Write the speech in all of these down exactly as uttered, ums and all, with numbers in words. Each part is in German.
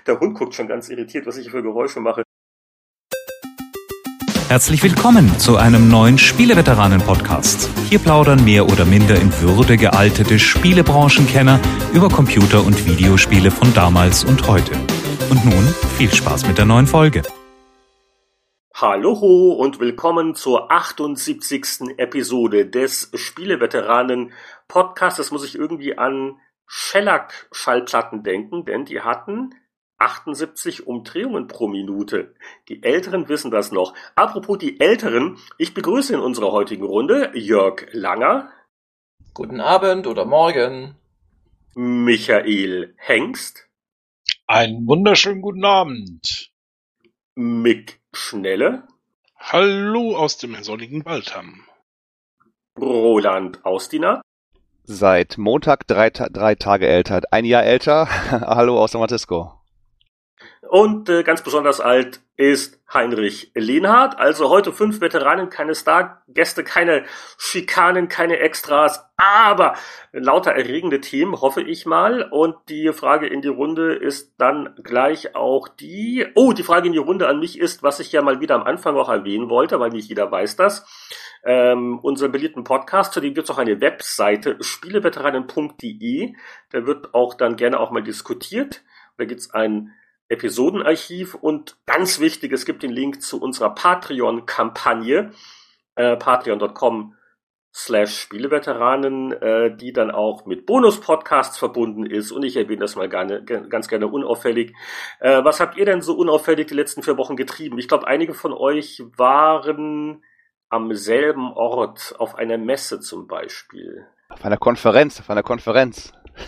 Der Hund guckt schon ganz irritiert, was ich für Geräusche mache. Herzlich willkommen zu einem neuen Spieleveteranen-Podcast. Hier plaudern mehr oder minder in Würde gealtete Spielebranchenkenner über Computer- und Videospiele von damals und heute. Und nun viel Spaß mit der neuen Folge. Hallo und willkommen zur achtundsiebzigsten Episode des Spieleveteranen-Podcasts. Das muss ich irgendwie an Shellac-Schallplatten denken, denn die hatten achtundsiebzig Umdrehungen pro Minute. Die Älteren wissen das noch. Apropos die Älteren, ich begrüße in unserer heutigen Runde Jörg Langer. Guten Abend oder Morgen. Michael Hengst. Einen wunderschönen guten Abend. Mick Schnelle. Hallo aus dem sonnigen Waldham. Roland Austinat. Seit Montag drei, drei Tage älter, ein Jahr älter. Hallo aus San Francisco. Und äh, ganz besonders alt ist Heinrich Lehnhardt. Also heute fünf Veteranen, keine Stargäste, keine Schikanen, keine Extras, aber lauter erregende Themen, hoffe ich mal. Und die Frage in die Runde ist dann gleich auch die... Oh, die Frage in die Runde an mich ist, was ich ja mal wieder am Anfang auch erwähnen wollte, weil nicht jeder weiß das. Ähm, unseren beliebten Podcast, zu dem gibt es auch eine Webseite, spieleveteranen punkt de. Da wird auch dann gerne auch mal diskutiert. Da gibt es ein Episodenarchiv und ganz wichtig, es gibt den Link zu unserer Patreon-Kampagne, äh, patreon punkt com slash Spieleveteranen, äh, die dann auch mit Bonus-Podcasts verbunden ist, und ich erwähne das mal gerne, ganz gerne unauffällig. Äh, was habt ihr denn so unauffällig die letzten vier Wochen getrieben? Ich glaube, einige von euch waren am selben Ort, auf einer Messe zum Beispiel. Auf einer Konferenz, auf einer Konferenz.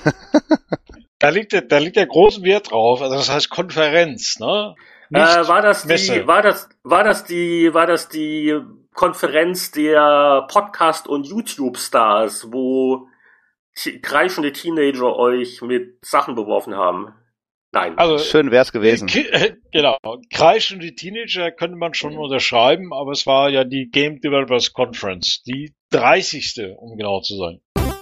Da liegt der, da liegt der große Wert drauf. Also das heißt Konferenz, ne? Äh, war das Messe. die, war das, war das die, war das die Konferenz der Podcast- und YouTube-Stars, wo t- kreischende Teenager euch mit Sachen beworfen haben? Nein. Also, Schön wär's gewesen. Ki- Genau. Kreischende Teenager könnte man schon unterschreiben, aber es war ja die Game Developers Conference, die dreißigste, um genau zu sein.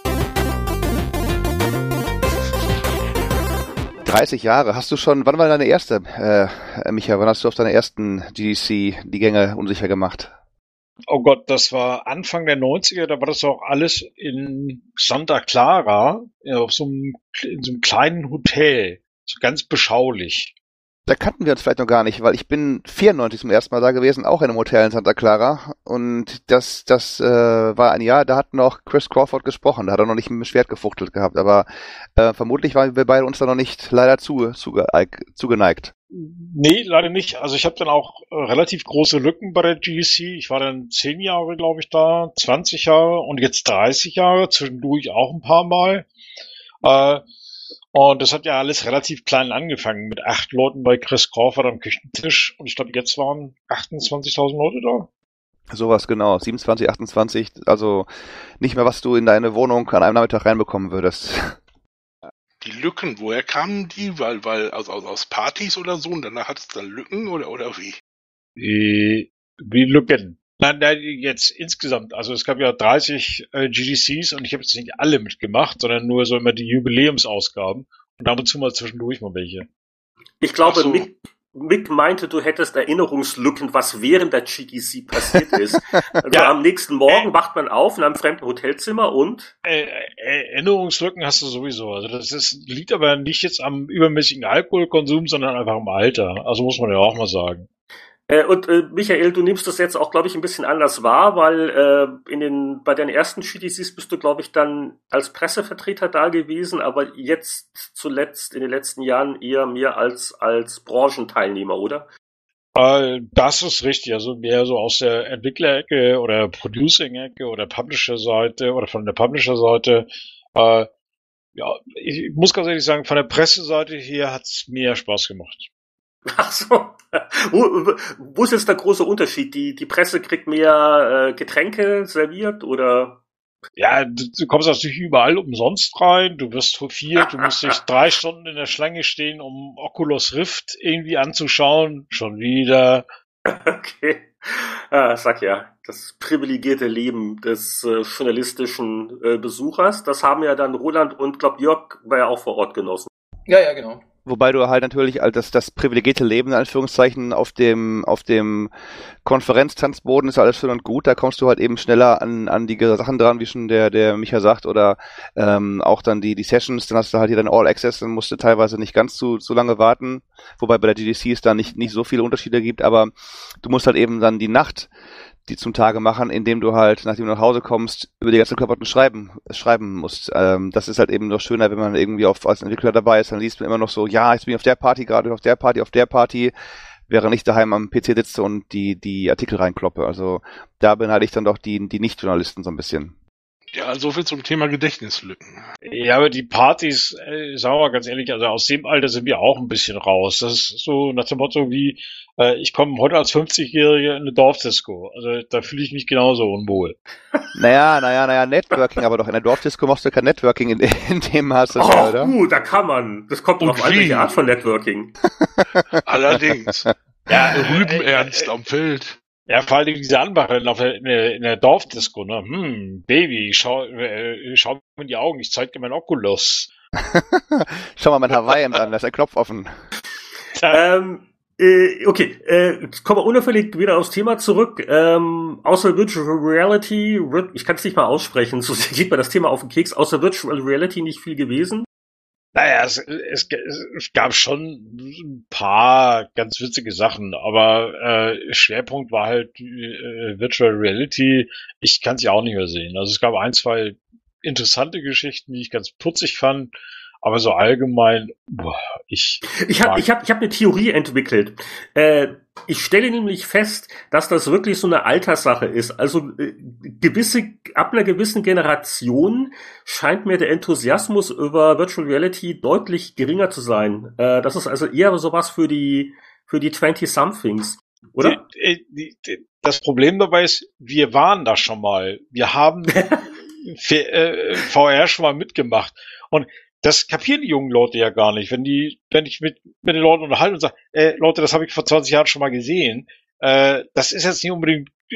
dreißig Jahre. Hast du schon, wann war deine erste, äh, Micha, wann hast du auf deiner ersten G D C die Gänge unsicher gemacht? Oh Gott, das war Anfang der neunziger, da war das auch alles in Santa Clara, ja, auf so einem, in so einem kleinen Hotel. So ganz beschaulich. Da kannten wir uns vielleicht noch gar nicht, weil ich bin vierundneunzig zum ersten Mal da gewesen, auch in einem Hotel in Santa Clara. Und das das äh, war ein Jahr, da hat noch Chris Crawford gesprochen, da hat er noch nicht mit dem Schwert gefuchtelt gehabt. Aber äh, vermutlich waren wir beide uns da noch nicht leider zu, zuge zugeneigt. Nee, leider nicht. Also ich habe dann auch äh, relativ große Lücken bei der G D C. Ich war dann zehn Jahre, glaube ich, da, zwanzig Jahre und jetzt dreißig Jahre, zwischendurch auch ein paar Mal. Äh, Und das hat ja alles relativ klein angefangen, mit acht Leuten bei Chris Crawford am Küchentisch. Und ich glaube, jetzt waren achtundzwanzigtausend Leute da. Sowas genau, siebenundzwanzig, achtundzwanzig, also nicht mehr, was du in deine Wohnung an einem Nachmittag reinbekommen würdest. Die Lücken, woher kamen die? Weil, weil aus, aus, aus Partys oder so, und danach hat es dann Lücken oder, oder wie? Wie, wie Lücken. Nein, nein, jetzt insgesamt. Also es gab ja dreißig äh, G D Cs und ich habe jetzt nicht alle mitgemacht, sondern nur so immer die Jubiläumsausgaben und ab und zu mal zwischendurch mal welche. Ich glaube, Ach so. Mick, Mick meinte, du hättest Erinnerungslücken, was während der G D C passiert ist. Also Ja. am nächsten Morgen wacht man auf in einem fremden Hotelzimmer und... Äh, Erinnerungslücken hast du sowieso. Also das ist, liegt aber nicht jetzt am übermäßigen Alkoholkonsum, sondern einfach am Alter. Also muss man ja auch mal sagen. Äh, und äh, Michael, du nimmst das jetzt auch, glaube ich, ein bisschen anders wahr, weil äh, in den bei deinen ersten G D Cs bist du, glaube ich, dann als Pressevertreter da gewesen, aber jetzt zuletzt in den letzten Jahren eher mehr als als Branchenteilnehmer, oder? Äh, das ist richtig. Also mehr so aus der Entwicklerecke oder Producing-Ecke oder Publisher-Seite oder von der Publisher-Seite. Äh, ja, ich muss ganz ehrlich sagen, von der Presseseite hier hat's mehr Spaß gemacht. Ach so. Wo, wo ist jetzt der große Unterschied? Die, die Presse kriegt mehr äh, Getränke serviert oder? Ja, du, du kommst natürlich überall umsonst rein, du wirst hofiert, du musst dich drei Stunden in der Schlange stehen, um Oculus Rift irgendwie anzuschauen. Schon wieder. Okay. Ah, sag ja, das privilegierte Leben des äh, journalistischen äh, Besuchers, das haben ja dann Roland und, glaub, Jörg war ja auch vor Ort genossen. Ja, ja, genau. Wobei du halt natürlich als das, das privilegierte Leben, in Anführungszeichen, auf dem, auf dem Konferenztanzboden ist alles schön und gut, da kommst du halt eben schneller an, an die Sachen dran, wie schon der, der Micha sagt, oder ähm, auch dann die, die Sessions, dann hast du halt hier dann All Access, dann musst du teilweise nicht ganz zu, zu lange warten, wobei bei der G D C es da nicht, nicht so viele Unterschiede gibt, aber du musst halt eben dann die Nacht die zum Tage machen, indem du halt, nachdem du nach Hause kommst, über die ganzen Klamotten schreiben, schreiben musst. Ähm, das ist halt eben noch schöner, wenn man irgendwie auf, als Entwickler dabei ist, dann liest man immer noch so, ja, jetzt bin ich auf der Party gerade, auf der Party, auf der Party, während ich daheim am P C sitze und die, die Artikel reinkloppe. Also da beneide ich dann doch die, die Nicht-Journalisten so ein bisschen. Ja, so viel zum Thema Gedächtnislücken. Ja, aber die Partys, äh, sagen wir mal ganz ehrlich, also aus dem Alter sind wir auch ein bisschen raus. Das ist so nach dem Motto wie, äh, ich komme heute als fünfzigjähriger in eine Dorfdisco. Also da fühle ich mich genauso unwohl. Naja, naja, naja, Networking, aber doch in der Dorfdisco machst du kein Networking in, in dem Maße, oh, ja, oder? Uh, da kann man. Das kommt drauf an, welche Art von Networking. Allerdings. Ja, Rübenernst äh, äh, am Feld. Ja, vor allem diese Anmacherin auf der, in, der, in der Dorfdisco, ne? Hm, Baby, schau, äh, schau mir in die Augen, ich zeig dir mein Oculus. Schau mal mein Hawaii an, da ist ein Knopf offen. ähm, äh, okay, äh, jetzt kommen wir unauffällig wieder aufs Thema zurück. Ähm, außer Virtual Reality, ich kann es nicht mal aussprechen, so geht mir das Thema auf den Keks, außer Virtual Reality nicht viel gewesen. Naja, es, es, es gab schon ein paar ganz witzige Sachen, aber äh, Schwerpunkt war halt äh, Virtual Reality. Ich kann es ja auch nicht mehr sehen. Also es gab ein, zwei interessante Geschichten, die ich ganz putzig fand, aber so allgemein, boah, ich... Ich habe ich hab, ich hab eine Theorie entwickelt. Äh, ich stelle nämlich fest, dass das wirklich so eine Alterssache ist. Also äh, gewisse, ab einer gewissen Generation scheint mir der Enthusiasmus über Virtual Reality deutlich geringer zu sein. Äh, das ist also eher sowas für die für die Twenty-somethings, oder? Die, die, die, das Problem dabei ist, wir waren da schon mal. Wir haben V R schon mal mitgemacht. Und das kapieren die jungen Leute ja gar nicht. Wenn die, wenn ich mit, mit den Leuten unterhalte und sage, äh, Leute, das habe ich vor zwanzig Jahren schon mal gesehen, äh, das ist jetzt nicht unbedingt äh,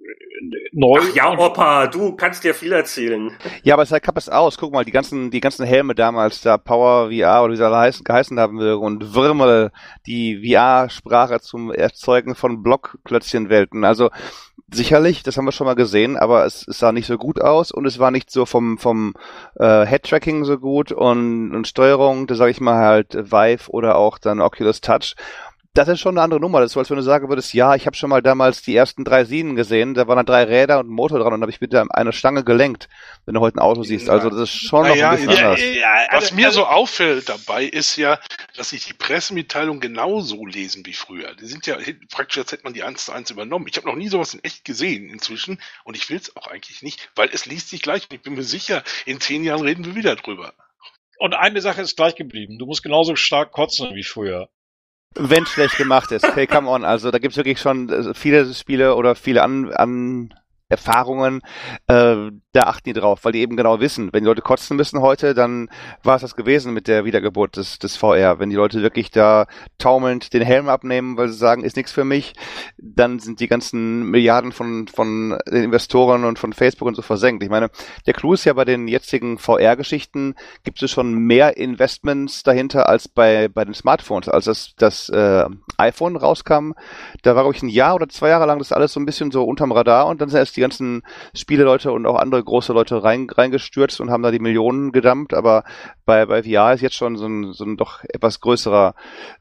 neu. Ach ja, Opa, du kannst dir viel erzählen. Ja, aber es gab es aus. Guck mal, die ganzen, die ganzen Helme damals, da Power V R oder wie sie alle heißen, geheißen haben will und Würmel, die V R-Sprache zum Erzeugen von Blockklötzchenwelten. Also, sicherlich, das haben wir schon mal gesehen, aber es, es sah nicht so gut aus und es war nicht so vom vom äh, Head-Tracking so gut und, und Steuerung, da sage ich mal halt Vive oder auch dann Oculus Touch. Das ist schon eine andere Nummer. Das ist so, als wenn du sagen würdest, ja, ich habe schon mal damals die ersten drei Sienen gesehen, da waren dann drei Räder und ein Motor dran und habe ich mit einer Stange gelenkt, wenn du heute ein Auto siehst. Also das ist schon noch ja, ein bisschen ja, anders. Ja, ja, Was mir so auffällt dabei ist ja, dass sich die Pressemitteilungen genauso lesen wie früher. Die sind ja praktisch, als hätte man die eins zu eins übernommen. Ich habe noch nie sowas in echt gesehen inzwischen und ich will es auch eigentlich nicht, weil es liest sich gleich. Ich bin mir sicher, in zehn Jahren reden wir wieder drüber. Und eine Sache ist gleich geblieben. Du musst genauso stark kotzen wie früher. Wenn schlecht gemacht ist. Hey, come on. Also da gibt's wirklich schon viele Spiele oder viele an, an Erfahrungen, äh, da achten die drauf, weil die eben genau wissen, wenn die Leute kotzen müssen heute, dann war es das gewesen mit der Wiedergeburt des, des V R. Wenn die Leute wirklich da taumelnd den Helm abnehmen, weil sie sagen, ist nichts für mich, dann sind die ganzen Milliarden von, von den Investoren und von Facebook und so versenkt. Ich meine, der Clou ist ja, bei den jetzigen V R-Geschichten gibt es schon mehr Investments dahinter als bei, bei den Smartphones. Als das, das äh, iPhone rauskam, da war, glaube ich, ein Jahr oder zwei Jahre lang das alles so ein bisschen so unterm Radar und dann sind erst die ganzen Spieleleute und auch andere große Leute rein, reingestürzt und haben da die Millionen gedumpt, aber bei, bei V R ist jetzt schon so ein, so ein doch etwas größerer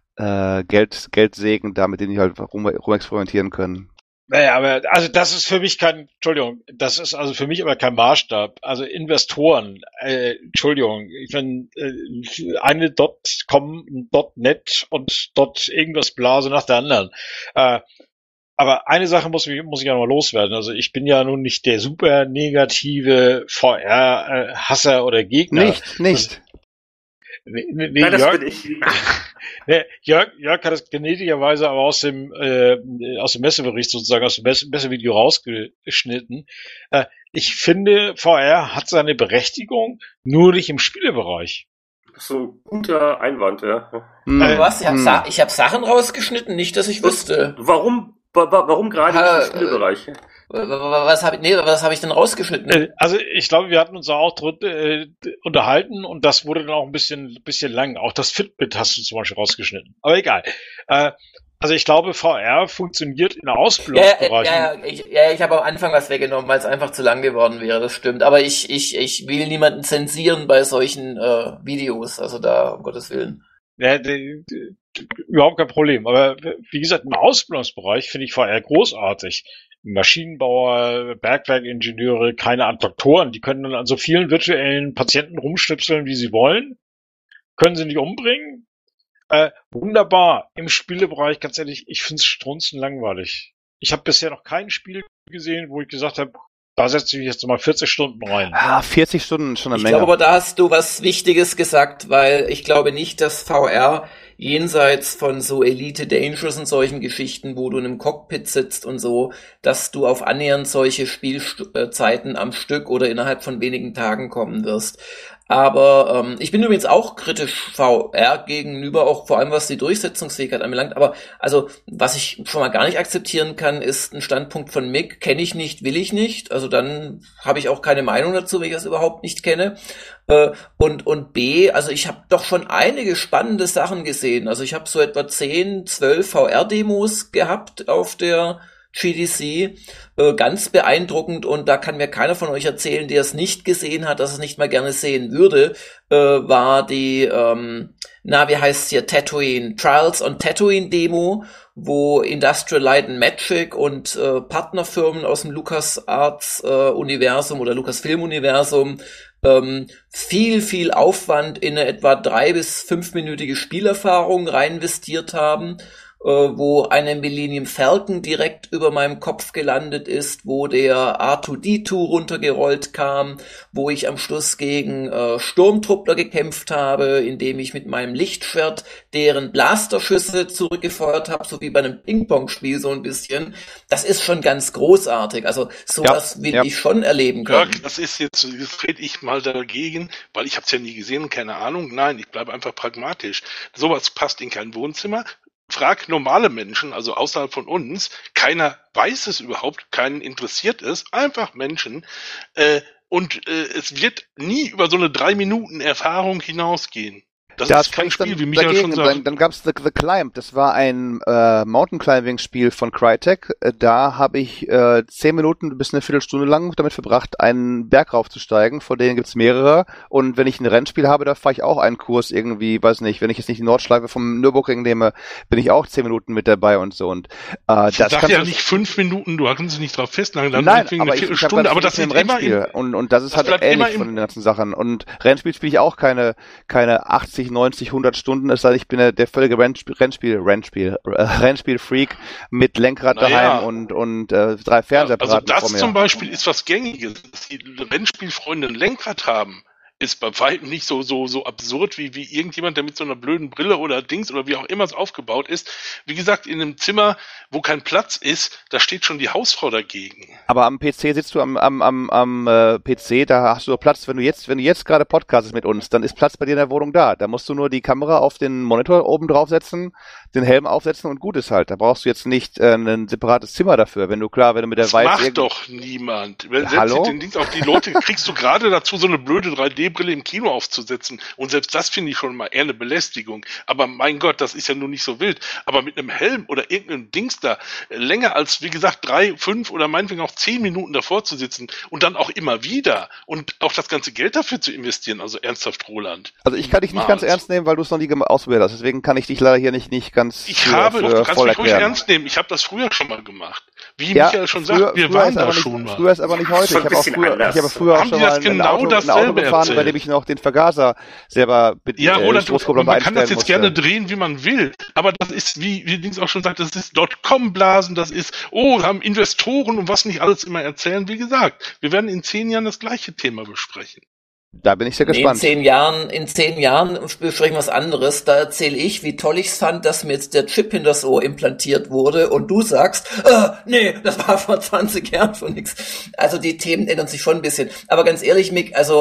äh, Geld, Geldsegen da, mit dem die halt rum, rumexperimentieren können. Naja, aber also das ist für mich kein, Entschuldigung, das ist also für mich aber kein Maßstab. Also Investoren, äh, Entschuldigung, ich meine, äh, eine .com, .net und Dot irgendwas Blase nach der anderen. Äh, Aber eine Sache muss ich, muss ich ja noch loswerden. Also ich bin ja nun nicht der super negative V R-Hasser oder Gegner. Nicht, nicht. Nee, nee, Nein, das Jörg, bin ich. nee, Jörg, Jörg hat es gnädigerweise aber aus dem, äh, aus dem Messebericht sozusagen, aus dem Messe- Messevideo rausgeschnitten. Äh, ich finde, V R hat seine Berechtigung, nur nicht im Spielebereich. So ein guter Einwand, ja. Hm. Was? Ich habe Sa- ich hab Sachen rausgeschnitten, nicht, dass ich wüsste. Warum Warum gerade Ha, im Spielebereich? Was habe ich, nee, was habe ich denn rausgeschnitten? Also ich glaube, wir hatten uns auch drüber äh, unterhalten und das wurde dann auch ein bisschen, bisschen lang. Auch das Fitbit hast du zum Beispiel rausgeschnitten. Aber egal. Äh, also ich glaube, V R funktioniert in Ja, ja, Ausbildungsbereichen. ja, ja, ich, ja, ich habe am Anfang was weggenommen, weil es einfach zu lang geworden wäre, das stimmt. Aber ich, ich, ich will niemanden zensieren bei solchen äh, Videos, also da, um Gottes Willen. Ja, die, die, die, überhaupt kein Problem. Aber wie gesagt, im Ausbildungsbereich finde ich V R großartig. Maschinenbauer, Bergwerkingenieure, keine Doktoren, die können dann an so vielen virtuellen Patienten rumschnipseln, wie sie wollen. Können sie nicht umbringen. Äh, wunderbar. Im Spielebereich, ganz ehrlich, ich finde es strunzenlangweilig. Ich habe bisher noch kein Spiel gesehen, wo ich gesagt habe, da setze ich jetzt mal vierzig Stunden rein. Ah, vierzig Stunden schon eine Ich Menge. glaube aber, da hast du was Wichtiges gesagt, weil ich glaube nicht, dass V R jenseits von so Elite Dangerous und solchen Geschichten, wo du in einem Cockpit sitzt und so, dass du auf annähernd solche Spielzeiten am Stück oder innerhalb von wenigen Tagen kommen wirst. Aber ähm, ich bin übrigens auch kritisch V R gegenüber, auch vor allem was die Durchsetzungsfähigkeit anbelangt. Aber also, was ich schon mal gar nicht akzeptieren kann, ist ein Standpunkt von Mick, kenne ich nicht, will ich nicht. Also dann habe ich auch keine Meinung dazu, wenn ich das überhaupt nicht kenne. Äh, und und B, also ich habe doch schon einige spannende Sachen gesehen. Also ich habe so etwa zehn, zwölf V R-Demos gehabt auf der G D C, äh, ganz beeindruckend, und da kann mir keiner von euch erzählen, der es nicht gesehen hat, dass es nicht mal gerne sehen würde, äh, war die, ähm, na, wie heißt's hier, Tatooine, Trials on Tatooine Demo, wo Industrial Light and Magic und äh, Partnerfirmen aus dem LucasArts äh, Universum oder Lucasfilm Universum ähm, viel, viel Aufwand in eine etwa drei- bis fünfminütige Spielerfahrung reinvestiert haben, wo eine Millennium Falcon direkt über meinem Kopf gelandet ist, wo der R zwei D zwei runtergerollt kam, wo ich am Schluss gegen äh, Sturmtruppler gekämpft habe, indem ich mit meinem Lichtschwert deren Blasterschüsse zurückgefeuert habe, so wie bei einem Ping-Pong-Spiel so ein bisschen. Das ist schon ganz großartig. Also sowas ja, will ja. ich schon erleben können. Ja, das ist jetzt, jetzt rede ich mal dagegen, weil ich habe es ja nie gesehen und keine Ahnung. Nein, ich bleibe einfach pragmatisch. Sowas passt in kein Wohnzimmer. Frag normale Menschen, also außerhalb von uns, keiner weiß es überhaupt, keinen interessiert es, einfach Menschen, äh, und äh, es wird nie über so eine drei Minuten Erfahrung hinausgehen. Das ja, ist kein Spiel, wie Michael dagegen. schon sagt. Dann, dann gab's The, The Climb, das war ein äh, Mountain Climbing Spiel von Crytek. Äh, da habe ich äh, zehn Minuten bis eine Viertelstunde lang damit verbracht, einen Berg raufzusteigen, von denen gibt's mehrere. Und wenn ich ein Rennspiel habe, da fahre ich auch einen Kurs irgendwie, weiß nicht, wenn ich jetzt nicht die Nordschleife vom Nürburgring nehme, bin ich auch zehn Minuten mit dabei und so. Und äh, das sag ja nicht fünf Minuten, du kannst dich nicht drauf festnageln, dann nein, eine aber Viertelstunde, aber das ist immer in, und und das ist das halt ähnlich von den ganzen Sachen. Und Rennspiel spiele ich auch keine keine achtzig, neunzig, hundert Stunden, es sei denn, ich bin der, der völlige Rennspiel, Rennspiel, Rennspiel, äh, Rennspiel-Freak mit Lenkrad naja. daheim und und äh, drei Fernsehapparaten also das vor mir. Zum Beispiel ist was Gängiges, dass die Rennspielfreunde ein Lenkrad haben, ist bei weitem nicht so so so absurd wie wie irgendjemand, der mit so einer blöden Brille oder Dings oder wie auch immer es aufgebaut ist. Wie gesagt, in einem Zimmer, wo kein Platz ist, da steht schon die Hausfrau dagegen. Aber am P C sitzt du am am am am äh, P C, da hast du Platz, wenn du jetzt wenn du jetzt gerade podcastest mit uns, dann ist Platz bei dir in der Wohnung da. Da musst du nur die Kamera auf den Monitor oben draufsetzen, den Helm aufsetzen und gut ist halt. Da brauchst du jetzt nicht äh, ein separates Zimmer dafür, wenn du klar, wenn du mit der das Weiß macht doch niemand. Wenn setzt den Dings auf die Leute, kriegst du gerade dazu so eine blöde drei D Brille im Kino aufzusetzen. Und selbst das finde ich schon mal eher eine Belästigung. Aber mein Gott, das ist ja nun nicht so wild. Aber mit einem Helm oder irgendeinem Dings da länger als, wie gesagt, drei, fünf oder meinetwegen auch zehn Minuten davor zu sitzen und dann auch immer wieder und auch das ganze Geld dafür zu investieren. Also ernsthaft, Roland. Also ich kann dich nicht ganz ernst nehmen, weil du es noch nie ausprobiert hast. Deswegen kann ich dich leider hier nicht, nicht ganz Ich habe, für, du kannst mich ruhig ernst nehmen. Ich habe das früher schon mal gemacht. Wie ja, Michael schon früher, sagt, wir früher waren da nicht, schon mal. Früher ist aber nicht heute. Ich habe auch früher, ich habe früher auch schon mal ein, genau Auto, ein Auto gefahren, erzählt. Bei dem ich noch den Vergaser selber bedient. Ja, oder äh, du, man kann das jetzt musste. gerne drehen, wie man will. Aber das ist, wie, wie Dings auch schon sagt, das ist Dotcom-Blasen, das ist, oh, haben Investoren und was nicht alles immer erzählen. Wie gesagt, wir werden in zehn Jahren das gleiche Thema besprechen. Da bin ich sehr gespannt. In zehn Jahren, in zehn Jahren besprechen wir was anderes. Da erzähle ich, wie toll ich es fand, dass mir jetzt der Chip in das Ohr implantiert wurde und du sagst, ah, nee, das war vor zwanzig Jahren schon nichts. Also die Themen ändern sich schon ein bisschen. Aber ganz ehrlich, Mick, also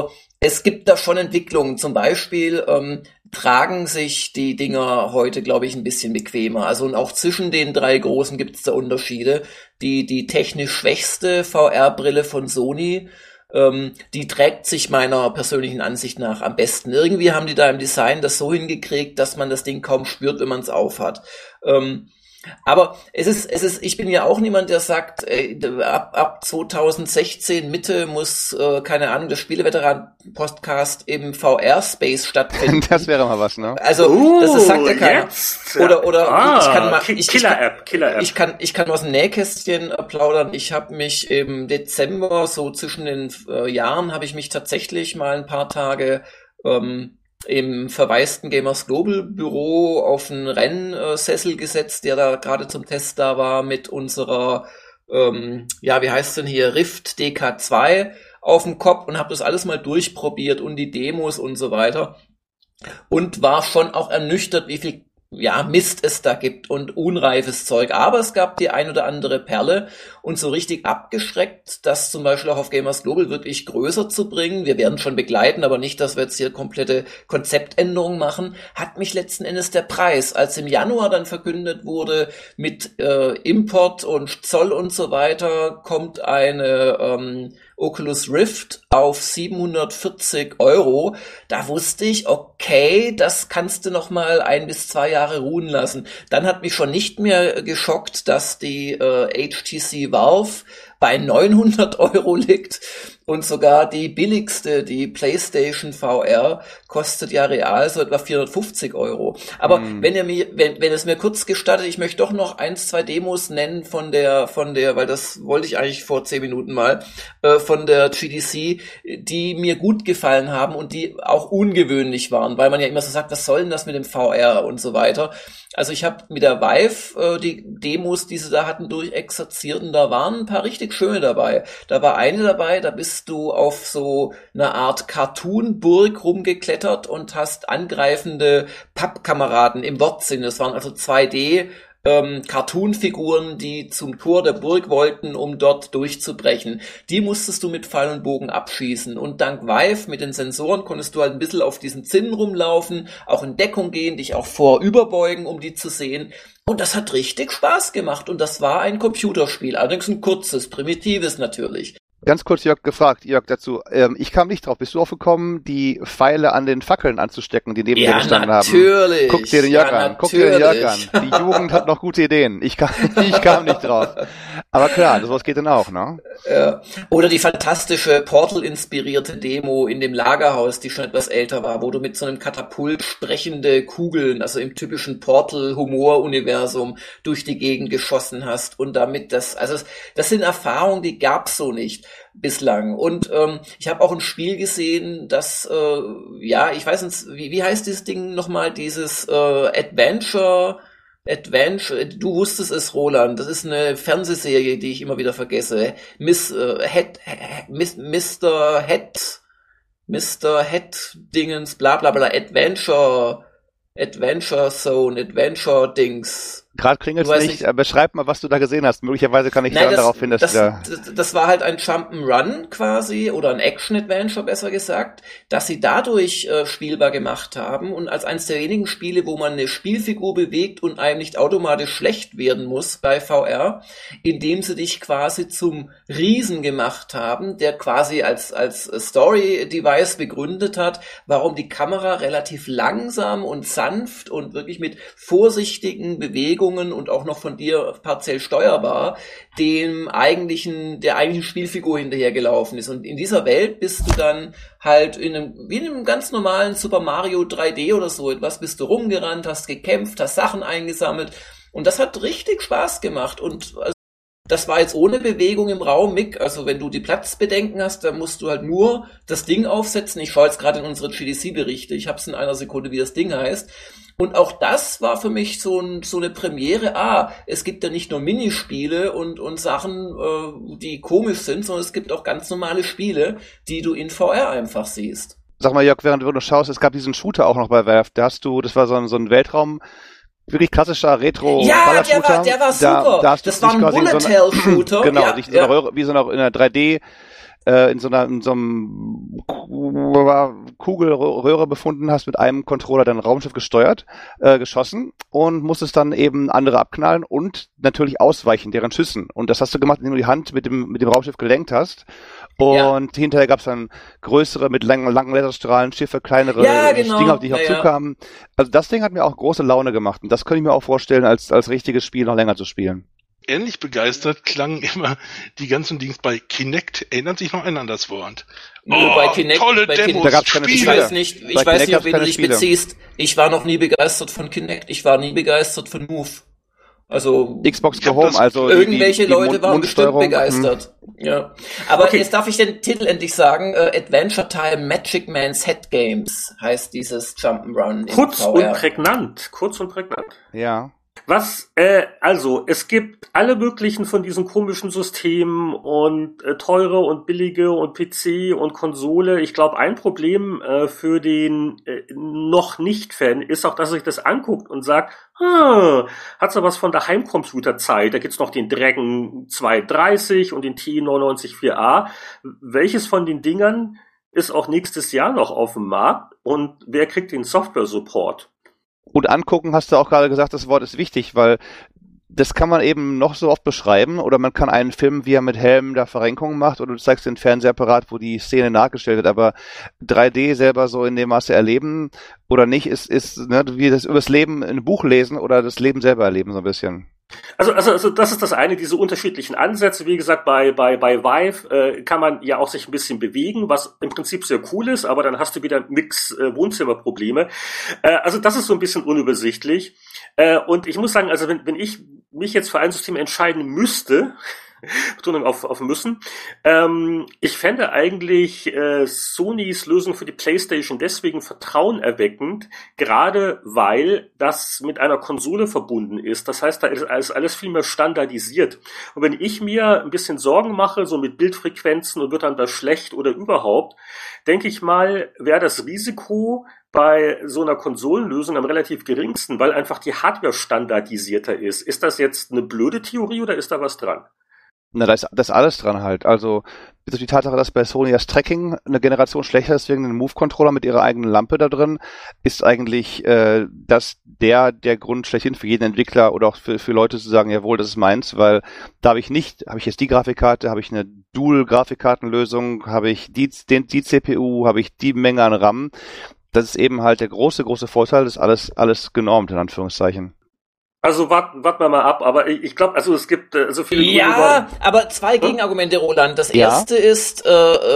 es gibt da schon Entwicklungen. Zum Beispiel ähm, tragen sich die Dinger heute, glaube ich, ein bisschen bequemer. Also und auch zwischen den drei großen gibt es da Unterschiede. Die die technisch schwächste V R-Brille von Sony, ähm, die trägt sich meiner persönlichen Ansicht nach am besten. Irgendwie haben die da im Design das so hingekriegt, dass man das Ding kaum spürt, wenn man es aufhat. Ähm, Aber es ist, es ist, ich bin ja auch niemand, der sagt, ey, ab, ab zwanzig sechzehn Mitte muss, äh, keine Ahnung, der Spieleveteran-Podcast im V R-Space stattfinden. Das wäre mal was, ne? Also, uh, das, das sagt ja keiner. Jetzt. Oder, oder, ah, ich kann mal, ich, Killer-App, Killer-App. Ich kann, ich kann aus dem Nähkästchen plaudern. Ich habe mich im Dezember, so zwischen den äh, Jahren, habe ich mich tatsächlich mal ein paar Tage, ähm, im verwaisten Gamers Global Büro auf einen Rennsessel gesetzt, der da gerade zum Test da war, mit unserer, ähm, ja, wie heißt denn hier, Rift D K zwei auf dem Kopf und habe das alles mal durchprobiert und die Demos und so weiter und war schon auch ernüchtert, wie viel ja, Mist es da gibt und unreifes Zeug. Aber es gab die ein oder andere Perle und so richtig abgeschreckt, das zum Beispiel auch auf Gamers Global wirklich größer zu bringen. Wir werden schon begleiten, aber nicht, dass wir jetzt hier komplette Konzeptänderungen machen. Hat mich letzten Endes der Preis, als im Januar dann verkündet wurde, mit äh, Import und Zoll und so weiter, kommt eine ähm, Oculus Rift auf siebenhundertvierzig Euro. Da wusste ich, okay, das kannst du noch mal ein bis zwei Jahre ruhen lassen. Dann hat mich schon nicht mehr geschockt, dass die äh, H T C Valve bei neunhundert Euro liegt und sogar die billigste, die PlayStation V R, kostet ja real so etwa vierhundertfünfzig Euro. Aber mm. wenn ihr mir, wenn, wenn es mir kurz gestattet, ich möchte doch noch eins, zwei Demos nennen von der, von der, weil das wollte ich eigentlich vor zehn Minuten mal, äh, von der G D C, die mir gut gefallen haben und die auch ungewöhnlich waren, weil man ja immer so sagt, was soll denn das mit dem V R und so weiter. Also ich habe mit der Vive äh, die Demos, die sie da hatten, durchexerziert und da waren ein paar richtig schöne dabei. Da war eine dabei, da bist du auf so einer Art Cartoon-Burg rumgeklettert und hast angreifende Pappkameraden im Wortsinne. Das waren also zwei D Ähm, Cartoon-Figuren, die zum Tor der Burg wollten, um dort durchzubrechen. Die musstest du mit Pfeil und Bogen abschießen. Und dank Vive mit den Sensoren konntest du halt ein bisschen auf diesen Zinnen rumlaufen, auch in Deckung gehen, dich auch vorüberbeugen, um die zu sehen. Und das hat richtig Spaß gemacht. Und das war ein Computerspiel. Allerdings ein kurzes, primitives natürlich. Ganz kurz Jörg gefragt, Jörg dazu, ähm, ich kam nicht drauf, bist du aufgekommen, die Pfeile an den Fackeln anzustecken, die neben ja, dir gestanden natürlich. haben? Guck dir den Jörg ja, an, guck dir den Jörg an. Die Jugend hat noch gute Ideen. Ich kam, ich kam nicht drauf. Aber klar, sowas geht dann auch, ne? Ja. Oder die fantastische Portal-inspirierte Demo in dem Lagerhaus, die schon etwas älter war, wo du mit so einem Katapult sprechende Kugeln, also im typischen Portal-Humor-Universum, durch die Gegend geschossen hast und damit das, also das sind Erfahrungen, die gab's so nicht bislang. Und ähm, ich habe auch ein Spiel gesehen, das, äh, ja, ich weiß nicht, wie, wie heißt dieses Ding nochmal, dieses äh, Adventure, Adventure, du wusstest es, Roland, das ist eine Fernsehserie, die ich immer wieder vergesse. Miss äh, Head, Miss, Mister Head, Mister Head Dingens, bla bla bla, Adventure, Adventure Zone, Adventure Dings. Gerade klingelt's nicht, nicht, beschreib mal, was du da gesehen hast. Möglicherweise kann ich Nein, dann das, darauf hin, dass das, du da... Das, das war halt ein Jump'n'Run quasi, oder ein Action-Adventure, besser gesagt, dass sie dadurch äh, spielbar gemacht haben und als eines der wenigen Spiele, wo man eine Spielfigur bewegt und einem nicht automatisch schlecht werden muss bei V R, indem sie dich quasi zum Riesen gemacht haben, der quasi als, als Story-Device begründet hat, warum die Kamera relativ langsam und sanft und wirklich mit vorsichtigen Bewegungen und auch noch von dir partiell steuerbar, dem eigentlichen, der eigentlichen Spielfigur hinterhergelaufen ist. Und in dieser Welt bist du dann halt in einem, wie in einem ganz normalen Super Mario drei D oder so etwas, bist du rumgerannt, hast gekämpft, hast Sachen eingesammelt. Und das hat richtig Spaß gemacht. Und also, das war jetzt ohne Bewegung im Raum, Mick. Also wenn du die Platzbedenken hast, dann musst du halt nur das Ding aufsetzen. Ich schaue jetzt gerade in unsere G D C-Berichte. Ich habe es in einer Sekunde, wie das Ding heißt. Und auch das war für mich so, ein, so eine Premiere. Ah, es gibt ja nicht nur Minispiele und, und Sachen, äh, die komisch sind, sondern es gibt auch ganz normale Spiele, die du in V R einfach siehst. Sag mal, Jörg, während du schaust, es gab diesen Shooter auch noch bei Valve. Da hast du, das war so ein, so ein Weltraum... wirklich klassischer retro Ja, der war, der war super. Da, da das war ein Bullet-Hell-Shooter. Genau, ja, dich so ja. eine, wie so eine, in einer drei D äh, in so einer in so einem Kugelröhre befunden hast, mit einem Controller dein Raumschiff gesteuert, äh, geschossen und musstest dann eben andere abknallen und natürlich ausweichen, deren Schüssen. Und das hast du gemacht, indem du die Hand mit dem mit dem Raumschiff gelenkt hast. Und ja. hinterher gab es dann größere mit langen, langen Laserstrahlen, Schiffe, kleinere ja, genau. Dinger, auf die ich ja, auch ja. zukamen. Also das Ding hat mir auch große Laune gemacht. Und das könnte ich mir auch vorstellen, als als richtiges Spiel noch länger zu spielen. Ähnlich begeistert klangen immer die ganzen Dings bei Kinect. Erinnert sich noch einer an das Wort? Nö, oh, bei Kinect, tolle bei Demos, Kinect, da gab's keine ich Spiele. weiß nicht, ich bei weiß Kinect nicht, auf wen du dich Spiele. beziehst. Ich war noch nie begeistert von Kinect. Ich war nie begeistert von Move. Also Xbox for Home, also irgendwelche die, die Leute Mund- waren bestimmt Mundsteuerung. begeistert. Hm. Ja, aber Okay. jetzt darf ich den Titel endlich sagen. Äh, Adventure Time Magic Man's Head Games heißt dieses Jump'n'Run in Kurz V und R. prägnant. Kurz und prägnant. Ja. Was, äh, also, es gibt alle möglichen von diesen komischen Systemen und äh, teure und billige und P C und Konsole. Ich glaube, ein Problem äh, für den äh, noch Nicht-Fan ist auch, dass er sich das anguckt und sagt, hm, hat so was von der Heimcomputerzeit. Da gibt's noch den Dragon zweihundertdreißig und den T neunundneunzig vier A. Welches von den Dingern ist auch nächstes Jahr noch auf dem Markt und wer kriegt den Software-Support? Und angucken, hast du auch gerade gesagt, das Wort ist wichtig, weil das kann man eben noch so oft beschreiben, oder man kann einen Film, wie er mit Helm da Verrenkungen macht, oder du zeigst den Fernsehapparat, wo die Szene nachgestellt wird, aber drei D selber so in dem Maße erleben oder nicht, ist, ist ne, wie das übers Leben in einem Buch lesen oder das Leben selber erleben so ein bisschen. Also, also, also das ist das eine, diese unterschiedlichen Ansätze. Wie gesagt, bei bei bei Vive äh, kann man ja auch sich ein bisschen bewegen, was im Prinzip sehr cool ist, aber dann hast du wieder nix äh, Wohnzimmerprobleme. Äh, also das ist so ein bisschen unübersichtlich. Äh, und ich muss sagen, also wenn wenn ich mich jetzt für ein System entscheiden müsste, Betonung auf, auf müssen. Ähm, ich fände eigentlich äh, Sonys Lösung für die PlayStation deswegen vertrauenerweckend, gerade weil das mit einer Konsole verbunden ist. Das heißt, da ist alles, alles viel mehr standardisiert. Und wenn ich mir ein bisschen Sorgen mache, so mit Bildfrequenzen und wird dann das schlecht oder überhaupt, denke ich mal, wäre das Risiko bei so einer Konsolenlösung am relativ geringsten, weil einfach die Hardware standardisierter ist. Ist das jetzt eine blöde Theorie oder ist da was dran? Na, da ist, da ist alles dran halt. Also, bis auf die Tatsache, dass bei Sony das Tracking eine Generation schlechter ist wegen dem Move-Controller mit ihrer eigenen Lampe da drin, ist eigentlich äh, das der der Grund schlechthin für jeden Entwickler oder auch für, für Leute zu sagen, jawohl, das ist meins, weil da habe ich nicht, habe ich jetzt die Grafikkarte, habe ich eine Dual-Grafikkartenlösung, habe ich die, den, die C P U, habe ich die Menge an RAM. Das ist eben halt der große, große Vorteil, das ist alles, alles genormt, in Anführungszeichen. Also warten warten wir mal ab, aber ich, ich glaube, also es gibt äh, so viele Ja, aber zwei Gegenargumente, Roland. Das Ja. erste ist, äh,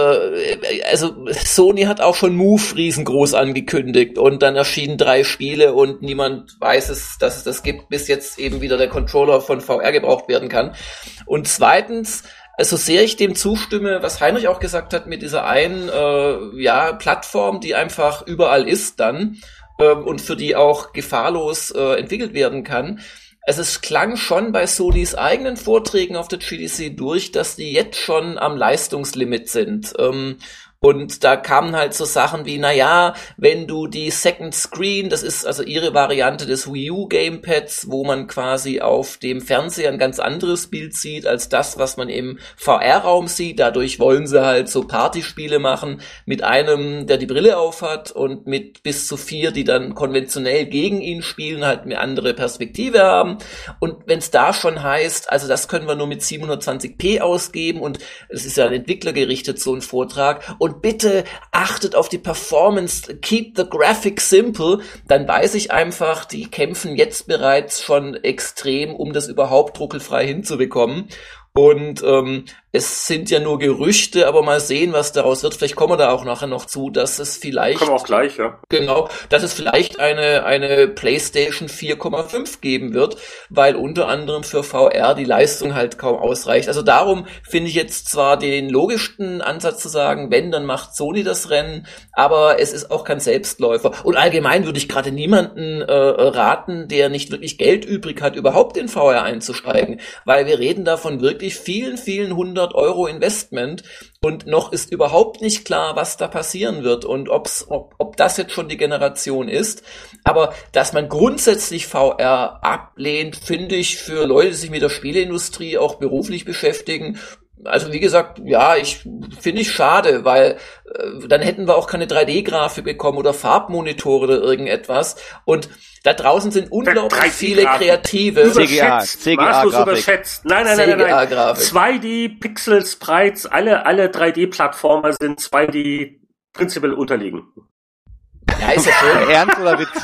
äh, also Sony hat auch schon Move riesengroß angekündigt und dann erschienen drei Spiele und niemand weiß es, dass es das gibt, bis jetzt eben wieder der Controller von V R gebraucht werden kann. Und zweitens, also sehr ich dem zustimme, was Heinrich auch gesagt hat, mit dieser einen äh, ja Plattform, die einfach überall ist dann ähm, und für die auch gefahrlos äh, entwickelt werden kann. Also es klang schon bei Sonys eigenen Vorträgen auf der G D C durch, dass die jetzt schon am Leistungslimit sind. Ähm, Und da kamen halt so Sachen wie, na ja, wenn du die Second Screen, das ist also ihre Variante des Wii U Gamepads, wo man quasi auf dem Fernseher ein ganz anderes Bild sieht, als das, was man im V R-Raum sieht. Dadurch wollen sie halt so Partyspiele machen mit einem, der die Brille aufhat und mit bis zu vier, die dann konventionell gegen ihn spielen, halt eine andere Perspektive haben. Und wenn es da schon heißt, also das können wir nur mit siebenhundertzwanzig p ausgeben und es ist ja an Entwickler gerichtet, so ein Vortrag, und bitte achtet auf die Performance, keep the graphics simple, dann weiß ich einfach, die kämpfen jetzt bereits schon extrem, um das überhaupt ruckelfrei hinzubekommen. Und ähm, es sind ja nur Gerüchte, aber mal sehen, was daraus wird. Vielleicht kommen wir da auch nachher noch zu, dass es vielleicht... Kommen wir auch gleich, ja. Genau, dass es vielleicht eine eine PlayStation vier Komma fünf geben wird, weil unter anderem für V R die Leistung halt kaum ausreicht. Also darum finde ich jetzt zwar den logischsten Ansatz zu sagen, wenn, dann macht Sony das Rennen, aber es ist auch kein Selbstläufer. Und allgemein würde ich gerade niemanden äh, raten, der nicht wirklich Geld übrig hat, überhaupt in V R einzusteigen, weil wir reden da von wirklich vielen, vielen hundert Euro Investment und noch ist überhaupt nicht klar, was da passieren wird und ob's, ob, ob das jetzt schon die Generation ist. Aber dass man grundsätzlich V R ablehnt, finde ich für Leute, die sich mit der Spieleindustrie auch beruflich beschäftigen, Also wie gesagt, ja, ich finde ich schade, weil äh, dann hätten wir auch keine drei D-Grafik bekommen oder Farbmonitore oder irgendetwas. Und da draußen sind unglaublich viele Kreative. C G A, C G A maßlos überschätzt. Nein, nein, nein, nein, nein. zwei D, Pixel, Sprites, alle, alle drei D-Plattformer sind zwei D prinzipiell unterlegen. Ja, ist ja schön. Ernst oder Witz?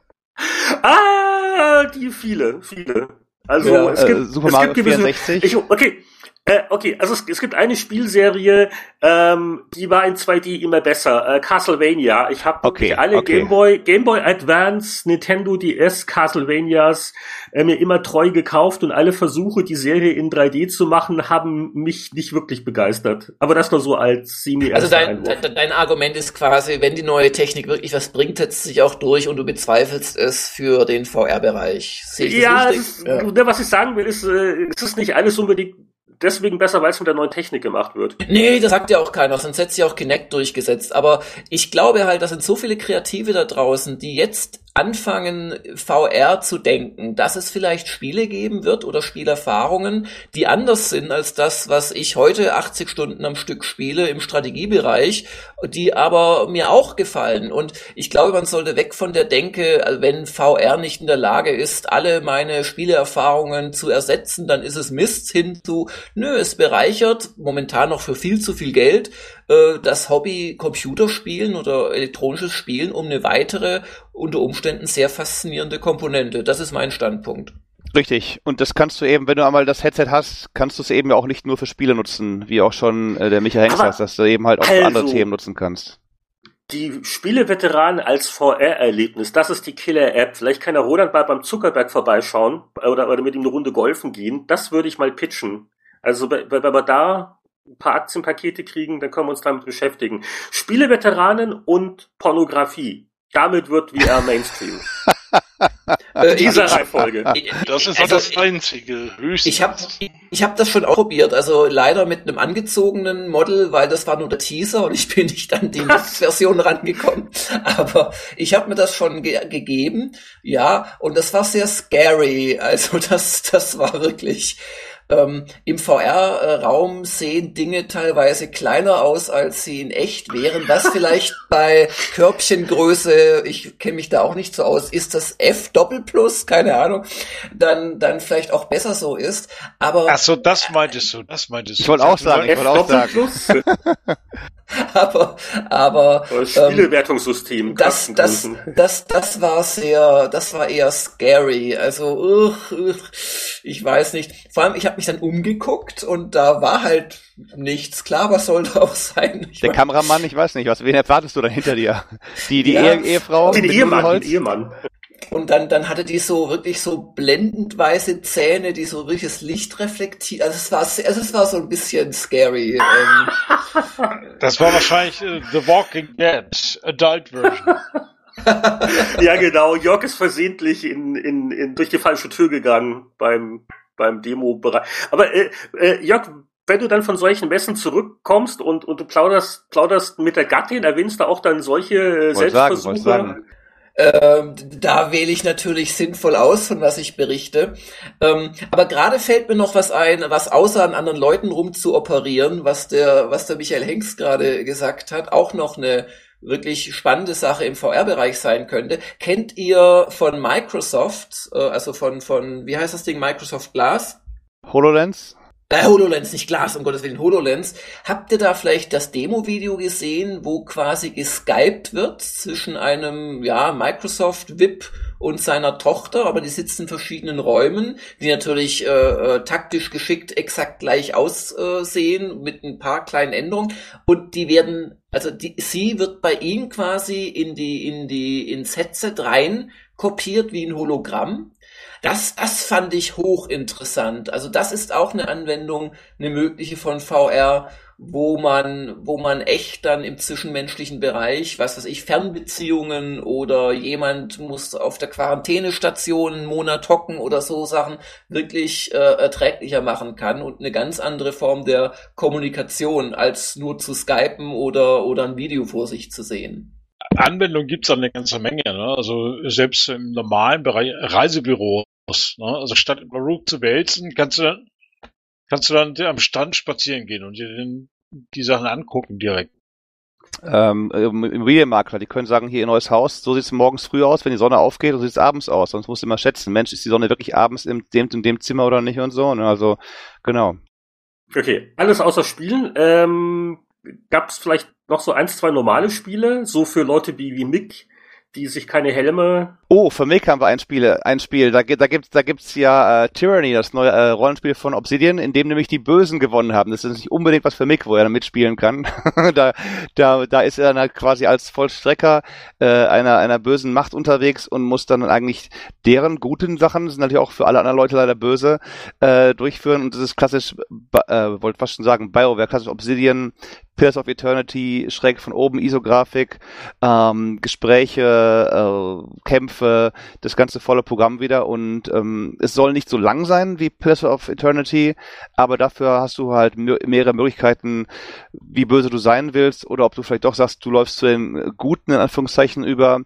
Ah, die viele, viele. Also ja, es gibt, äh, Super es Mario gibt gewisse, vierundsechzig. Ich, okay, äh, okay, also es, es gibt eine Spielserie, ähm, die war in zwei D immer besser. Äh, Castlevania. Ich habe okay, alle okay. Game Boy, Game Boy Advance, Nintendo D S, Castlevanias äh, mir immer treu gekauft und alle Versuche, die Serie in drei D zu machen, haben mich nicht wirklich begeistert. Aber das nur so als semi Also dein, dein, dein Argument ist quasi, wenn die neue Technik wirklich was bringt, setzt sich auch durch und du bezweifelst es für den V R-Bereich. Sehe ich das ja, richtig? Ist, ja, was ich sagen will, ist, äh, es ist nicht alles unbedingt deswegen besser, weil es mit der neuen Technik gemacht wird. Nee, das sagt ja auch keiner, sonst hätte sich auch Kinect durchgesetzt. Aber ich glaube halt, da sind so viele Kreative da draußen, die jetzt anfangen, V R zu denken, dass es vielleicht Spiele geben wird oder Spielerfahrungen, die anders sind als das, was ich heute achtzig Stunden am Stück spiele im Strategiebereich, die aber mir auch gefallen. Und ich glaube, man sollte weg von der Denke, wenn V R nicht in der Lage ist, alle meine Spieleerfahrungen zu ersetzen, dann ist es Mist, hinzu, nö, es bereichert, momentan noch für viel zu viel Geld, das Hobby Computerspielen oder elektronisches Spielen um eine weitere, unter Umständen sehr faszinierende Komponente. Das ist mein Standpunkt. Richtig. Und das kannst du eben, wenn du einmal das Headset hast, kannst du es eben auch nicht nur für Spiele nutzen, wie auch schon äh, der Michael Hengst sagt, dass du eben halt auch also, für andere Themen nutzen kannst. Die Spieleveteranen als V R-Erlebnis, das ist die Killer-App. Vielleicht kann der Roland mal beim Zuckerberg vorbeischauen oder, oder mit ihm eine Runde golfen gehen. Das würde ich mal pitchen. Also wenn wir da ein paar Aktienpakete kriegen, dann können wir uns damit beschäftigen. Spieleveteranen und Pornografie. Damit wird V R Mainstream. In dieser Reihenfolge. Das ist also, das Einzige. Höchstens. Ich habe ich hab das schon auch probiert. Also leider mit einem angezogenen Model, weil das war nur der Teaser und ich bin nicht an die Version rangekommen. Aber ich habe mir das schon ge- gegeben. Ja, und das war sehr scary. Also das, das war wirklich... Ähm, im V R-Raum sehen Dinge teilweise kleiner aus, als sie in echt wären. Was vielleicht bei Körbchengröße, ich kenne mich da auch nicht so aus, ist das F Doppelplus, keine Ahnung, dann dann vielleicht auch besser so ist. Aber ach so, das meintest du, das meintest du. Ich wollte auch sagen, ich wollte auch sagen. aber aber das Spielewertungssystem. Ähm, das das das das war sehr, das war eher scary. Also uh, uh, ich weiß nicht. Vor allem ich habe mich dann umgeguckt und da war halt nichts. Klar, was soll da auch sein? Ich der mein, Kameramann, ich weiß nicht, was wen erwartest du da hinter dir? Die die ja, Ehe, Ehefrau? Den Ehemann, den Ehemann. Und dann, dann hatte die so wirklich so blendend weiße Zähne, die so wirkliches Licht reflektiert. Also es war, also es war so ein bisschen scary. Ähm. Das war wahrscheinlich uh, The Walking Dead Adult Version. Ja, genau. Jörg ist versehentlich in, in, in, durch die falsche Tür gegangen beim, beim Demo-Bereich. Aber, äh, äh, Jörg, wenn du dann von solchen Messen zurückkommst und, und du plauderst, plauderst mit der Gattin, erwähnst du auch dann solche äh, Selbstversuche? Sagen, sagen. Ähm, da wähle ich natürlich sinnvoll aus, von was ich berichte. Ähm, aber gerade fällt mir noch was ein, was außer an anderen Leuten rumzuoperieren, was der, was der Michael Hengst gerade gesagt hat, auch noch eine wirklich spannende Sache im V R-Bereich sein könnte. Kennt ihr von Microsoft, äh, also von, von, wie heißt das Ding, Microsoft Glass? HoloLens? Äh, HoloLens, nicht Glas, um Gottes Willen, HoloLens. Habt ihr da vielleicht das Demo-Video gesehen, wo quasi geskypt wird zwischen einem, ja, Microsoft-V I P und seiner Tochter, aber die sitzen in verschiedenen Räumen, die natürlich äh, äh, taktisch geschickt exakt gleich aussehen, mit ein paar kleinen Änderungen. Und die werden, also die, sie wird bei ihm quasi in die, in die, ins Headset rein kopiert wie ein Hologramm. Das, das fand ich hochinteressant. Also das ist auch eine Anwendung, eine mögliche von V R, wo man, wo man echt dann im zwischenmenschlichen Bereich, was weiß ich, Fernbeziehungen oder jemand muss auf der Quarantänestation einen Monat hocken oder so Sachen wirklich äh, erträglicher machen kann und eine ganz andere Form der Kommunikation als nur zu skypen oder, oder ein Video vor sich zu sehen. Anwendungen gibt's da eine ganze Menge, ne? Also selbst im normalen Bereich Reisebüros, ne? Also statt über Route zu wälzen, kannst du Kannst du dann am Stand spazieren gehen und dir den, die Sachen angucken direkt? Ähm, Immobilienmakler, die können sagen, hier ihr neues Haus, so sieht es morgens früh aus, wenn die Sonne aufgeht, und so sieht es abends aus. Sonst musst du immer schätzen, Mensch, ist die Sonne wirklich abends in dem, in dem Zimmer oder nicht und so. Ne? Also, genau. Okay, alles außer Spielen. Ähm, gab es vielleicht noch so ein, zwei normale Spiele, so für Leute wie, wie Mick, die sich keine Helme... Oh, für Mick haben wir ein Spiel, ein Spiel. Da, da gibt's, da gibt's ja äh, Tyranny, das neue äh, Rollenspiel von Obsidian, in dem nämlich die Bösen gewonnen haben. Das ist nicht unbedingt was für Mick, wo er mitspielen kann. da, da, da ist er dann halt quasi als Vollstrecker äh, einer, einer bösen Macht unterwegs und muss dann eigentlich deren guten Sachen, sind natürlich auch für alle anderen Leute leider böse, äh, durchführen. Und das ist klassisch, äh, wollte fast schon sagen, BioWare, klassisch Obsidian, Pillars of Eternity, schräg von oben, ISO-Grafik, ähm, Gespräche, äh, Kämpfe, das ganze volle Programm wieder, und ähm, es soll nicht so lang sein wie Pillars of Eternity, aber dafür hast du halt mehrere Möglichkeiten, wie böse du sein willst, oder ob du vielleicht doch sagst, du läufst zu den Guten in Anführungszeichen über,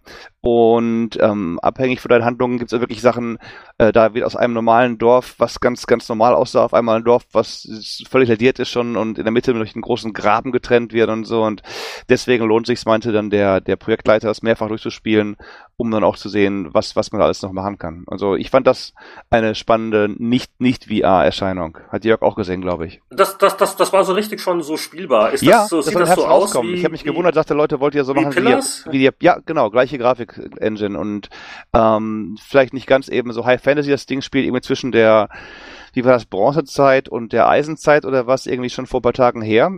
und ähm, abhängig von deinen Handlungen gibt es wirklich Sachen, äh, da wird aus einem normalen Dorf, was ganz, ganz normal aussah, auf einmal ein Dorf, was völlig lediert ist schon und in der Mitte durch einen großen Graben getrennt wird und so, und deswegen lohnt sich, meinte dann der, der Projektleiter, das mehrfach durchzuspielen, um dann auch zu sehen, was, was man da alles noch machen kann. Also ich fand das eine spannende nicht, nicht V R-Erscheinung. Hat Jörg auch gesehen, glaube ich. Das, das, das, das war so richtig schon so spielbar. Ist ja, das so, das sieht soll das so aus rauskommen. wie, Ich habe mich gewundert, dachte, Leute, wollt ihr so wie machen Pillars? wie, wie die, ja, genau, gleiche Grafik-Engine, und ähm, vielleicht nicht ganz eben so High Fantasy, das Ding spielt irgendwie zwischen der, wie war das, Bronzezeit und der Eisenzeit oder was, irgendwie schon vor ein paar Tagen her,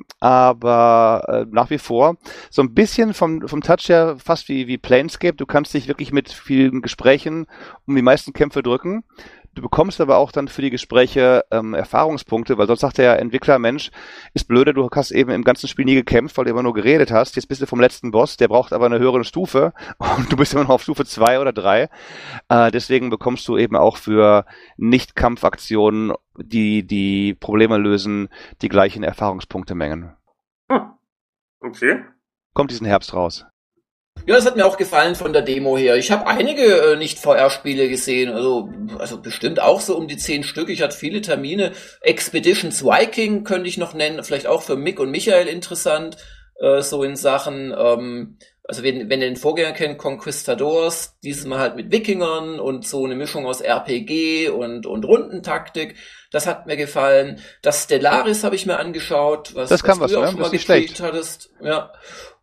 aber äh, nach wie vor so ein bisschen vom, vom Touch her fast wie, wie Planescape. Du kannst dich wirklich mit vielen Gesprächen um die meisten Kämpfe drücken. Du bekommst aber auch dann für die Gespräche ähm, Erfahrungspunkte, weil sonst sagt der Entwickler, Mensch, ist blöde, du hast eben im ganzen Spiel nie gekämpft, weil du immer nur geredet hast. Jetzt bist du vom letzten Boss, der braucht aber eine höhere Stufe und du bist immer noch auf Stufe zwei oder drei. Äh, deswegen bekommst du eben auch für Nicht-Kampfaktionen, die die Probleme lösen, die gleichen Erfahrungspunktemengen. Hm. Okay. Kommt diesen Herbst raus. Ja, das hat mir auch gefallen von der Demo her. Ich habe einige äh, Nicht-V R-Spiele gesehen, also also bestimmt auch so um die zehn Stück. Ich hatte viele Termine. Expeditions Viking könnte ich noch nennen, vielleicht auch für Mick und Michael interessant, äh, so in Sachen, ähm, also wenn, wenn ihr den Vorgänger kennt, Conquistadors, dieses Mal halt mit Wikingern und so eine Mischung aus R P G und, und Rundentaktik. Das hat mir gefallen. Das Stellaris habe ich mir angeschaut, was, das kann was was, du auch ne? schon mal Das ist nicht gekriegt schlecht. hattest. Ja.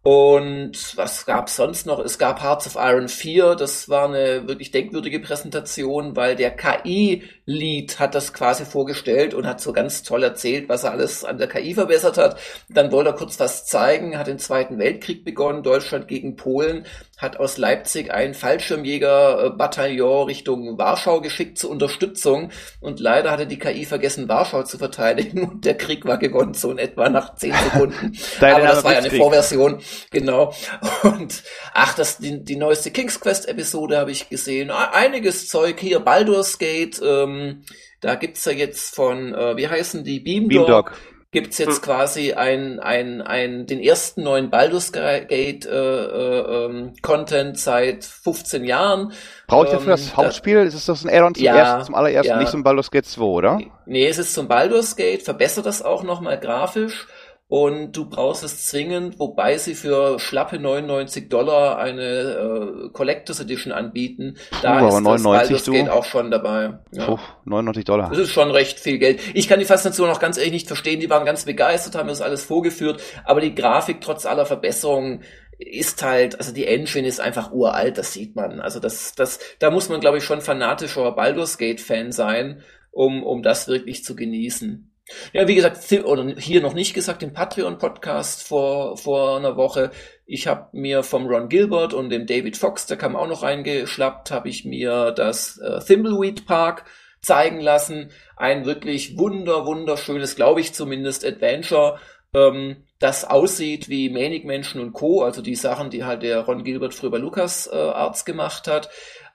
Und was gab's sonst noch? Es gab Hearts of Iron vier, das war eine wirklich denkwürdige Präsentation, weil der K I-Lead hat das quasi vorgestellt und hat so ganz toll erzählt, was er alles an der K I verbessert hat. Dann wollte er kurz was zeigen, hat den Zweiten Weltkrieg begonnen, Deutschland gegen Polen, hat aus Leipzig ein Fallschirmjäger-Bataillon Richtung Warschau geschickt zur Unterstützung, und leider hatte die K I vergessen, Warschau zu verteidigen, und der Krieg war gewonnen, so in etwa nach zehn Sekunden. Aber das war ja eine Vorversion. Genau. Und ach, das die, die neueste King's Quest Episode habe ich gesehen. Einiges Zeug hier, Baldur's Gate, ähm, da gibt's ja jetzt von, äh, wie heißen die, Beamdog, Beamdog. Gibt's jetzt quasi ein, ein, ein, den ersten neuen Baldur's Gate äh, äh, ähm, Content seit fünfzehn Jahren. Brauche ich dafür ähm, das Hauptspiel? Ist das ein Add-on zum, ja, ersten, zum allerersten, ja. nicht zum Baldur's Gate zwei, oder? Nee, es ist zum Baldur's Gate, verbessert das auch nochmal grafisch. Und du brauchst es zwingend, wobei sie für schlappe neunundneunzig Dollar eine äh, Collectors Edition anbieten. Da Puh, ist aber neunundneunzig, das Baldur's Gate auch schon dabei. Ja. Puh, neunundneunzig Dollar. Das ist schon recht viel Geld. Ich kann die Faszination auch ganz ehrlich nicht verstehen. Die waren ganz begeistert, haben mir das alles vorgeführt. Aber die Grafik, trotz aller Verbesserungen, ist halt, also die Engine ist einfach uralt, das sieht man. Also das, das, da muss man, glaube ich, schon fanatischer Baldur's Gate Fan sein, um, um das wirklich zu genießen. Ja, wie gesagt, oder hier noch nicht gesagt, im Patreon-Podcast vor vor einer Woche, ich habe mir vom Ron Gilbert und dem David Fox, der kam auch noch reingeschlappt, habe ich mir das äh, Thimbleweed Park zeigen lassen. Ein wirklich wunder, wunderschönes, glaube ich zumindest, Adventure, ähm, das aussieht wie Manic Mansion und Co., also die Sachen, die halt der Ron Gilbert früher bei Lucas äh, Arts gemacht hat.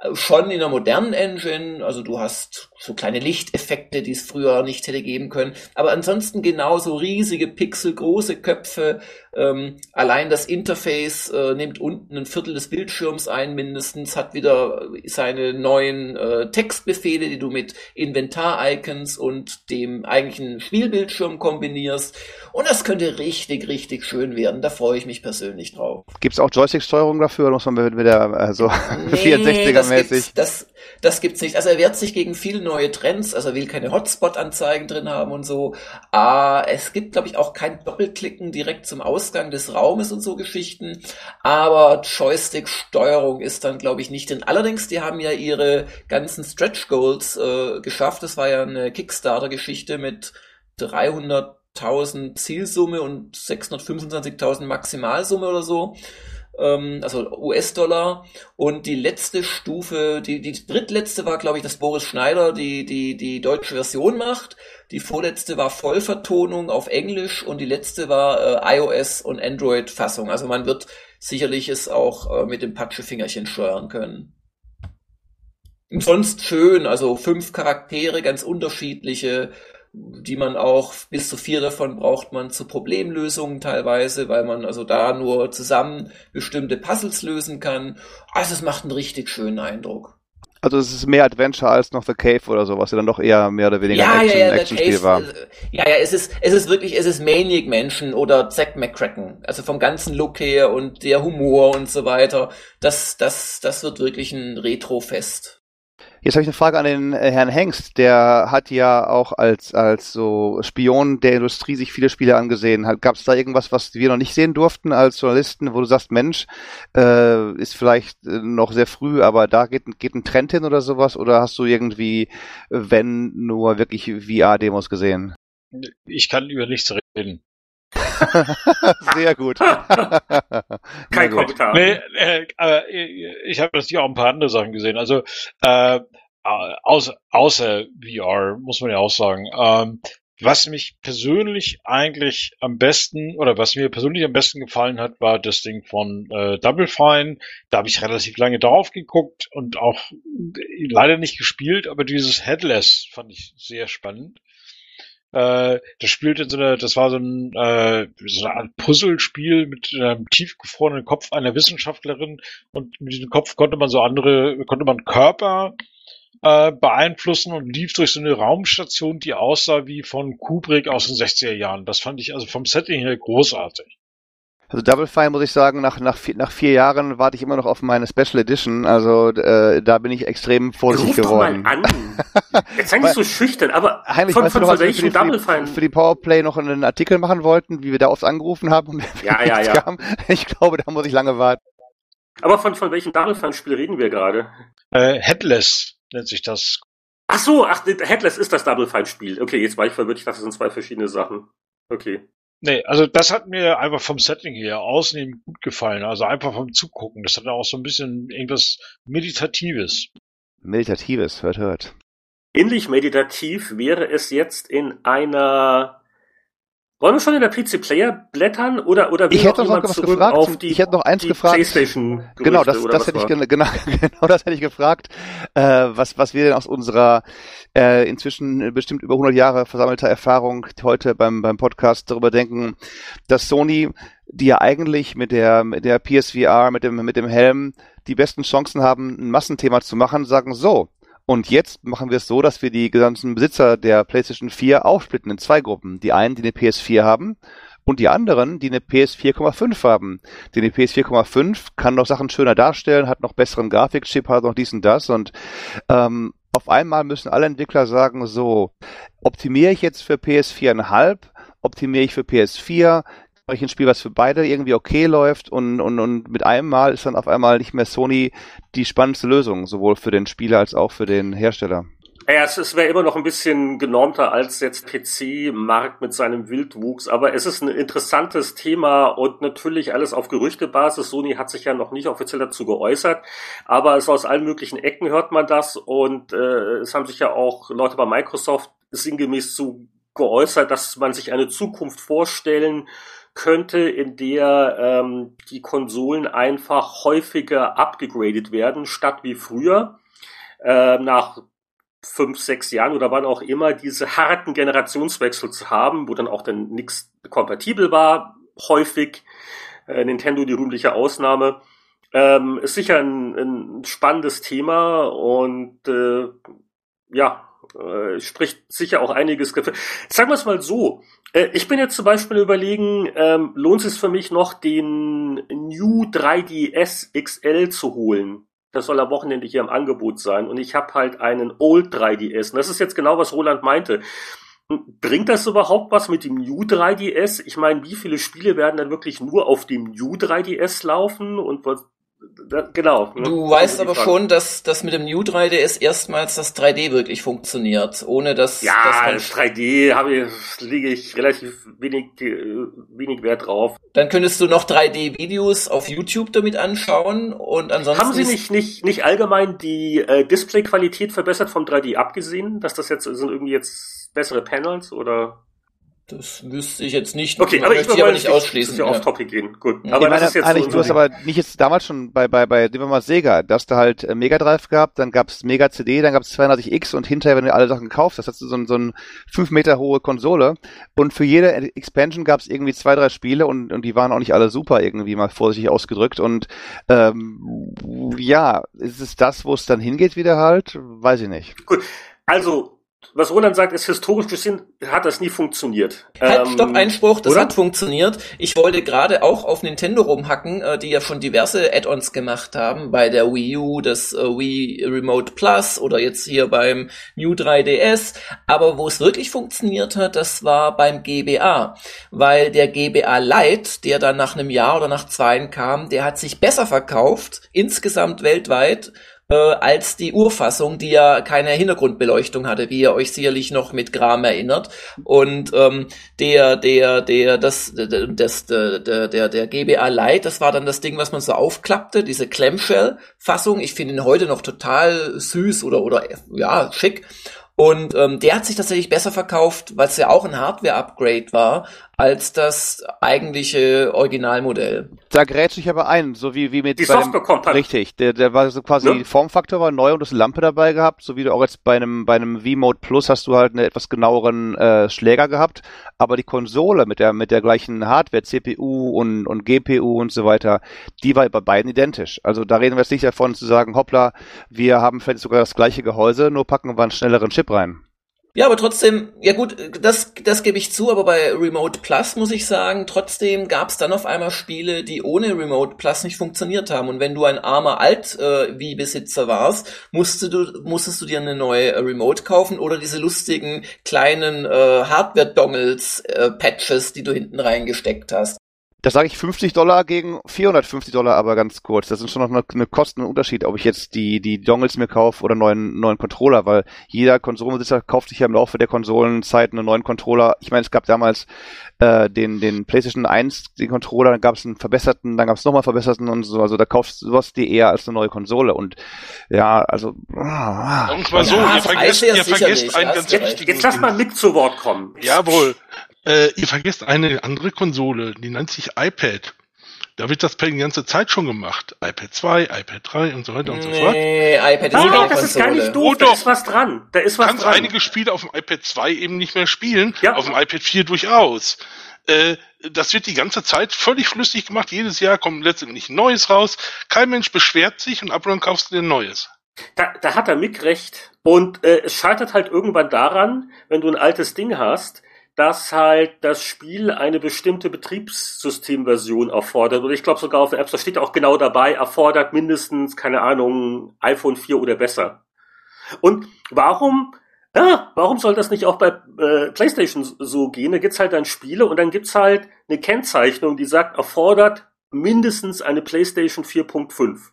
schon in einer modernen Engine, also du hast so kleine Lichteffekte, die es früher nicht hätte geben können, aber ansonsten genauso riesige Pixel, große Köpfe, ähm, allein das Interface äh, nimmt unten ein Viertel des Bildschirms ein mindestens, hat wieder seine neuen äh, Textbefehle, die du mit Inventar-Icons und dem eigentlichen Spielbildschirm kombinierst, und das könnte richtig, richtig schön werden, da freue ich mich persönlich drauf. Gibt's auch Joystick-Steuerung dafür, oder muss man mit der also nee, vierundsechziger-mäßig? Das, das gibt's nicht. Also er wehrt sich gegen viele neue Trends, also er will keine Hotspot-Anzeigen drin haben und so. Ah, es gibt, glaube ich, auch kein Doppelklicken direkt zum Ausgang des Raumes und so Geschichten, aber Joystick-Steuerung ist dann, glaube ich, nicht drin. Allerdings, die haben ja ihre ganzen Stretch-Goals äh, geschafft. Das war ja eine Kickstarter-Geschichte mit dreihunderttausend Zielsumme und sechshundertfünfundzwanzigtausend Maximalsumme oder so, ähm, also U S-Dollar. Und die letzte Stufe, die, die drittletzte war, glaube ich, dass Boris Schneider die, die, die deutsche Version macht. Die vorletzte war Vollvertonung auf Englisch und die letzte war äh, iOS- und Android-Fassung. Also man wird sicherlich es auch äh, mit dem Patschefingerchen steuern können. Und sonst schön, also fünf Charaktere, ganz unterschiedliche, die man auch, bis zu vier davon braucht man zu Problemlösungen teilweise, weil man also da nur zusammen bestimmte Puzzles lösen kann. Also es macht einen richtig schönen Eindruck. Also es ist mehr Adventure als noch The Cave oder so, was ja dann doch eher mehr oder weniger ja, ein Action, ja, ja, Action-Spiel Cave, war. Ja, ja, es ist, es ist wirklich, es ist Maniac Mansion oder Zack McCracken. Also vom ganzen Look her und der Humor und so weiter. Das, das, das wird wirklich ein Retro-Fest. Jetzt habe ich eine Frage an den äh, Herrn Hengst. Der hat ja auch als als so Spion der Industrie sich viele Spiele angesehen. Gab es da irgendwas, was wir noch nicht sehen durften als Journalisten, wo du sagst, Mensch, äh, ist vielleicht äh, noch sehr früh, aber da geht, geht ein Trend hin oder sowas? Oder hast du irgendwie, wenn nur wirklich V R-Demos gesehen? Ich kann über nichts reden. Sehr gut. Kein Kommentar. Nee, äh, aber ich habe natürlich auch ein paar andere Sachen gesehen. Also äh, außer, außer V R, muss man ja auch sagen. Ähm, was mich persönlich eigentlich am besten, oder was mir persönlich am besten gefallen hat, war das Ding von äh, Double Fine. Da habe ich relativ lange drauf geguckt und auch leider nicht gespielt, aber dieses Headless fand ich sehr spannend. Äh, das spielt in so einer, das war so ein äh, so eine Art Puzzlespiel mit einem tiefgefrorenen Kopf einer Wissenschaftlerin, und mit diesem Kopf konnte man so andere, konnte man Körper äh, beeinflussen und lief durch so eine Raumstation, die aussah wie von Kubrick aus den sechziger Jahren. Das fand ich also vom Setting her großartig. Also Double Fine, muss ich sagen, nach nach vier, nach vier Jahren warte ich immer noch auf meine Special Edition. Also äh, da bin ich extrem vorsichtig Ruf geworden. Doch mal an. Jetzt sei nicht so schüchtern, aber Heinrich, von, weißt von, du noch, von als wir welchem für die, Double für, Fine? die, für die Powerplay noch einen Artikel machen wollten, wie wir da oft angerufen haben und Ja, ja, nichts ja. kam? Ich glaube, da muss ich lange warten. Aber von, von welchem Double Fine Spiel reden wir gerade? Äh, Headless nennt sich das. Ach so, ach, Headless ist das Double Fine Spiel. Okay, jetzt war ich verwirrt, ich dachte, das sind zwei verschiedene Sachen. Okay. Nee, also das hat mir einfach vom Setting her ausnehmend gut gefallen. Also einfach vom Zugucken. Das hat auch so ein bisschen irgendwas Meditatives. Meditatives, hört, hört. Ähnlich meditativ wäre es jetzt in einer... Wollen wir schon in der P C-Player blättern? Oder, oder will Ich hätte noch noch jemand was zurück gefragt. auf die, ich hätte noch eins die gefragt. PlayStation Genau, das, oder das was hätte ich war? ge- genau, genau das hätte ich gefragt, äh, was was wir denn aus unserer äh, inzwischen bestimmt über hundert Jahre versammelter Erfahrung heute beim beim Podcast darüber denken, dass Sony, die ja eigentlich mit der mit der P S V R, mit dem mit dem Helm die besten Chancen haben, ein Massenthema zu machen, sagen so. Und jetzt machen wir es so, dass wir die gesamten Besitzer der PlayStation vier aufsplitten in zwei Gruppen. Die einen, die eine P S vier haben, und die anderen, die eine P S vier Komma fünf haben. Die eine P S vier Komma fünf kann noch Sachen schöner darstellen, hat noch besseren Grafikchip, hat noch dies und das. Und ähm, auf einmal müssen alle Entwickler sagen, so, optimiere ich jetzt für P S vier Komma fünf, optimiere ich für P S vier, mache ich ein Spiel, was für beide irgendwie okay läuft, und, und, und mit einem Mal ist dann auf einmal nicht mehr Sony die spannendste Lösung, sowohl für den Spieler als auch für den Hersteller. Ja, es, es wäre immer noch ein bisschen genormter als jetzt P C-Markt mit seinem Wildwuchs, aber es ist ein interessantes Thema und natürlich alles auf Gerüchtebasis. Sony hat sich ja noch nicht offiziell dazu geäußert, aber es aus allen möglichen Ecken hört man das, und äh, es haben sich ja auch Leute bei Microsoft sinngemäß zu geäußert, dass man sich eine Zukunft vorstellen könnte, in der ähm, die Konsolen einfach häufiger abgegradet werden, statt wie früher, äh, nach fünf, sechs Jahren oder wann auch immer, diese harten Generationswechsel zu haben, wo dann auch dann nichts kompatibel war, häufig. Äh, Nintendo die rühmliche Ausnahme. Ähm, ist sicher ein, ein spannendes Thema und äh, ja, äh, spricht sicher auch einiges. Sagen wir es mal so, äh, ich bin jetzt zum Beispiel überlegen, ähm, lohnt es für mich noch, den New drei D S X L zu holen? Das soll am Wochenende hier im Angebot sein und ich habe halt einen Old drei D S und das ist jetzt genau, was Roland meinte. Bringt das überhaupt was mit dem New drei D S? Ich meine, wie viele Spiele werden dann wirklich nur auf dem New drei D S laufen und was? Da, genau. Du weißt aber schon, dass, dass mit dem New drei D S erstmals das drei D wirklich funktioniert, ohne dass... Ja, dass man das drei D habe ich, lege ich relativ wenig, äh, wenig Wert drauf. Dann könntest du noch drei D-Videos auf YouTube damit anschauen und ansonsten... Haben Sie nicht, nicht, nicht allgemein die äh, Displayqualität verbessert vom drei D abgesehen? Dass das jetzt, sind irgendwie jetzt bessere Panels oder... Das wüsste ich jetzt nicht. Okay, aber ich, ich aber nicht ausschließen. Ja, ja. off Topic gehen. Gut. Ja. Aber ich meine, das ist jetzt eigentlich, so du hast aber nicht jetzt damals schon bei, bei, bei, nehmen wir mal Sega, da hast du halt äh, Mega Drive gehabt, dann gab's Mega C D, dann gab's zweiunddreißig X und hinterher, wenn du alle Sachen kaufst, das hast du so ein, so ein fünf Meter hohe Konsole und für jede Expansion gab's irgendwie zwei, drei Spiele und, und die waren auch nicht alle super irgendwie, mal vorsichtig ausgedrückt und, ähm, ja, ist es das, wo es dann hingeht wieder halt? Weiß ich nicht. Gut. Also, was Roland sagt, ist historisch gesehen, hat das nie funktioniert. Halt, ähm, stopp, Einspruch, das oder? hat funktioniert. Ich wollte gerade auch auf Nintendo rumhacken, äh, die ja schon diverse Add-ons gemacht haben, bei der Wii U, das äh, Wii Remote Plus oder jetzt hier beim New drei D S. Aber wo es wirklich funktioniert hat, das war beim G B A. Weil der G B A Lite, der dann nach einem Jahr oder nach zwei kam, der hat sich besser verkauft, insgesamt weltweit, Äh, als die Urfassung, die ja keine Hintergrundbeleuchtung hatte, wie ihr euch sicherlich noch mit Gram erinnert. Und ähm, der, der, der, das, das, der, der, der G B A Lite, das war dann das Ding, was man so aufklappte, diese Clamshell-Fassung. Ich finde ihn heute noch total süß oder oder ja schick. Und ähm, der hat sich tatsächlich besser verkauft, weil es ja auch ein Hardware-Upgrade war, als das eigentliche Originalmodell. Da grätsche ich aber ein, so wie, wie mit Die bei dem, Software-Kompakt. richtig, der, der war so quasi, Ne? Formfaktor war neu und du hast eine Lampe dabei gehabt, so wie du auch jetzt bei einem, bei einem V-Mode Plus hast du halt einen etwas genaueren äh, Schläger gehabt, aber die Konsole mit der, mit der gleichen Hardware, C P U und, und G P U und so weiter, die war bei beiden identisch. Also da reden wir jetzt nicht davon zu sagen, hoppla, wir haben vielleicht sogar das gleiche Gehäuse, nur packen wir einen schnelleren Chip rein. Ja, aber trotzdem, ja gut, das das gebe ich zu, aber bei Remote Plus muss ich sagen, trotzdem gab es dann auf einmal Spiele, die ohne Remote Plus nicht funktioniert haben. Und wenn du ein armer Alt-Wii-Besitzer warst, musstest du musstest du dir eine neue äh, Remote kaufen oder diese lustigen kleinen äh, Hardware-Dongles, äh, Patches, die du hinten reingesteckt hast. Das sage ich fünfzig Dollar gegen vierhundertfünfzig Dollar, aber ganz kurz. Das ist schon noch eine, eine Kostenunterschied, ob ich jetzt die die Dongles mir kaufe oder neuen neuen Controller, weil jeder Konsolenbesitzer kauft sich ja im Laufe der Konsolenzeit einen neuen Controller. Ich meine, es gab damals äh, den den PlayStation eins, den Controller, dann gab es einen verbesserten, dann gab es nochmal einen verbesserten und so. Also da kaufst du sowas dir eher als eine neue Konsole. Und ja, also... Ah, Sagen wir mal so, Ja, ihr vergesst, ja ihr vergesst einen hast ganz du recht. wichtigen... Jetzt lass mal Mick zu Wort kommen. Jawohl. Äh, ihr vergesst eine andere Konsole, die nennt sich iPad. Da wird das die ganze Zeit schon gemacht. iPad zwei, iPad drei und so weiter und so fort. Nee, iPad ist Ah, keine das ist gar Konsole. nicht doof, Oh, da doch. ist was dran. Da ist Du was kannst dran. einige Spiele auf dem iPad zwei eben nicht mehr spielen, Ja. auf dem iPad vier durchaus. Äh, das wird die ganze Zeit völlig flüssig gemacht. Jedes Jahr kommt letztendlich ein neues raus. Kein Mensch beschwert sich und ab und an kaufst du dir ein neues. Da, da hat der Mick recht. Und äh, es scheitert halt irgendwann daran, wenn du ein altes Ding hast, dass halt das Spiel eine bestimmte Betriebssystemversion erfordert. Oder ich glaube sogar auf der App Store steht auch genau dabei, erfordert mindestens, keine Ahnung, iPhone vier oder besser. Und warum, ja, warum soll das nicht auch bei äh, PlayStation so gehen? Da gibt's halt dann Spiele und dann gibt's halt eine Kennzeichnung, die sagt, erfordert mindestens eine PlayStation vier Punkt fünf.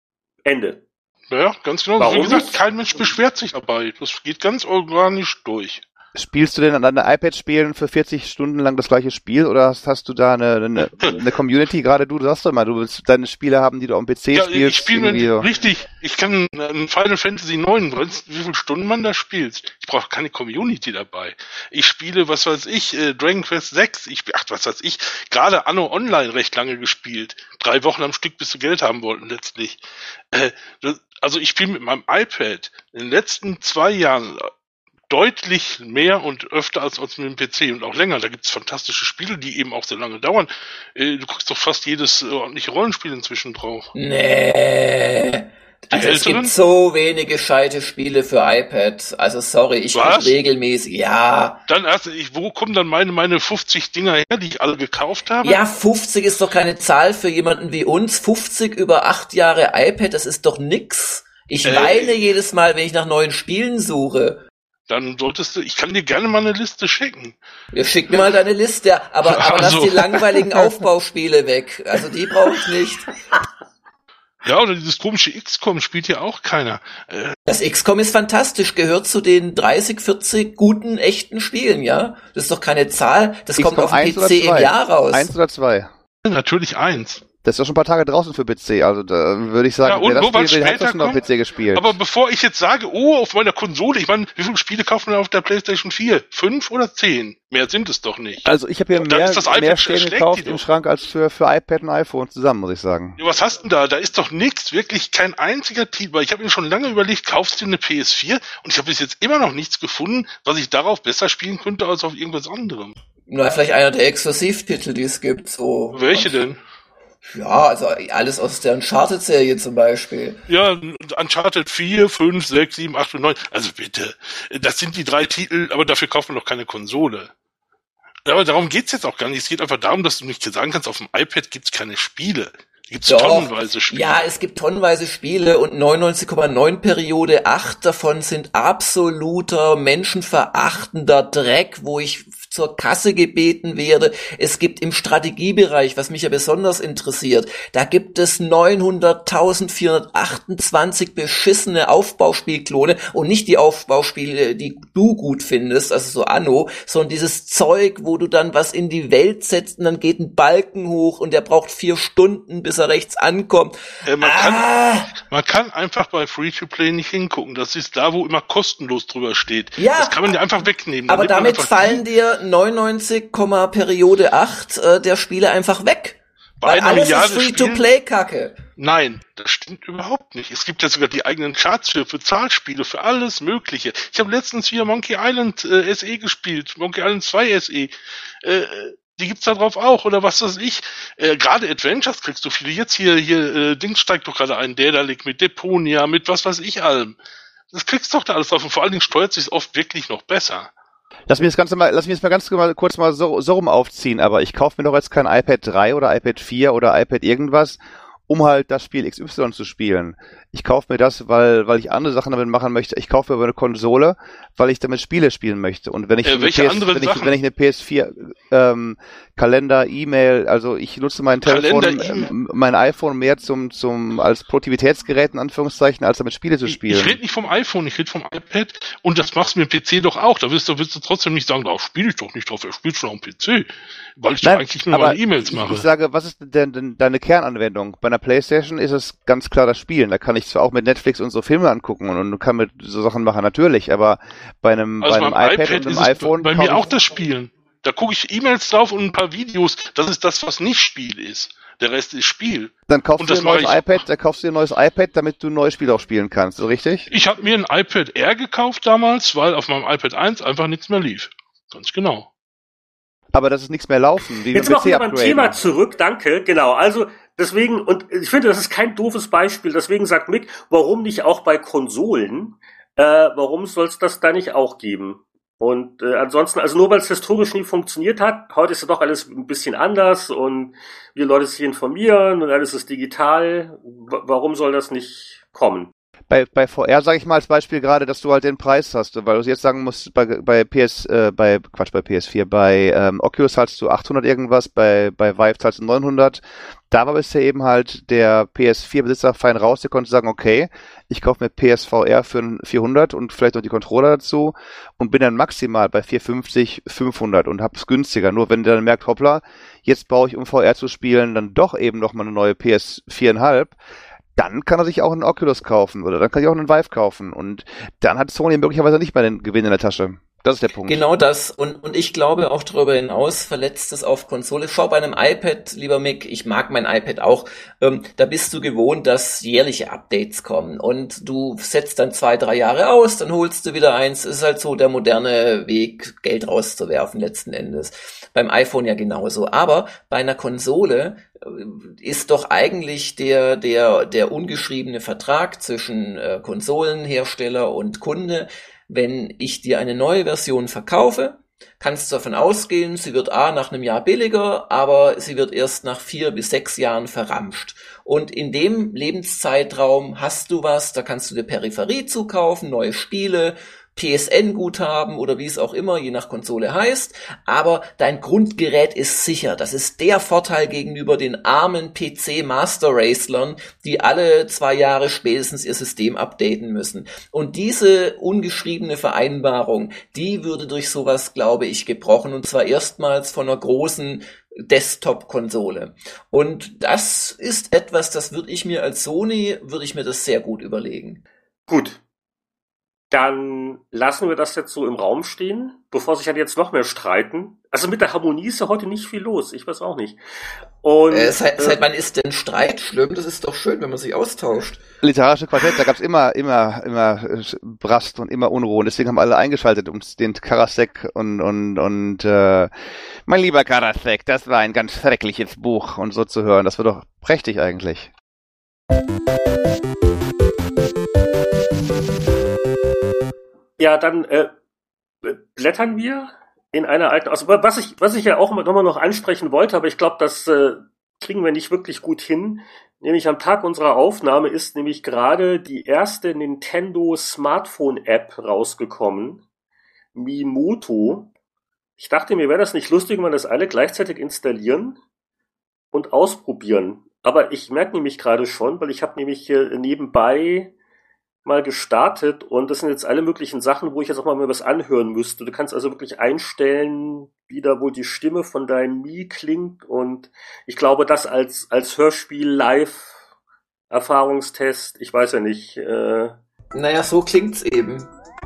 Ende. Ja, ganz genau. Warum Wie gesagt, nicht? kein Mensch beschwert sich dabei. Das geht ganz organisch durch. Spielst du denn an deinem iPad spielen für vierzig Stunden lang das gleiche Spiel oder hast, hast du da eine, eine, eine Community? Gerade du, du sagst doch mal, du willst deine Spiele haben, die du am P C ja, spielst. Ich spiele so. richtig. Ich kann ein Final Fantasy neun, wie viele Stunden man da spielt. Ich brauche keine Community dabei. Ich spiele, was weiß ich, äh, Dragon Quest sechs. Ich, ach, was weiß ich, gerade Anno Online recht lange gespielt. Drei Wochen am Stück, bis sie Geld haben wollten letztlich. Äh, das, also ich spiele mit meinem iPad in den letzten zwei Jahren deutlich mehr und öfter als, als mit dem P C und auch länger. Da gibt's fantastische Spiele, die eben auch sehr lange dauern. Äh, du kriegst doch fast jedes äh, ordentliche Rollenspiel inzwischen drauf. Nee. Also es gibt so wenige gescheite Spiele für iPad. Also sorry, ich krieg regelmäßig, ja. Dann also ich, wo kommen dann meine meine fünfzig Dinger her, die ich alle gekauft habe? Ja, fünfzig ist doch keine Zahl für jemanden wie uns. fünfzig über acht Jahre iPad, das ist doch nix. Ich äh, weine jedes Mal, wenn ich nach neuen Spielen suche. Dann solltest du, ich kann dir gerne mal eine Liste schicken. Ja, schick mir mal deine Liste, aber, aber also. Lass die langweiligen Aufbauspiele weg. Also die brauche ich nicht. Ja, oder dieses komische X COM spielt ja auch keiner. Äh, das X COM ist fantastisch, gehört zu den dreißig, vierzig guten, echten Spielen, ja? Das ist doch keine Zahl, das kommt auf dem P C im Jahr raus. Eins oder zwei? Natürlich eins. Das ist doch schon ein paar Tage draußen für P C, also da würde ich sagen, ja, und wer das nur spielt, hat das schon auf P C gespielt. Aber bevor ich jetzt sage, oh, auf meiner Konsole, ich meine, wie viele Spiele kaufen wir auf der PlayStation vier? Fünf oder zehn? Mehr sind es doch nicht. Also ich habe hier mehr, mehr Stellen gekauft im Schrank als für, für iPad und iPhone zusammen, muss ich sagen. Ja, was hast du denn da? Da ist doch nichts, wirklich kein einziger Titel. Ich habe mir schon lange überlegt, kaufst du eine P S vier? Und ich habe bis jetzt immer noch nichts gefunden, was ich darauf besser spielen könnte als auf irgendwas anderem. Na, vielleicht einer der Exklusivtitel, die es gibt. So. Welche denn? Ja, also alles aus der Uncharted-Serie zum Beispiel. Ja, Uncharted vier, fünf, sechs, sieben, acht und neun. Also bitte, das sind die drei Titel, aber dafür kauft man doch keine Konsole. Aber darum geht's jetzt auch gar nicht. Es geht einfach darum, dass du nicht sagen kannst, auf dem iPad gibt's keine Spiele. Gibt's Doch. tonnenweise Spiele. Ja, es gibt tonnenweise Spiele und neunundneunzig Komma neun Periode, acht davon sind absoluter menschenverachtender Dreck, wo ich zur Kasse gebeten werde. Es gibt im Strategiebereich, was mich ja besonders interessiert, da gibt es neunhunderttausendvierhundertachtundzwanzig beschissene Aufbauspielklone und nicht die Aufbauspiele, die du gut findest, also so Anno, sondern dieses Zeug, wo du dann was in die Welt setzt und dann geht ein Balken hoch und der braucht vier Stunden, bis er rechts ankommt. Äh, man, ah. kann, man kann einfach bei Free-to-Play nicht hingucken. Das ist da, wo immer kostenlos drüber steht. Ja, das kann man ja einfach wegnehmen. Aber damit fallen dir neunundneunzig, Periode acht äh, der Spiele einfach weg. Bei Weil einer alles Milliarde ist Free-to-Play-Kacke. Nein, das stimmt überhaupt nicht. Es gibt ja sogar die eigenen Charts für, für Zahlspiele, für alles Mögliche. Ich habe letztens hier Monkey Island äh, S E gespielt, Monkey Island zwei S E. Äh, die gibt's da drauf auch, oder was weiß ich. Äh, gerade Adventures kriegst du viele. Jetzt hier, hier, äh, Dings steigt doch gerade ein, der da liegt mit Deponia, mit was weiß ich allem. Das kriegst doch da alles drauf und vor allen Dingen steuert sich oft wirklich noch besser. Lass mich das Ganze mal, lass mich das mal ganz mal, kurz mal so, so rum aufziehen, aber ich kaufe mir doch jetzt kein iPad drei oder iPad vier oder iPad irgendwas, um halt das Spiel X Y zu spielen. Ich kaufe mir das, weil weil ich andere Sachen damit machen möchte. Ich kaufe mir aber eine Konsole, weil ich damit Spiele spielen möchte. Und wenn ich, äh, welche P S, anderen wenn, ich Sachen? wenn ich eine P S vier, ähm, Kalender, E-Mail, also ich nutze mein Telefon, Kalender, ähm, mein iPhone mehr zum zum als Produktivitätsgerät in Anführungszeichen, als damit Spiele zu spielen. Ich, ich rede nicht vom iPhone, ich rede vom iPad und das machst du mit dem P C doch auch. Da wirst du, wirst du trotzdem nicht sagen, da spiele ich doch nicht drauf, er spielt schon auf dem P C, weil ich Nein, doch eigentlich nur meine E-Mails mache. Ich, ich sage, was ist denn, denn deine Kernanwendung? Bei einer PlayStation ist es ganz klar das Spielen. Da kann ich zwar auch mit Netflix und so Filme angucken und, und kann mit so Sachen machen, natürlich, aber bei einem, also bei einem iPad, iPad und einem iPhone... Bei mir auch das Spielen. Da gucke ich E-Mails drauf und ein paar Videos. Das ist das, was nicht Spiel ist. Der Rest ist Spiel. Dann kaufst und du dir ein neues iPad, dann kaufst du dir ein neues iPad, damit du ein neues Spiel auch spielen kannst, so richtig? Ich habe mir ein iPad Air gekauft damals, weil auf meinem iPad eins einfach nichts mehr lief. Ganz genau. Aber das ist nichts mehr laufen. Wie Jetzt noch wieder beim Thema zurück, danke, genau. Also deswegen, und ich finde, das ist kein doofes Beispiel, deswegen sagt Mick, warum nicht auch bei Konsolen, äh, warum soll es das da nicht auch geben? Und äh, ansonsten, also nur weil es historisch nie funktioniert hat, heute ist ja doch alles ein bisschen anders und wir Leute sich informieren und alles ist digital, w- warum soll das nicht kommen? Bei, bei V R sage ich mal als Beispiel gerade, dass du halt den Preis hast, weil du jetzt sagen musst, bei, bei P S, äh, bei, Quatsch, bei P S vier, bei ähm, Oculus zahlst du achthundert irgendwas, bei, bei Vive zahlst du neunhundert. Da war bisher eben halt der P S vier Besitzer fein raus, der konnte sagen, okay, ich kaufe mir P S V R für vierhundert und vielleicht noch die Controller dazu und bin dann maximal bei vierhundertfünfzig, fünfhundert und hab's günstiger. Nur wenn der dann merkt, hoppla, jetzt baue ich, um V R zu spielen, dann doch eben noch mal eine neue P S vier Komma fünf, dann kann er sich auch einen Oculus kaufen oder dann kann ich auch einen Vive kaufen und dann hat Sony möglicherweise nicht mehr den Gewinn in der Tasche. Das ist der Punkt. Genau das. Und, und ich glaube auch darüber hinaus verletzt es auf Konsole. Schau bei einem iPad, lieber Mick, ich mag mein iPad auch, ähm, da bist du gewohnt, dass jährliche Updates kommen und du setzt dann zwei, drei Jahre aus, dann holst du wieder eins. Es ist halt so der moderne Weg, Geld rauszuwerfen letzten Endes. Beim iPhone ja genauso. Aber bei einer Konsole ist doch eigentlich der der der ungeschriebene Vertrag zwischen äh, Konsolenhersteller und Kunde, wenn ich dir eine neue Version verkaufe, kannst du davon ausgehen, sie wird A nach einem Jahr billiger, aber sie wird erst nach vier bis sechs Jahren verramscht. Und in dem Lebenszeitraum hast du was, da kannst du dir Peripherie zukaufen, neue Spiele, P S N-Guthaben oder wie es auch immer, je nach Konsole heißt, aber dein Grundgerät ist sicher. Das ist der Vorteil gegenüber den armen P C-Master-Raclern, die alle zwei Jahre spätestens ihr System updaten müssen. Und diese ungeschriebene Vereinbarung, die würde durch sowas, glaube ich, gebrochen, und zwar erstmals von einer großen Desktop-Konsole. Und das ist etwas, das würde ich mir als Sony, würde ich mir das sehr gut überlegen. Gut. Dann lassen wir das jetzt so im Raum stehen, bevor sich halt jetzt noch mehr streiten. Also mit der Harmonie ist ja heute nicht viel los, ich weiß auch nicht. Und, äh, seit, äh, seit wann ist denn Streit schlimm? Das ist doch schön, wenn man sich austauscht. Literarische Quartett, da gab's immer, immer, immer Brast und immer Unruhe. Und deswegen haben alle eingeschaltet, um den Karasek und, und, und, äh, mein lieber Karasek, das war ein ganz schreckliches Buch und so zu hören. Das war doch prächtig eigentlich. Ja, dann äh, blättern wir in einer alten, also was ich was ich ja auch nochmal noch ansprechen wollte, aber ich glaube, das äh, kriegen wir nicht wirklich gut hin, nämlich am Tag unserer Aufnahme ist nämlich gerade die erste Nintendo Smartphone-App rausgekommen, Miimoto. Ich dachte mir, wäre das nicht lustig, wenn wir das alle gleichzeitig installieren und ausprobieren. Aber ich merke nämlich gerade schon, weil ich habe nämlich hier nebenbei mal gestartet und das sind jetzt alle möglichen Sachen, wo ich jetzt auch mal was anhören müsste. Du kannst also wirklich einstellen, wie da wohl die Stimme von deinem Mii klingt und ich glaube, das als als Hörspiel live Erfahrungstest, ich weiß ja nicht. Äh naja, so klingt's eben.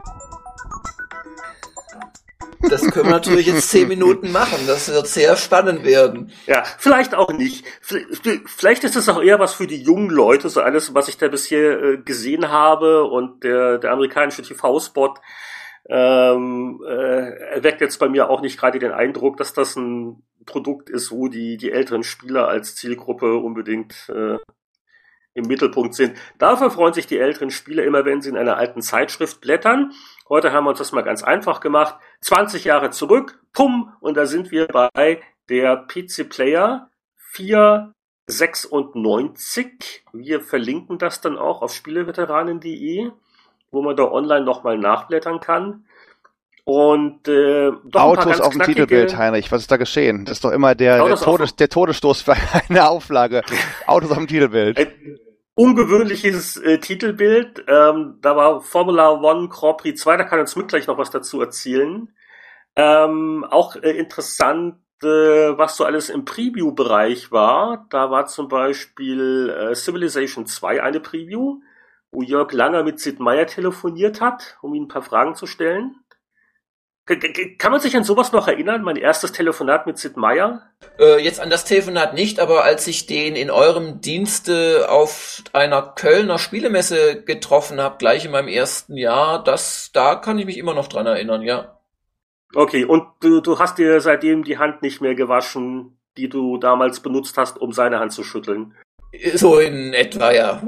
Das können wir natürlich jetzt zehn Minuten machen. Das wird sehr spannend werden. Ja, vielleicht auch nicht. Vielleicht ist es auch eher was für die jungen Leute, so alles, was ich da bisher äh, gesehen habe und der, der amerikanische T V-Spot ähm, äh, erweckt jetzt bei mir auch nicht gerade den Eindruck, dass das ein Produkt ist, wo die, die älteren Spieler als Zielgruppe unbedingt äh, im Mittelpunkt sind. Dafür freuen sich die älteren Spieler immer, wenn sie in einer alten Zeitschrift blättern. Heute haben wir uns das mal ganz einfach gemacht. zwanzig Jahre zurück, pum, und da sind wir bei der P C Player vier sechsundneunzig. Wir verlinken das dann auch auf spieleveteranen punkt de, wo man da online nochmal nachblättern kann. Und äh, doch Autos ein paar ganz auf dem knackige... Titelbild, Heinrich, was ist da geschehen? Das ist doch immer der, der, Todes, der Todesstoß für eine Auflage. Autos auf dem Titelbild. Ein ungewöhnliches äh, Titelbild. Ähm, da war Formula One Grand Prix zwei, da kann uns mit gleich noch was dazu erzählen. Ähm, auch äh, interessant, äh, was so alles im Preview-Bereich war. Da war zum Beispiel äh, Civilization zwei eine Preview, wo Jörg Langer mit Sid Meier telefoniert hat, um ihm ein paar Fragen zu stellen. Kann man sich an sowas noch erinnern? Mein erstes Telefonat mit Sid Meier? Äh, jetzt an das Telefonat nicht, aber als ich den in eurem Dienste auf einer Kölner Spielemesse getroffen habe, gleich in meinem ersten Jahr, das, da kann ich mich immer noch dran erinnern, ja. Okay, und du, du hast dir seitdem die Hand nicht mehr gewaschen, die du damals benutzt hast, um seine Hand zu schütteln? So in etwa, ja.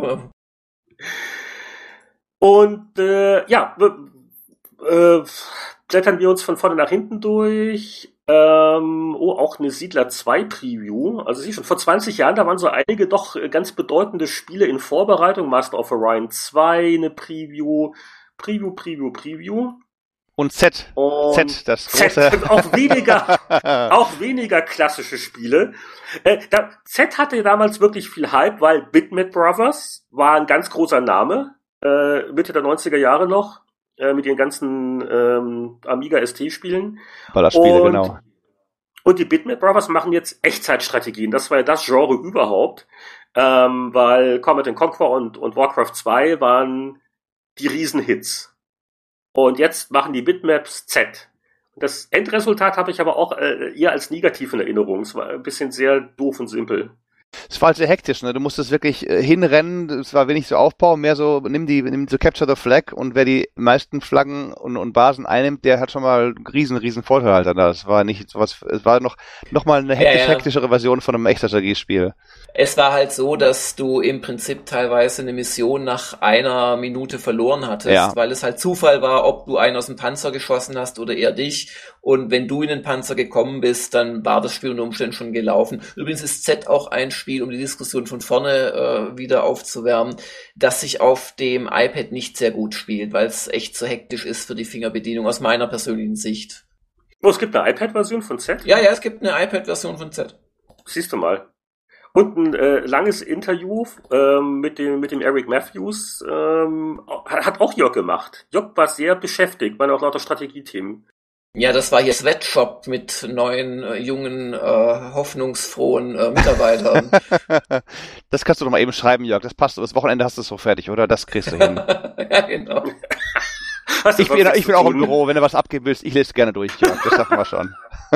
Und äh, ja, äh, blättern wir uns von vorne nach hinten durch. Ähm, oh, auch eine Siedler zwei Preview. Also sieh schon, vor zwanzig Jahren, da waren so einige doch ganz bedeutende Spiele in Vorbereitung. Master of Orion zwei, eine Preview, Preview, Preview, Preview. Und Z. Und Z, das Z, große. auch weniger, auch weniger klassische Spiele. Äh, da, Z hatte damals wirklich viel Hype, weil Bitmap Brothers war ein ganz großer Name, äh, Mitte der neunziger Jahre noch, äh, mit den ganzen ähm, Amiga S T-Spielen. Ballerspiele, und, genau. Und die Bitmap Brothers machen jetzt Echtzeitstrategien. Das war ja das Genre überhaupt, ähm, weil Command and Conquer und, und Warcraft zwei waren die Riesenhits. Und jetzt machen die Bitmaps Z. Das Endresultat habe ich aber auch äh, eher als negativ in Erinnerung. Es war ein bisschen sehr doof und simpel. Es war halt sehr hektisch, ne? Du musstest wirklich äh, hinrennen, es war wenig so Aufbau, mehr so, nimm die, nimm so Capture the Flag und wer die meisten Flaggen und, und Basen einnimmt, der hat schon mal einen riesen, riesen Vorteil halt. Das war nicht sowas, es war noch, noch mal eine hektisch, ja, ja. hektischere Version von einem Echtstrategiespiel. Es war halt so, dass du im Prinzip teilweise eine Mission nach einer Minute verloren hattest, ja. weil es halt Zufall war, ob du einen aus dem Panzer geschossen hast oder eher dich. Und wenn du in den Panzer gekommen bist, dann war das Spiel unter Umständen schon gelaufen. Übrigens ist Z auch ein Spiel, um die Diskussion von vorne äh, wieder aufzuwärmen, das sich auf dem iPad nicht sehr gut spielt, weil es echt zu hektisch ist für die Fingerbedienung, aus meiner persönlichen Sicht. Oh, es gibt eine iPad-Version von Z? Ja, ja, es gibt eine iPad-Version von Z. Siehst du mal. Und ein äh, langes Interview ähm, mit dem mit dem Eric Matthews ähm, hat auch Jörg gemacht. Jörg war sehr beschäftigt, waren auch lauter Strategiethemen. Ja, das war hier Sweatshop mit neuen, äh, jungen, äh, hoffnungsfrohen äh, Mitarbeitern. Das kannst du doch mal eben schreiben, Jörg. Das passt. Das Wochenende hast du es so fertig, oder? Das kriegst du hin. Ja, genau. ich bin, ich bin auch im Büro. Wenn du was abgeben willst, ich lese es gerne durch, Jörg. Das schaffen wir schon.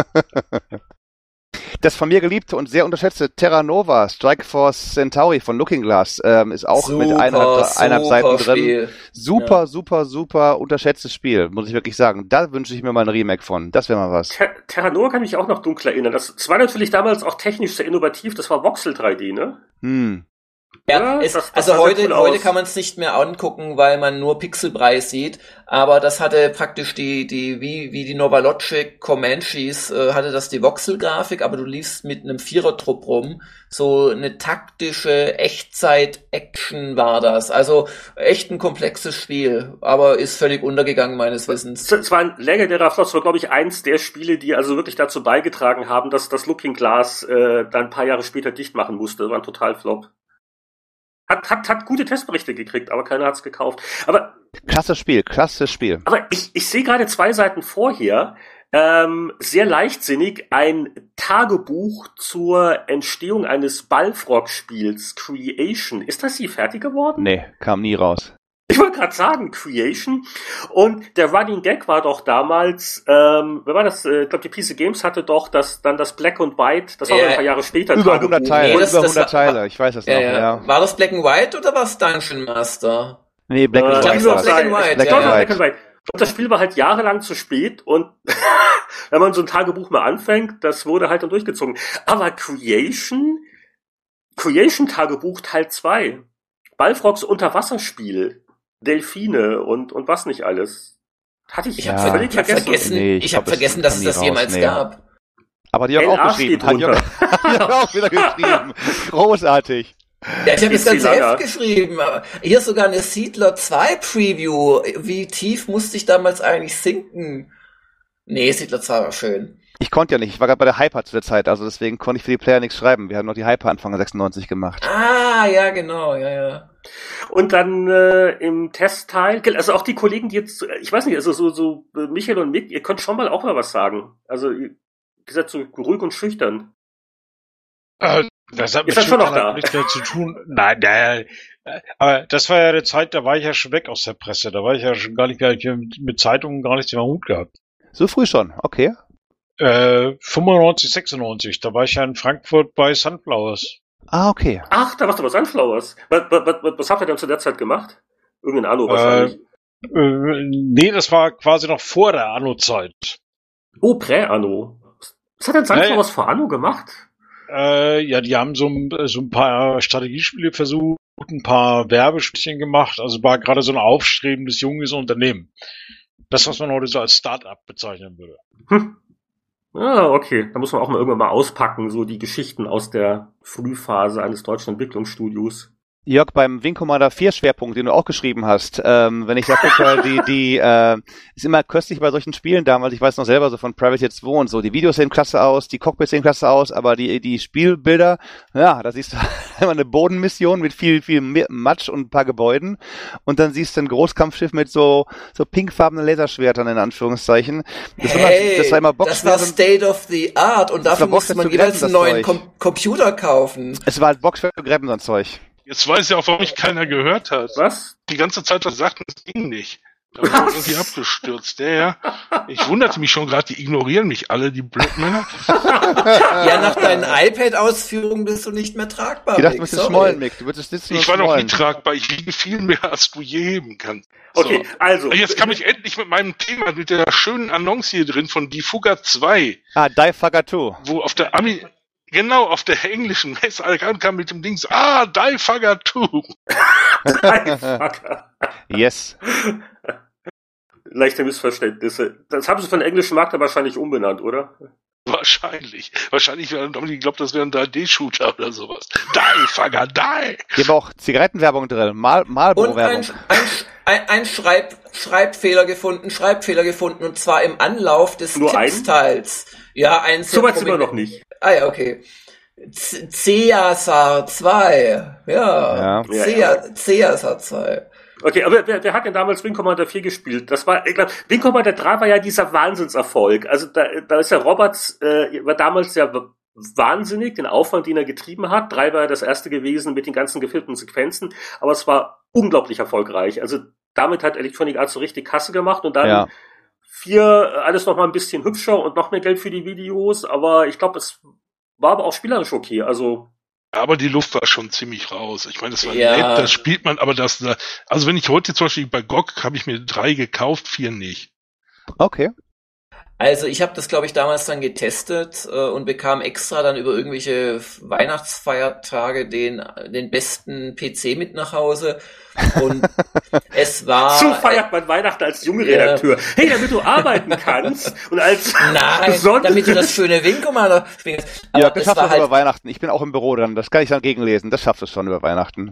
Das von mir geliebte und sehr unterschätzte Terra Nova, Strike Force Centauri von Looking Glass, ähm, ist auch super, mit eineinhalb, eineinhalb Seiten drin. Spiel. Super, ja. super, super unterschätztes Spiel, muss ich wirklich sagen. Da wünsche ich mir mal ein Remake von. Das wäre mal was. Ter- Terra Nova kann mich auch noch dunkel erinnern. Das, das war natürlich damals auch technisch sehr innovativ. Das war Voxel drei D, ne? Hm. Ja, es, das, das also heute, cool heute kann man es nicht mehr angucken, weil man nur Pixelbrei sieht, aber das hatte praktisch die, die, wie, wie die Novalogic Comanches, äh, hatte das die Voxel-Grafik, aber du liefst mit einem Vierertrupp rum, so eine taktische Echtzeit-Action war das, also echt ein komplexes Spiel, aber ist völlig untergegangen meines Wissens. Es war ein legendärer Flop, es war glaube ich eins der Spiele, die also wirklich dazu beigetragen haben, dass das Looking Glass äh, dann ein paar Jahre später dicht machen musste, war ein Total-Flop. Hat, hat, hat gute Testberichte gekriegt, aber keiner hat's gekauft. Aber klasse Spiel, klasse Spiel. Aber ich, ich sehe gerade zwei Seiten vorher, ähm, sehr leichtsinnig, ein Tagebuch zur Entstehung eines Balfrog-Spiels, Creation. Ist das hier fertig geworden? Nee, kam nie raus. Ich wollte gerade sagen, Creation. Und der Running Gag war doch damals, ähm, wer war das? Ich glaube, die P C Games hatte doch das, dann das Black and White, das war ja, ein paar Jahre später. Über hundert Teile, nee, das, über das hundert war, Teile, ich weiß das ja, noch, ja. ja. War das Black and White oder war es Dungeon Master? Nee, Black äh, and White. Black, Black and White, Black ja, and ja. White. Black and White. Und das Spiel war halt jahrelang zu spät und wenn man so ein Tagebuch mal anfängt, das wurde halt dann durchgezogen. Aber Creation, Creation Tagebuch Teil zwei, Balfrogs Unterwasserspiel, Delfine und und was nicht alles. Hatte ich, ich ja, hab völlig ich hab vergessen. vergessen Nee, ich ich glaub, habe vergessen, dass es das jemals nee. gab. Aber die haben L A auch geschrieben. steht Hat Jörg hat auch wieder geschrieben. Großartig. Ja, ich habe das ganze Heft Heft geschrieben. Hier ist sogar eine Siedler zwei Preview. Wie tief musste ich damals eigentlich sinken? Nee, Siedler zwei war schön. Ich konnte ja nicht, ich war gerade bei der Hyper zu der Zeit, also deswegen konnte ich für die Player nichts schreiben. Wir haben noch die Hyper Anfang sechsundneunzig gemacht. Ah, ja, genau, ja, ja. Und dann äh, im Testteil, also auch die Kollegen, die jetzt, ich weiß nicht, also so, so Michael und Mick, ihr könnt schon mal auch mal was sagen. Also ihr seid so ruhig und schüchtern. Äh, das hat Ist mit das schon noch Schüchtern da? nichts mehr zu tun. Nein, nein. Aber das war ja eine Zeit, da war ich ja schon weg aus der Presse. Da war ich ja schon gar nicht mehr mit, mit Zeitungen gar nichts mehr am Hut gehabt. So früh schon, okay. Äh, fünfundneunzig, sechsundneunzig, da war ich ja in Frankfurt bei Sunflowers. Ah, okay. Ach, da warst du bei Sunflowers. Was, was, was, was habt ihr dann zu der Zeit gemacht? Irgendein Anno wahrscheinlich. Äh, äh, nee, das war quasi noch vor der Anno-Zeit. Oh, Prä-Anno. Was hat denn Sunflowers vor Anno gemacht? Äh, ja, die haben so, so ein paar Strategiespiele versucht, ein paar Werbespielchen gemacht, also war gerade so ein aufstrebendes, junges Unternehmen. Das, was man heute so als Start-up bezeichnen würde. Hm. Ah, okay. Da muss man auch mal irgendwann mal auspacken, so die Geschichten aus der Frühphase eines deutschen Entwicklungsstudios. Jörg, beim Wing Commander vier Schwerpunkt, den du auch geschrieben hast, ähm, wenn ich da gucke, die, die, äh, ist immer köstlich bei solchen Spielen damals, ich weiß noch selber so von Privateer zwei und so, die Videos sehen klasse aus, die Cockpits sehen klasse aus, aber die, die Spielbilder, ja, da siehst du immer eine Bodenmission mit viel, viel Matsch und ein paar Gebäuden und dann siehst du ein Großkampfschiff mit so, so pinkfarbenen Laserschwertern in Anführungszeichen. Das, hey, war, immer, das war immer Box. Das war State of the Art und dafür musste man jeweils einen neuen Com- Computer kaufen. Es war halt Boxfeld für Gräben, so ein Zeug. Jetzt weiß ja auch, warum mich keiner gehört hat. Was? Die ganze Zeit was sagten, es ging nicht. Da bin ich irgendwie abgestürzt. Ja, ja. Ich wunderte mich schon gerade, die ignorieren mich alle, die Blödmänner. Ja, nach deinen iPad-Ausführungen bist du nicht mehr tragbar. Ich dachte, du bist schmollen, Mick. Du würdest sitzen und Ich war noch schmollen. nie tragbar. Ich wiege viel mehr, als du je heben kannst. Okay, So. also. Jetzt kam ich endlich mit meinem Thema, mit der schönen Annonce hier drin von Die Fugger zwei. Ah, Die Fugger zwei. Wo auf der Ami... Genau, auf der englischen Messe kam mit dem Dings, ah, Die Fugger zwei. Yes. Leichte Missverständnisse. Das haben sie für den englischen Markt wahrscheinlich umbenannt, oder? Wahrscheinlich. Wahrscheinlich werden die glaubt, das wäre ein drei D-Shooter oder sowas. Die Fugger, die! Hier haben auch Zigarettenwerbung drin, Mal Und Marlboro-Werbung. ein, ein, ein Schreib, Schreibfehler gefunden, Schreibfehler gefunden, und zwar im Anlauf des Nur Textteils. Ja, ein So weit sind wir noch nicht. Ah ja, okay. C- Ceasar zwei. Ja. Ja. Cea- Ceasar zwei. Okay, aber wer, wer hat denn damals Wing Commander vier gespielt? Das war, ich glaube, Wing Commander drei war ja dieser Wahnsinnserfolg. Also da, da ist ja Roberts, äh, war damals ja wahnsinnig, den Aufwand, den er getrieben hat. drei war ja das erste gewesen mit den ganzen gefilmten Sequenzen, aber es war unglaublich erfolgreich. Also damit hat Electronic Arts so richtig Kasse gemacht und dann Ja. vier, alles noch mal ein bisschen hübscher und noch mehr Geld für die Videos, aber ich glaube, es war aber auch spielerisch okay, also Aber die Luft war schon ziemlich raus. Ich meine, das war Ja. nett, das spielt man, aber das, also wenn ich heute zum Beispiel bei G O G habe ich mir drei gekauft, vier nicht. Okay. Also ich habe das, glaube ich, damals dann getestet äh, und bekam extra dann über irgendwelche Weihnachtsfeiertage den den besten P C mit nach Hause. Und es war... so feiert man Weihnachten als junge Ja. Redakteur. Hey, damit du arbeiten kannst und als Nein, besonders- damit du das schöne Wing Commander spielen kannst. Ja, Aber das es schafft war das halt über Weihnachten. Ich bin auch im Büro dran. Das kann ich dann gegenlesen. Das schafft es schon über Weihnachten.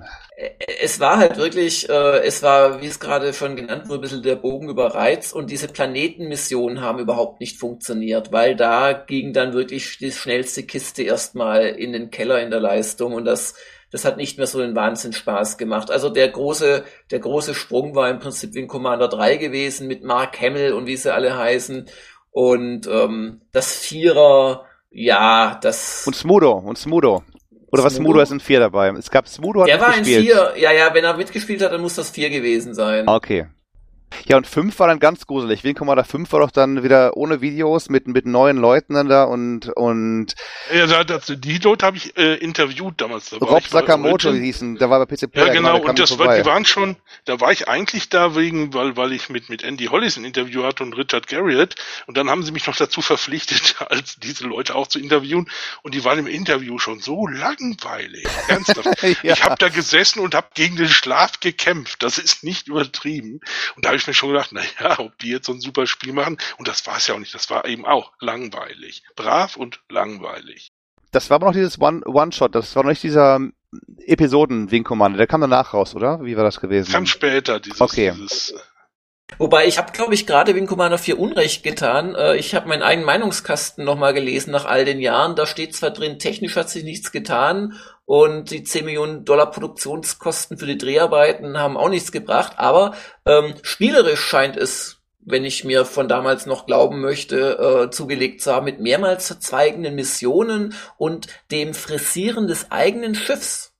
Es war halt wirklich, äh, es war, wie es gerade schon genannt wurde, ein bisschen der Bogen über Reiz, und diese Planetenmissionen haben überhaupt nicht funktioniert, weil da ging dann wirklich die schnellste Kiste erstmal in den Keller in der Leistung, und das, das hat nicht mehr so den Wahnsinnsspaß gemacht. Also der große, der große Sprung war im Prinzip Wing Commander drei gewesen mit Mark Hamill und wie sie alle heißen, und ähm, das Vierer, ja, das... Und Smudo. Und Smudo. Oder was Smudo? Smudo ist in vier dabei. Es gab Smudo hat Der war in mitgespielt. vier, ja, ja, wenn er mitgespielt hat, dann muss das vier gewesen sein. Okay. Ja, und fünf war dann ganz gruselig. Wing Commander fünf war doch dann wieder ohne Videos mit, mit neuen Leuten dann da und, und Ja, da, das, die Leute habe ich äh, interviewt damals. Da war Rob ich bei Sakamoto Origin. hießen, da war bei P C Player. Ja, genau, der kam und das war, vorbei. die waren schon, da war ich eigentlich da wegen, weil, weil ich mit, mit Andy Hollis ein Interview hatte und Richard Garriott, und dann haben sie mich noch dazu verpflichtet, als diese Leute auch zu interviewen, und die waren im Interview schon so langweilig, ernsthaft. Ja. Ich habe da gesessen und habe gegen den Schlaf gekämpft, das ist nicht übertrieben, und da habe ich mir schon gedacht, na ja, ob die jetzt so ein super Spiel machen, und das war es ja auch nicht, das war eben auch langweilig, brav und langweilig. Das war aber noch dieses One- One-Shot, das war noch nicht dieser Episoden-Wing Commander, der kam danach raus, oder? Wie war das gewesen? Kam später, dieses, Okay. dieses Wobei, ich habe, glaube ich, gerade Wing Commander vier Unrecht getan. Äh, Ich habe meinen eigenen Meinungskasten nochmal gelesen nach all den Jahren. Da steht zwar drin, technisch hat sich nichts getan und die zehn Millionen Dollar Produktionskosten für die Dreharbeiten haben auch nichts gebracht, aber ähm, spielerisch scheint es, wenn ich mir von damals noch glauben möchte, äh, zugelegt zu haben, mit mehrmals verzweigenden Missionen und dem Frisieren des eigenen Schiffs.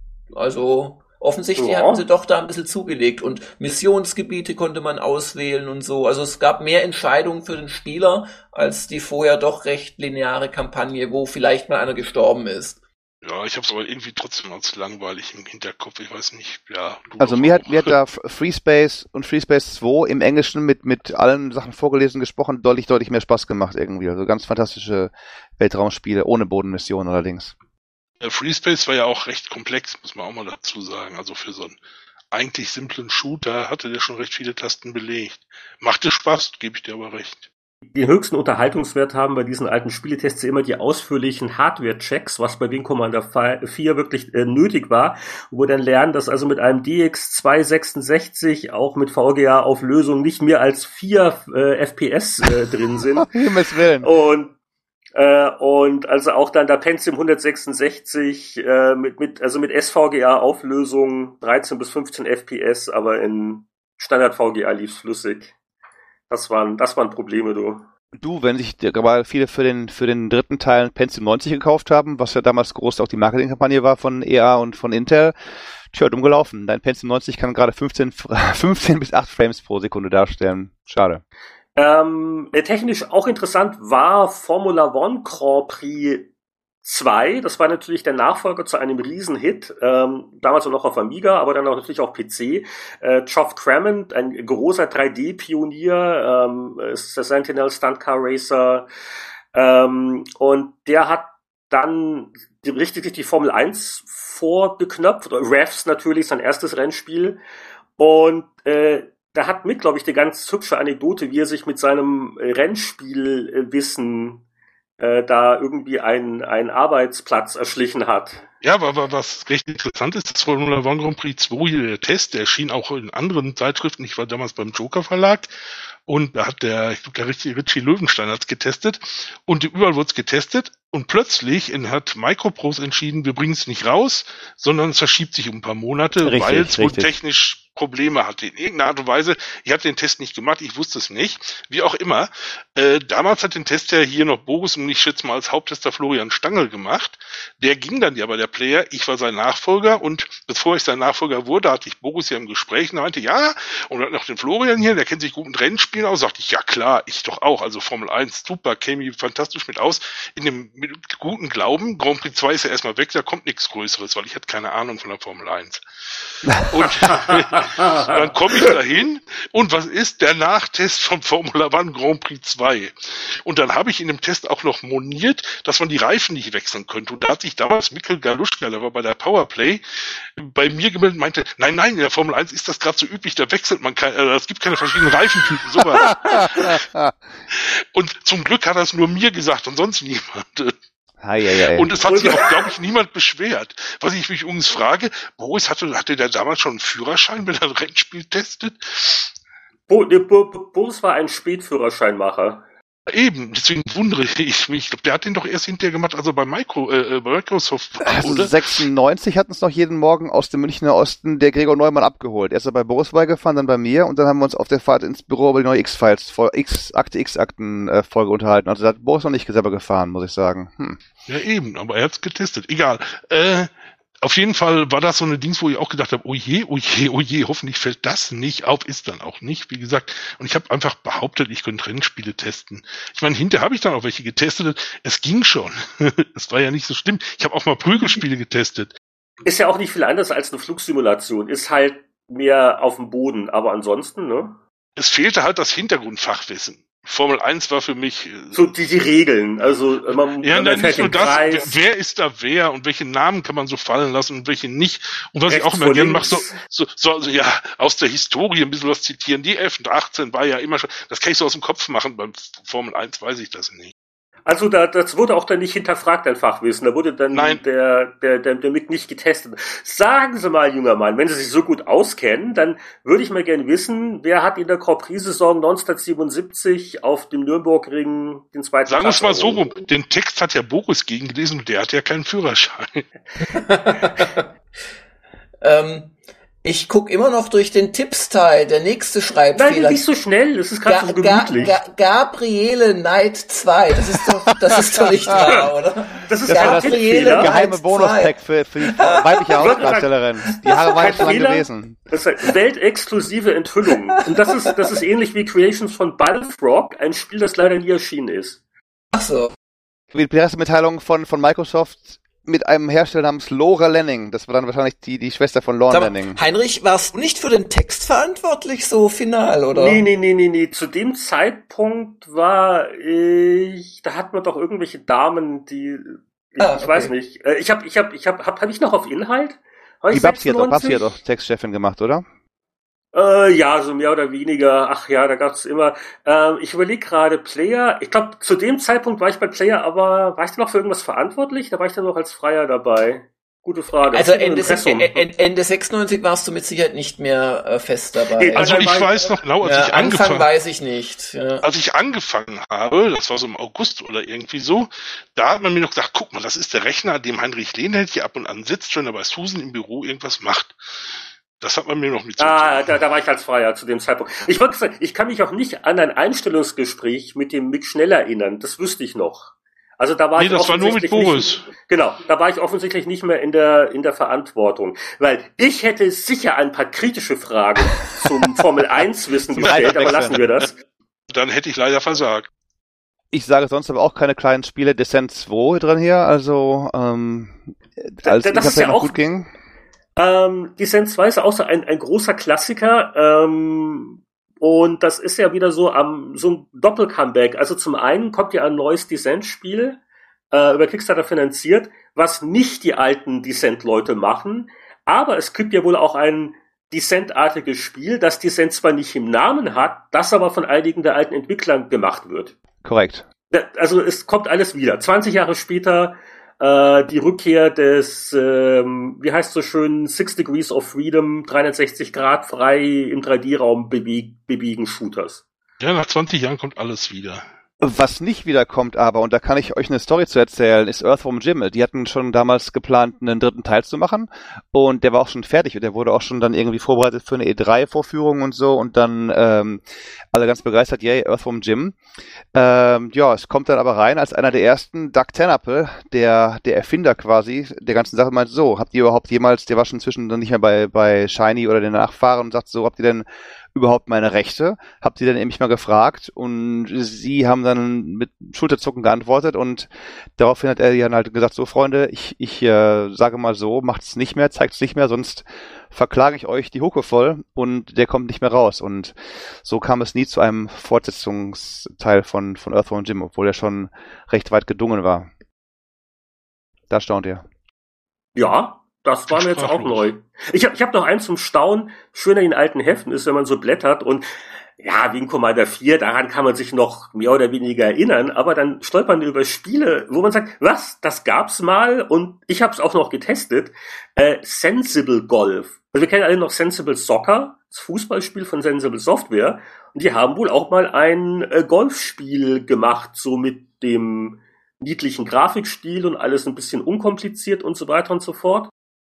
Also offensichtlich Ja. hatten sie doch da ein bisschen zugelegt, und Missionsgebiete konnte man auswählen und so. Also es gab mehr Entscheidungen für den Spieler als die vorher doch recht lineare Kampagne, wo vielleicht mal einer gestorben ist. Ja, ich habe es aber irgendwie trotzdem als langweilig im Hinterkopf. Ich weiß nicht, ja. Du Also doch mir hat, auch. mir hat da Free Space und Free Space zwei im Englischen mit, mit allen Sachen vorgelesen, gesprochen, deutlich, deutlich mehr Spaß gemacht irgendwie. Also ganz fantastische Weltraumspiele, ohne Bodenmission allerdings. Der Free Space war ja auch recht komplex, muss man auch mal dazu sagen. Also für so einen eigentlich simplen Shooter hatte der schon recht viele Tasten belegt. Machte Spaß, gebe ich dir aber recht. den höchsten Unterhaltungswert haben bei diesen alten Spieletests immer die ausführlichen Hardware-Checks, was bei Wing Commander vier wirklich äh, nötig war, wo wir dann lernen, dass also mit einem D X zweihundertsechsundsechzig auch mit V G A-Auflösung nicht mehr als vier äh, F P S äh, drin sind. Himmels Willen. Und äh, und also auch dann der Pentium hundertsechsundsechzig äh, mit mit also mit S V G A-Auflösung dreizehn bis fünfzehn F P S, aber in Standard V G A lief's flüssig. Das waren, das waren Probleme, du. Du, wenn sich gerade viele für den, für den dritten Teil Pentium neunzig gekauft haben, was ja damals groß auch die Marketingkampagne war von E A und von Intel, tja, dumm gelaufen. Dein Pentium neunzig kann gerade fünfzehn, fünfzehn bis acht Frames pro Sekunde darstellen. Schade. Ähm, technisch auch interessant war Formula One Grand Prix zwei. Das war natürlich der Nachfolger zu einem Riesenhit, ähm, damals noch auf Amiga, aber dann auch natürlich auf P C. Äh, Geoff Crammond, ein großer drei D-Pionier, ähm, ist der Sentinel Stunt Car Racer, ähm, und der hat dann richtig die Formel eins vorgeknöpft, Revs natürlich, sein erstes Rennspiel, und äh, da hat Mick, glaube ich, eine ganz hübsche Anekdote, wie er sich mit seinem Rennspielwissen äh, da irgendwie einen, einen Arbeitsplatz erschlichen hat. Ja, aber was recht interessant ist, das Formula One Grand Prix zwei, der Test, der erschien auch in anderen Zeitschriften. Ich war damals beim Joker Verlag und da hat der, ich glaube, der Richie, Richie Löwenstein hat's getestet und überall wurde es getestet und plötzlich hat Microprose entschieden, wir bringen es nicht raus, sondern es verschiebt sich um ein paar Monate, richtig, weil es wohl richtig. technisch Probleme hatte. In irgendeiner Art und Weise, ich habe den Test nicht gemacht, ich wusste es nicht, wie auch immer. Äh, damals hat den Test ja hier noch Boris und ich schätze mal als Haupttester Florian Stangl gemacht. Der ging dann ja bei der Player, ich war sein Nachfolger und bevor ich sein Nachfolger wurde, hatte ich Boris ja im Gespräch und er meinte, ja, und dann noch den Florian hier, der kennt sich gut mit Rennspielen aus, sagte ich, ja klar, ich doch auch, also Formel eins, super, käme ich fantastisch mit aus, in dem mit guten Glauben, Grand Prix zwei ist ja erstmal weg, da kommt nichts Größeres, weil ich hatte keine Ahnung von der Formel eins. Und dann komme ich dahin und was ist der Nachtest vom Formula One Grand Prix zwei? Und dann habe ich in dem Test auch noch moniert, dass man die Reifen nicht wechseln könnte. Und da hat sich damals Mikkel Galuschka, der war bei der Powerplay, bei mir gemeldet und meinte, nein, nein, in der Formel eins ist das gerade so üblich, da wechselt man keine, äh, es gibt keine verschiedenen Reifentypen, sowas. Und zum Glück hat er es nur mir gesagt und sonst niemand. Hei, hei, hei. Und es hat sich auch, glaube ich, niemand beschwert. Was ich mich übrigens frage, Boris, hatte, hatte der damals schon einen Führerschein, wenn er ein Rennspiel testet? Bo, ne, Bo, Boris war ein Spätführerscheinmacher. Eben, deswegen wundere ich mich. Ich glaube, der hat den doch erst hinterher gemacht, also bei, Micro, äh, bei Microsoft, Also oder? sechsundneunzig hat uns noch jeden Morgen aus dem Münchner Osten der Gregor Neumann abgeholt. Erst bei Boris vorbeigefahren, dann bei mir und dann haben wir uns auf der Fahrt ins Büro über die neue X-Files, X, Akte X-Akten-Folge unterhalten. Also da hat Boris noch nicht selber gefahren, muss ich sagen. Hm. Ja, eben, aber er hat's getestet. Egal. Äh, auf jeden Fall war das so eine Dings, wo ich auch gedacht habe, oh je, oh je, oh je, hoffentlich fällt das nicht auf, ist dann auch nicht, wie gesagt. Und ich habe einfach behauptet, ich könnte Rennspiele testen. Ich meine, hinterher habe ich dann auch welche getestet. Es ging schon. Es war ja nicht so schlimm. Ich habe auch mal Prügelspiele getestet. Ist ja auch nicht viel anders als eine Flugsimulation. Ist halt mehr auf dem Boden, aber ansonsten, ne? Es fehlte halt das Hintergrundfachwissen. Formel eins war für mich... So die, die Regeln, also man, ja, man nein, fährt nicht nur den das, Kreis. wer, wer ist da wer und welche Namen kann man so fallen lassen und welche nicht. Und was Rechts ich auch immer vor gerne mache, links. so, so, so also, ja, aus der Historie ein bisschen was zitieren. Die F achtzehn war ja immer schon, das kann ich so aus dem Kopf machen, beim Formel eins weiß ich das nicht. Also da, das wurde auch dann nicht hinterfragt, ein Fachwissen. Da wurde dann Nein. der, der, der, der Mick nicht getestet. Sagen Sie mal, junger Mann, wenn Sie sich so gut auskennen, dann würde ich mal gerne wissen, wer hat in der Grand Prix-Saison neunzehnhundertsiebenundsiebzig auf dem Nürburgring den zweiten Sagen wir es Platz mal so rum, errungen? den Text hat ja Boris gegengelesen und der hat ja keinen Führerschein. ähm, ich guck immer noch durch den Tippsteil. Der nächste Schreibfehler. Nein, nicht so schnell, es ist gerade so gemütlich. Ga, Ga, Gabriele Knight zwei. Das ist doch, das ist doch nicht wahr, oder? Das ist Das war kein das Gabriele Tippfehler. geheime eins, Bonus-Pack für, für die weibliche Hauptdarstellerin. Die Haare waren Kein schon lang Fehler. gewesen. Das ist eine weltexklusive Enthüllung. Und das ist, das ist ähnlich wie Creations von Bullfrog, ein Spiel, das leider nie erschienen ist. Ach so. Die Pressemitteilung von, von Microsoft mit einem Hersteller namens Laura Lanning. Das war dann wahrscheinlich die, die Schwester von Lorne Sag mal, Lanning. Heinrich, warst du nicht für den Text verantwortlich, so final, oder? Nee, nee, nee, nee, nee. Zu dem Zeitpunkt war ich, da hatten wir doch irgendwelche Damen, die, ich, Ah, ich okay. weiß nicht. Äh, Ich hab, ich hab, ich hab, hab, hab ich noch auf Inhalt? Hab Die ich Babsi hat, doch, Babsi sechsundneunzig? hat doch Textchefin gemacht, oder? Äh, ja, so mehr oder weniger. Ach ja, da gab's immer. Ähm, ich überlege gerade Player. Ich glaube, zu dem Zeitpunkt war ich bei Player, aber war ich da noch für irgendwas verantwortlich? Da war ich dann noch als Freier dabei. Gute Frage. Also Ende, Ende, Ende sechsundneunzig warst du mit Sicherheit nicht mehr äh, fest dabei. Also ich weiß noch genau, als ja, ich angefangen Anfang weiß ich nicht. Ja. Als ich angefangen habe, das war so im August oder irgendwie so, da hat man mir noch gesagt, guck mal, das ist der Rechner, an dem Heinrich Lehnheld hier ab und an sitzt, wenn er bei Susan im Büro irgendwas macht. Das hat man mir noch mit. Ah, da, da war ich als Freier zu dem Zeitpunkt. Ich wollte sagen, ich kann mich auch nicht an ein Einstellungsgespräch mit dem Mick Schnell erinnern. Das wüsste ich noch. Also da war nee, ich das war nur mit Boris. Nicht, genau, da war ich offensichtlich nicht mehr in der in der Verantwortung, weil ich hätte sicher ein paar kritische Fragen zum Formel eins Wissen gestellt, aber lassen wir das. Dann hätte ich leider versagt. Ich sage sonst aber auch keine kleinen Spiele. Descent zwei drin hier, also ähm, als da, das es ist ja noch auch gut ging. Ähm, Descent zwei ist auch so ein ein großer Klassiker. Ähm, Und das ist ja wieder so am so ein Doppel-Comeback. Also zum einen kommt ja ein neues Descent-Spiel, äh, über Kickstarter finanziert, was nicht die alten Descent-Leute machen, aber es gibt ja wohl auch ein Descent-artiges Spiel, das Descent zwar nicht im Namen hat, das aber von einigen der alten Entwicklern gemacht wird. Korrekt. Also es kommt alles wieder. zwanzig Jahre später äh, die Rückkehr des, ähm, wie heißt so schön, Six Degrees of Freedom, dreihundertsechzig Grad frei im drei D-Raum beweg- bewegen Shooters. Ja, nach zwanzig Jahren kommt alles wieder. Was nicht wiederkommt aber, und da kann ich euch eine Story zu erzählen, ist Earthworm Jim. Die hatten schon damals geplant, einen dritten Teil zu machen und der war auch schon fertig und der wurde auch schon dann irgendwie vorbereitet für eine E drei Vorführung und so und dann ähm, alle ganz begeistert, yay, Earthworm Jim. Ähm, ja, es kommt dann aber rein als einer der ersten, Doug Tenapel, der der Erfinder quasi der ganzen Sache, meint so, habt ihr überhaupt jemals, der war schon inzwischen dann nicht mehr bei bei Shiny oder den Nachfahren und sagt so, habt ihr denn überhaupt meine Rechte? Habt ihr dann nämlich mal gefragt und sie haben dann mit Schulterzucken geantwortet und daraufhin hat er dann halt gesagt, so Freunde, ich ich äh, sage mal so, macht's nicht mehr, zeigt's nicht mehr, sonst verklage ich euch die Hucke voll und der kommt nicht mehr raus und so kam es nie zu einem Fortsetzungsteil von von Earthworm Jim, obwohl er schon recht weit gedungen war. Da staunt ihr. Ja, das war mir jetzt auch neu. Ich habe ich hab noch eins zum Staunen. Schöner in alten Heften ist, wenn man so blättert und ja, Wing Commander vier, daran kann man sich noch mehr oder weniger erinnern, aber dann stolpert man über Spiele, wo man sagt, was, das gab's mal und ich habe es auch noch getestet. Äh, Sensible Golf. Also wir kennen alle noch Sensible Soccer, das Fußballspiel von Sensible Software und die haben wohl auch mal ein äh, Golfspiel gemacht, so mit dem niedlichen Grafikstil und alles ein bisschen unkompliziert und so weiter und so fort.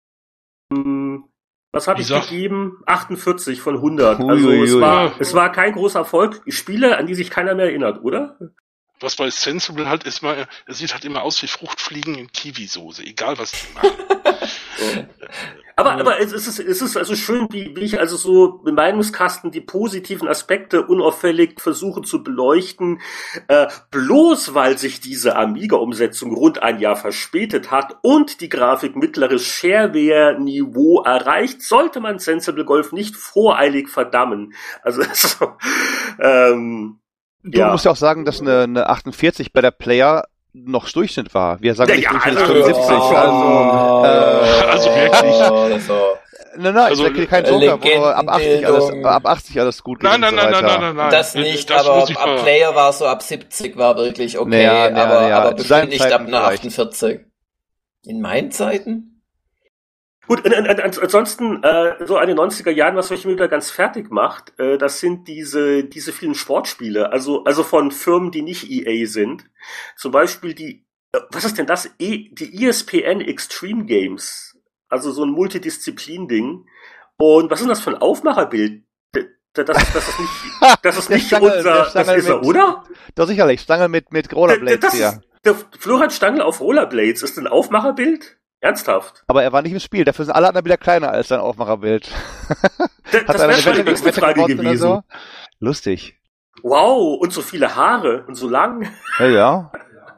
Was habe ich sag- gegeben? achtundvierzig von hundert. Ui, Also ui, es ui. war es war kein großer Erfolg. Spiele, an die sich keiner mehr erinnert, oder? Was bei Sensible halt ist, mal, es sieht halt immer aus wie Fruchtfliegen in Kiwisoße, egal was die machen. Aber aber es ist es ist also schön, wie, wie ich also so im Meinungskasten die positiven Aspekte unauffällig versuche zu beleuchten. Äh, bloß weil sich diese Amiga-Umsetzung rund ein Jahr verspätet hat und die Grafik mittleres Shareware-Niveau erreicht, sollte man Sensible Golf nicht voreilig verdammen. Also so, ähm, Du ja. musst ja auch sagen, dass eine, eine achtundvierzig bei der Player noch Durchschnitt war. Wir sagen Ja, nicht ja, Durchschnitt also- ist fünfundsiebzig. Also, äh, Also wirklich. Oh, das war, nein, nein, Also, ich sage kein Joker, wo ab achtzig alles, Legendenbildung. ab achtzig alles gut geht Nein, nein, und so nein, nein, weiter. nein, nein, nein. das nicht, Das aber muss ich ab ver- Player war so ab siebzig war wirklich okay, Naja, naja, aber, naja, aber zu seinen bestimmt nicht ab Zeiten einer vielleicht. achtundvierzig. In meinen Zeiten? Gut, und, und, und, ansonsten, äh, so an den neunziger Jahren, was mich immer wieder ganz fertig macht, äh, das sind diese diese vielen Sportspiele, also also von Firmen, die nicht E A sind. Zum Beispiel die, äh, was ist denn das? E, die E S P N Extreme Games, also so ein Multidisziplin-Ding. Und was ist denn das für ein Aufmacherbild? Das, das, das ist nicht, das ist Der nicht Stange- unser, der das Stange ist er, mit- oder? Doch sicherlich, Stange mit, mit Rollerblades Das hier. ist, der Florian Stangl auf Rollerblades ist ein Aufmacherbild? Ernsthaft? Aber er war nicht im Spiel, dafür sind alle anderen wieder kleiner als sein Aufmacherbild. Das, Hat das einer wäre eine schon die Wette, nächste Wette Frage gewonnen oder gewesen. so? Lustig. Wow, und so viele Haare und so lang. Ja, ja.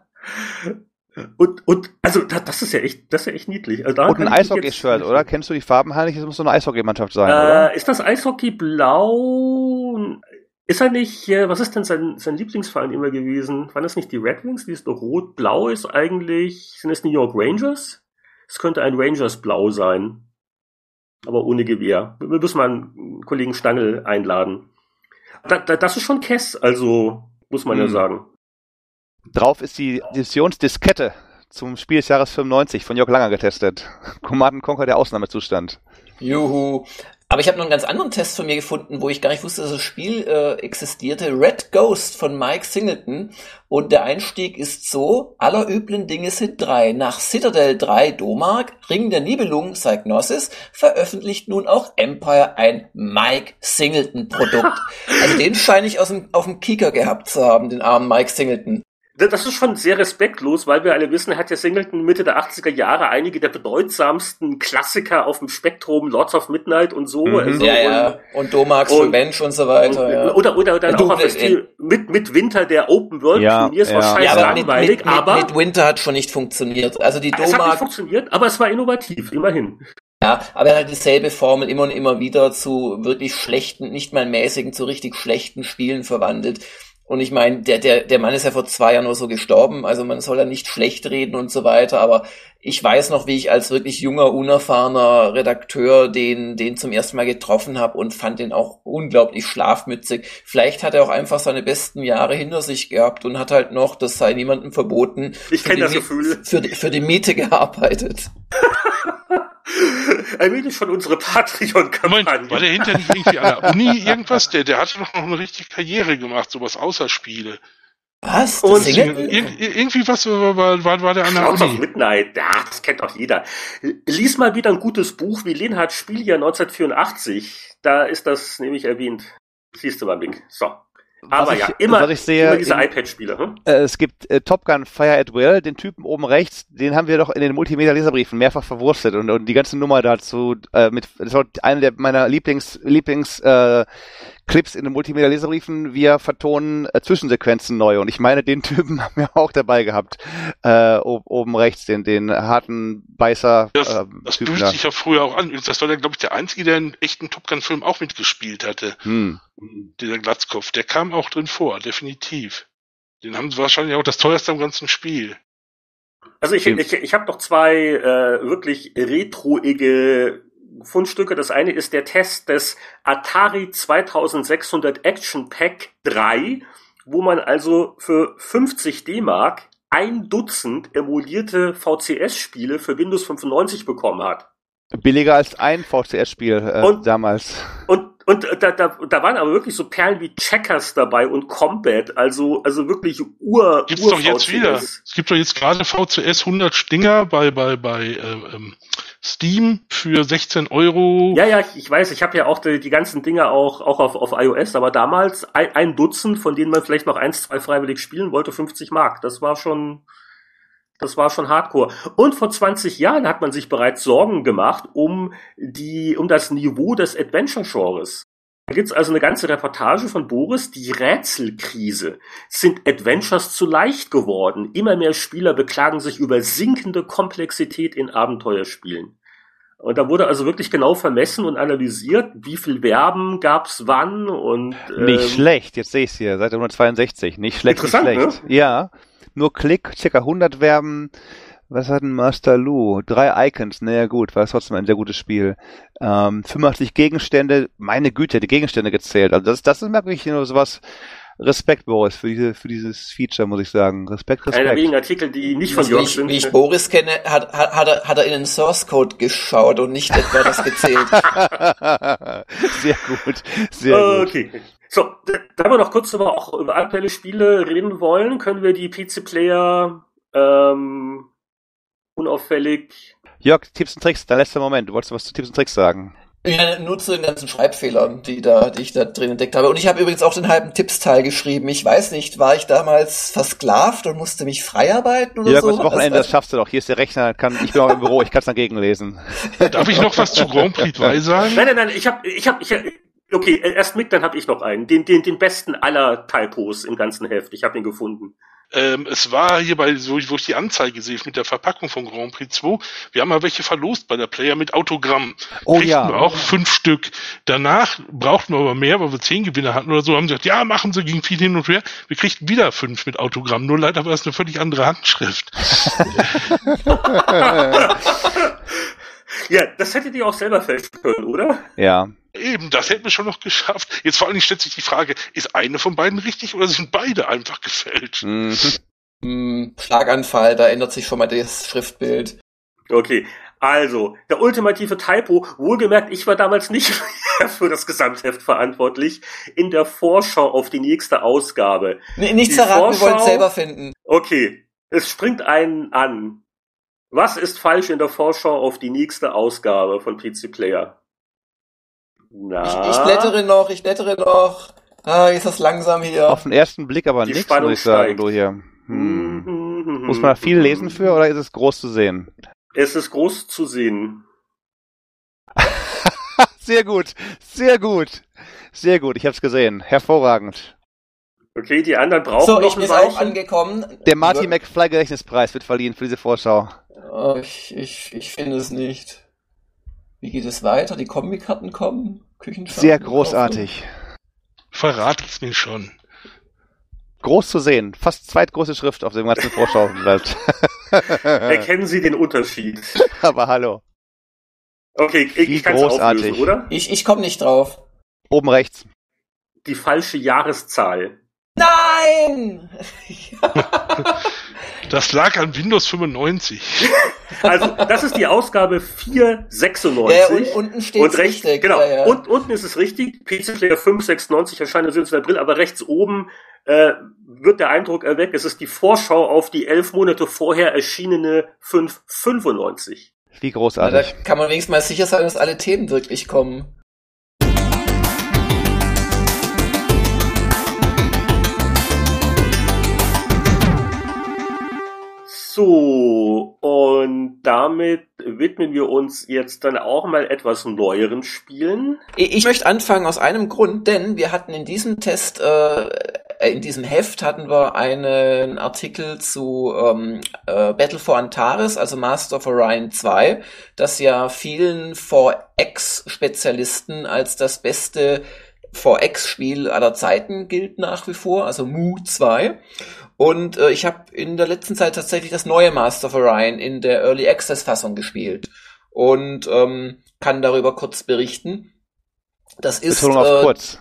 Und, und, also, das, das ist ja echt, das ist ja echt niedlich. Also, daran Und ein kann ich mich Eishockey-Shirt, jetzt- oder? Kennst du die Farben, Heinrich? Das muss so eine Eishockey-Mannschaft sein, oder? Äh, ist das Eishockey blau? Ist er nicht, äh, was ist denn sein, sein Lieblingsverein immer gewesen? Waren das nicht die Red Wings, die ist doch rot-blau ist eigentlich? Sind es New York Rangers? Es könnte ein Rangers-Blau sein. aber ohne Gewehr. Wir müssen mal einen Kollegen Stangl einladen. Da, da, das ist schon Kess, also muss man hm. ja sagen. Drauf ist die Divisionsdiskette zum Spiel des Jahres fünfundneunzig von Jörg Langer getestet. Command and Conquer, der Ausnahmezustand. Juhu. Aber ich habe noch einen ganz anderen Test von mir gefunden, wo ich gar nicht wusste, dass das Spiel äh, existierte. Red Ghost von Mike Singleton. Und der Einstieg ist so: Aller üblen Dinge sind drei. Nach Citadel drei Domark, Ring der Nibelungen, Psygnosis, veröffentlicht nun auch Empire ein Mike Singleton-Produkt. Also den scheine ich aus dem, auf dem Kieker gehabt zu haben, den armen Mike Singleton. Das ist schon sehr respektlos, weil wir alle wissen, hat ja Singleton Mitte der achtziger Jahre einige der bedeutsamsten Klassiker auf dem Spektrum, Lords of Midnight und so. Mhm. Also, ja, ja, und, und Domark's Revenge und so weiter. Und, ja. Oder, oder dann du, auch auf äh, mit, mit Winter der Open World ja, Turniers ja. war scheiß ja, aber langweilig, mit, mit, aber... Mit, mit Winter hat schon nicht funktioniert. Also die Domark... Es hat nicht funktioniert, aber es war innovativ, immerhin. Ja, aber er hat dieselbe Formel immer und immer wieder zu wirklich schlechten, nicht mal mäßigen, zu richtig schlechten Spielen verwandelt. Und ich meine, der, der, der Mann ist ja vor zwei Jahren nur so gestorben, also man soll ja nicht schlecht reden und so weiter, aber ich weiß noch, wie ich als wirklich junger, unerfahrener Redakteur den, den zum ersten Mal getroffen habe und fand den auch unglaublich schlafmützig. Vielleicht hat er auch einfach seine besten Jahre hinter sich gehabt und hat halt noch, das sei niemandem verboten, ich kenne das Gefühl, für die, für die Miete gearbeitet. Ein wenig von unserer Patreon-Kampagne. War der hinter nicht irgendwie an der Uni irgendwas? Der, der hatte doch noch eine richtige Karriere gemacht, sowas außer Spiele. Was? Und ir- irgendwie was war, war, war der an der Lords Uni? of Midnight, ja, das kennt doch jeder. Lies mal wieder ein gutes Buch wie Lenhards Spieljahr neunzehnhundertvierundachtzig. Da ist das nämlich erwähnt. Siehst du mal, Mick. So. Aber ich, ja, immer, was ich sehe, immer diese in, iPad-Spiele. Hm? Äh, es gibt äh, Top Gun Fire at Will, den Typen oben rechts, den haben wir doch in den Multimedia-Leserbriefen mehrfach verwurstet und, und die ganze Nummer dazu, äh, mit, das war eine der meiner Lieblings, Lieblings, äh, Clips in den Multimedia-Leserbriefen, wir vertonen äh, Zwischensequenzen neu und ich meine, den Typen haben wir auch dabei gehabt, äh, oben rechts, den, den harten Beißer. Das, äh, das Typen fühlt da. sich ja früher auch an. Das war dann, glaube ich, der Einzige, der einen echten Top Gun-Film auch mitgespielt hatte. Hm. Dieser Glatzkopf, der kam auch drin vor, definitiv. Den haben sie wahrscheinlich auch das teuerste am ganzen Spiel. Also ich, ich, ich habe noch zwei äh, wirklich retroige Fundstücke. Das eine ist der Test des Atari zweitausendsechshundert Action Pack drei, wo man also für fünfzig D-Mark ein Dutzend emulierte V C S-Spiele für Windows fünfundneunzig bekommen hat. Billiger als ein V C S-Spiel äh, und, damals. Und und da, da, da waren aber wirklich so Perlen wie Checkers dabei und Combat, also also wirklich Ur. Gibt's Ur doch jetzt V C S. wieder. Es gibt doch jetzt gerade V C S hundert Stinger bei bei bei äh, ähm, Steam für sechzehn Euro. Ja, ja, ich weiß, ich habe ja auch die, die ganzen Dinge auch auch auf auf iOS, aber damals ein, ein Dutzend, von denen man vielleicht noch eins, zwei freiwillig spielen wollte, fünfzig Mark. Das war schon Das war schon Hardcore. Und vor zwanzig Jahren hat man sich bereits Sorgen gemacht um die, um das Niveau des Adventure-Genres. Da gibt's also eine ganze Reportage von Boris, die Rätselkrise. Sind Adventures zu leicht geworden? Immer mehr Spieler beklagen sich über sinkende Komplexität in Abenteuerspielen. Und da wurde also wirklich genau vermessen und analysiert, wie viel Verben gab's wann und, ähm, Nicht schlecht, jetzt sehe ich es hier, Seite hundertzweiundsechzig. Nicht schlecht, nicht schlecht. Ne? Ja. Nur Klick, circa hundert Verben. Was hat ein Master Lu? Drei Icons, naja gut, war trotzdem ein sehr gutes Spiel. Ähm, fünfundachtzig Gegenstände, meine Güte, die Gegenstände gezählt. Also das, das ist wirklich nur sowas. Respekt, Boris, für diese, für dieses Feature, muss ich sagen. Respekt, Respekt. Einer wenigen Artikel, die nicht von Jörg sind. Wie ich Boris kenne, hat, hat, hat, er, hat er in den Source Code geschaut und nicht etwa das gezählt. Sehr gut, sehr gut. Okay. So, da wir noch kurz über, auch über aktuelle Spiele reden wollen, können wir die P C-Player ähm, unauffällig... Jörg, Tipps und Tricks, dein letzter Moment. Du wolltest was zu Tipps und Tricks sagen. Ja, nur zu den ganzen Schreibfehlern, die da, die ich da drin entdeckt habe. Und ich habe übrigens auch den halben Tippsteil geschrieben. Ich weiß nicht, war ich damals versklavt und musste mich freiarbeiten oder Jörg, so? das Wochenende, also, das schaffst du doch. Hier ist der Rechner, kann, ich bin auch im Büro, ich kann es dagegen lesen. Darf ich noch was zu Grand Prix drei sagen? Nein, nein, nein, ich hab, ich hab, ich hab, okay, erst Mick, dann hab ich noch einen. Den, den, den besten aller Typos im ganzen Heft. Ich hab ihn gefunden. Ähm, es war hier bei, so, wo ich die Anzeige sehe, mit der Verpackung von Grand Prix zwei, wir haben mal welche verlost bei der Player mit Autogramm. Oh Kriegten ja. wir auch fünf Stück. Danach brauchten wir aber mehr, weil wir zehn Gewinner hatten oder so, haben sie gesagt, ja, machen sie, ging viel hin und her. Wir kriegten wieder fünf mit Autogramm, nur leider war es eine völlig andere Handschrift. Ja, das hättet ihr auch selber fälschen können, oder? Ja. Eben, das hätten wir schon noch geschafft. Jetzt vor allen Dingen stellt sich die Frage, ist eine von beiden richtig oder sind beide einfach gefälscht? Mhm. Hm, Schlaganfall, da ändert sich schon mal das Schriftbild. Okay, also, der ultimative Typo, wohlgemerkt, ich war damals nicht für das Gesamtheft verantwortlich, in der Vorschau auf die nächste Ausgabe. N- Nichts Die erraten, wir Vorschau- wollen es selber finden. Okay, es springt einen an. Was ist falsch in der Vorschau auf die nächste Ausgabe von P C Player? Na, Ich, ich blättere noch, ich blättere noch. Ah, ist das langsam hier. Auf den ersten Blick aber Die nichts, Spannung muss ich sagen, steigt. du hier. Hm. Mhm. Muss man da viel lesen für oder ist es groß zu sehen? Es ist groß zu sehen. Sehr gut, sehr gut, sehr gut. Ich habe es gesehen. Hervorragend. Okay, die anderen brauchen So, noch ich ein bin auch Weilchen. angekommen. Der Marty McFly Gedächtnispreis wird verliehen für diese Vorschau. Oh, ich, ich, ich finde es nicht. Wie geht es weiter? Die Kombikarten kommen? Küchenschaden? Sehr großartig. Verrat es mir schon. Groß zu sehen. Fast zweitgroße Schrift auf dem ganzen Vorschauenblatt. Erkennen Sie den Unterschied? Aber hallo. Okay, ich, Wie ich kann es großartig. auflösen, oder? Ich, ich komme nicht drauf. Oben rechts. Die falsche Jahreszahl. Nein! Das lag an Windows fünfundneunzig. Also, das ist die Ausgabe vier sechsundneunzig. Ja, und unten steht Und rechts, richtig. genau. Ja, ja. Und unten ist es richtig. P C Player fünf sechsundneunzig erscheint am siebzehnten April, aber rechts oben äh, wird der Eindruck erweckt, es ist die Vorschau auf die elf Monate vorher erschienene fünf fünfundneunzig. Wie Na, da großartig. kann man wenigstens mal sicher sein, dass alle Themen wirklich kommen. So, und damit widmen wir uns jetzt dann auch mal etwas neueren Spielen. Ich ich möchte anfangen aus einem Grund, denn wir hatten in diesem Test, äh, in diesem Heft hatten wir einen Artikel zu ähm, äh, Battle for Antares, also Master of Orion zwei, das ja vielen vier X-Spezialisten als das beste vier X-Spiel aller Zeiten gilt nach wie vor, also Mu zwei. Und äh, ich habe in der letzten Zeit tatsächlich das neue Master of Orion in der Early Access Fassung gespielt und ähm, kann darüber kurz berichten. Das ist Betonung auf äh, kurz.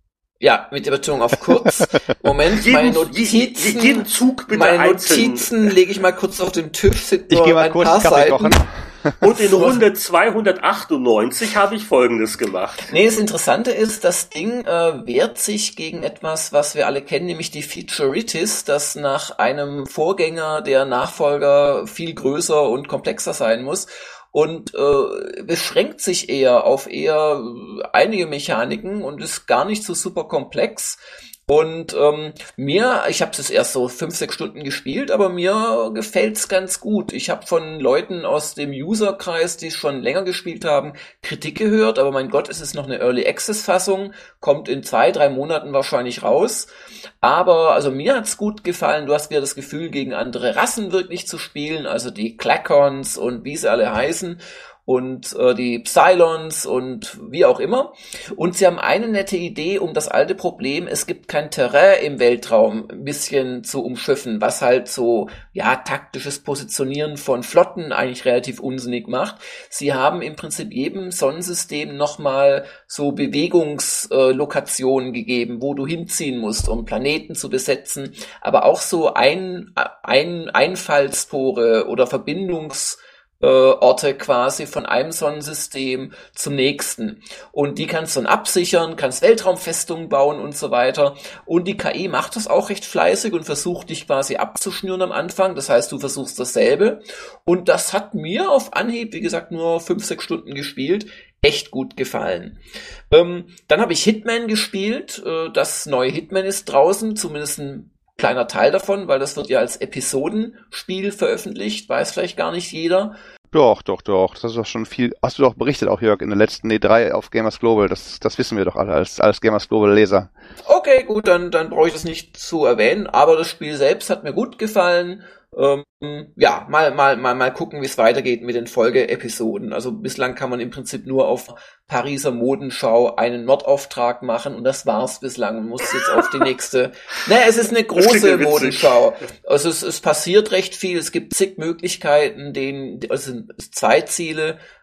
ja, mit der Betonung auf kurz. Moment, Jeden- meine jeden- Notizen, jeden Zug bitte meine einzeln. Notizen lege ich mal kurz auf den Tisch, sind Ich nur gehe mal ein kurz paar Kaffee Seiten. kochen. Und in Runde zweihundertachtundneunzig habe ich Folgendes gemacht. Nee, das Interessante ist, das Ding äh, wehrt sich gegen etwas, was wir alle kennen, nämlich die Featureitis, dass nach einem Vorgänger der Nachfolger viel größer und komplexer sein muss und äh, beschränkt sich eher auf eher einige Mechaniken und ist gar nicht so super komplex. Und ähm, mir, ich habe es erst so fünf, sechs Stunden gespielt, aber mir gefällt's ganz gut. Ich habe von Leuten aus dem Userkreis, die es schon länger gespielt haben, Kritik gehört, aber mein Gott, es ist noch eine Early Access Fassung, kommt in zwei, drei Monaten wahrscheinlich raus. Aber also mir hat's gut gefallen. Du hast wieder das Gefühl, gegen andere Rassen wirklich zu spielen, also die Klakons und wie sie alle heißen. Und äh, die Psilons und wie auch immer. Und sie haben eine nette Idee, um das alte Problem, es gibt kein Terrain im Weltraum, ein bisschen zu umschiffen, was halt so, ja, taktisches Positionieren von Flotten eigentlich relativ unsinnig macht. Sie haben im Prinzip jedem Sonnensystem nochmal so Bewegungslokationen äh, gegeben, wo du hinziehen musst, um Planeten zu besetzen, aber auch so ein, ein Einfallstore oder Verbindungs Äh, Orte quasi von einem Sonnensystem zum nächsten. Und die kannst du dann absichern, kannst Weltraumfestungen bauen und so weiter. Und die K I macht das auch recht fleißig und versucht dich quasi abzuschnüren am Anfang. Das heißt, du versuchst dasselbe. Und das hat mir auf Anhieb, wie gesagt, nur fünf, sechs Stunden gespielt, echt gut gefallen. Ähm, dann habe ich Hitman gespielt. Äh, das neue Hitman ist draußen, zumindest ein kleiner Teil davon, weil das wird ja als Episodenspiel veröffentlicht, weiß vielleicht gar nicht jeder. Doch, doch, doch. Das ist doch schon viel. Hast du doch berichtet auch, Jörg, in der letzten E drei auf Gamers Global. Das, das wissen wir doch alle als, als Gamers Global Leser. Okay, gut, dann, dann brauche ich das nicht zu erwähnen, aber das Spiel selbst hat mir gut gefallen. Ähm, ja, mal, mal, mal, mal gucken, wie es weitergeht mit den Folge-Episoden. Also bislang kann man im Prinzip nur auf Pariser Modenschau einen Mordauftrag machen und das war's bislang. Man muss jetzt auf die nächste. Naja, es ist eine große Modenschau. Also es, es passiert recht viel. Es gibt zig Möglichkeiten, denen, also es sind zwei Ziele.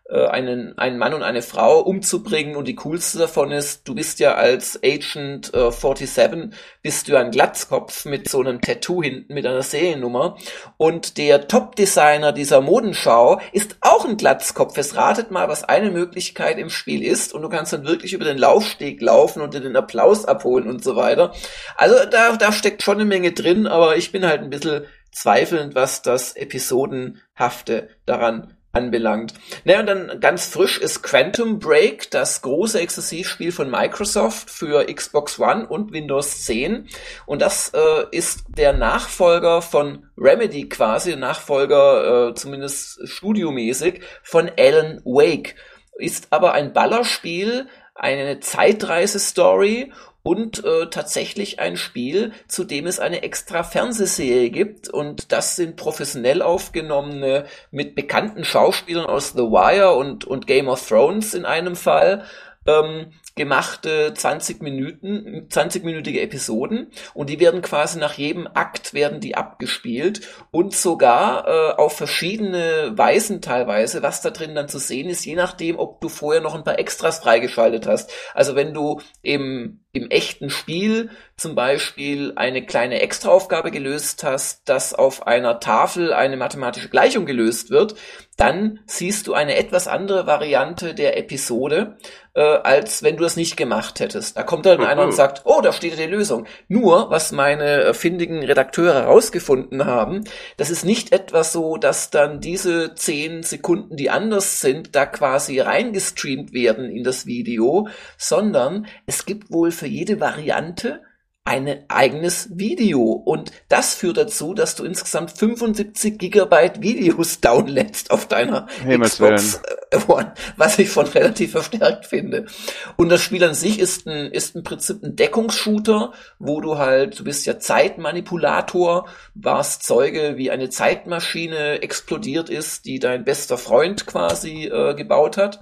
äh, einen, einen Mann und eine Frau umzubringen und die coolste davon ist, du bist ja als Agent äh, siebenundvierzig, bist du ein Glatzkopf mit so einem Tattoo hinten mit einer Seriennummer und der Top-Designer dieser Modenschau ist auch ein Glatzkopf. Es ratet mal, was eine Möglichkeit im Spiel ist und du kannst dann wirklich über den Laufsteg laufen und dir den Applaus abholen und so weiter. Also da, da steckt schon eine Menge drin, aber ich bin halt ein bisschen zweifelnd, was das Episodenhafte daran anbelangt. Naja, und dann ganz frisch ist Quantum Break, das große Exklusivspiel von Microsoft für Xbox One und Windows zehn. Und das äh, ist der Nachfolger von Remedy quasi, Nachfolger äh, zumindest studiomäßig von Alan Wake. Ist aber ein Ballerspiel, eine Zeitreise-Story und äh, tatsächlich ein Spiel, zu dem es eine extra Fernsehserie gibt und das sind professionell aufgenommene, mit bekannten Schauspielern aus The Wire und, und Game of Thrones in einem Fall, ähm, gemachte zwanzig Minuten, zwanzig-minütige Episoden und die werden quasi nach jedem Akt werden die abgespielt und sogar äh, auf verschiedene Weisen teilweise, was da drin dann zu sehen ist, je nachdem, ob du vorher noch ein paar Extras freigeschaltet hast. Also wenn du im im echten Spiel zum Beispiel eine kleine Extraaufgabe gelöst hast, dass auf einer Tafel eine mathematische Gleichung gelöst wird, dann siehst du eine etwas andere Variante der Episode, äh, als wenn du das nicht gemacht hättest. Da kommt dann mhm. einer und sagt, oh, da steht ja die Lösung. Nur, was meine findigen Redakteure herausgefunden haben, das ist nicht etwa so, dass dann diese zehn Sekunden, die anders sind, da quasi reingestreamt werden in das Video, sondern es gibt wohl für jede Variante ein eigenes Video und das führt dazu, dass du insgesamt fünfundsiebzig Gigabyte Videos downlädst auf deiner Xbox One, was ich schon relativ verstärkt finde. Und das Spiel an sich ist ein, ist im Prinzip ein Deckungsshooter, wo du halt, du bist ja Zeitmanipulator, warst Zeuge, wie eine Zeitmaschine explodiert ist, die dein bester Freund quasi äh, gebaut hat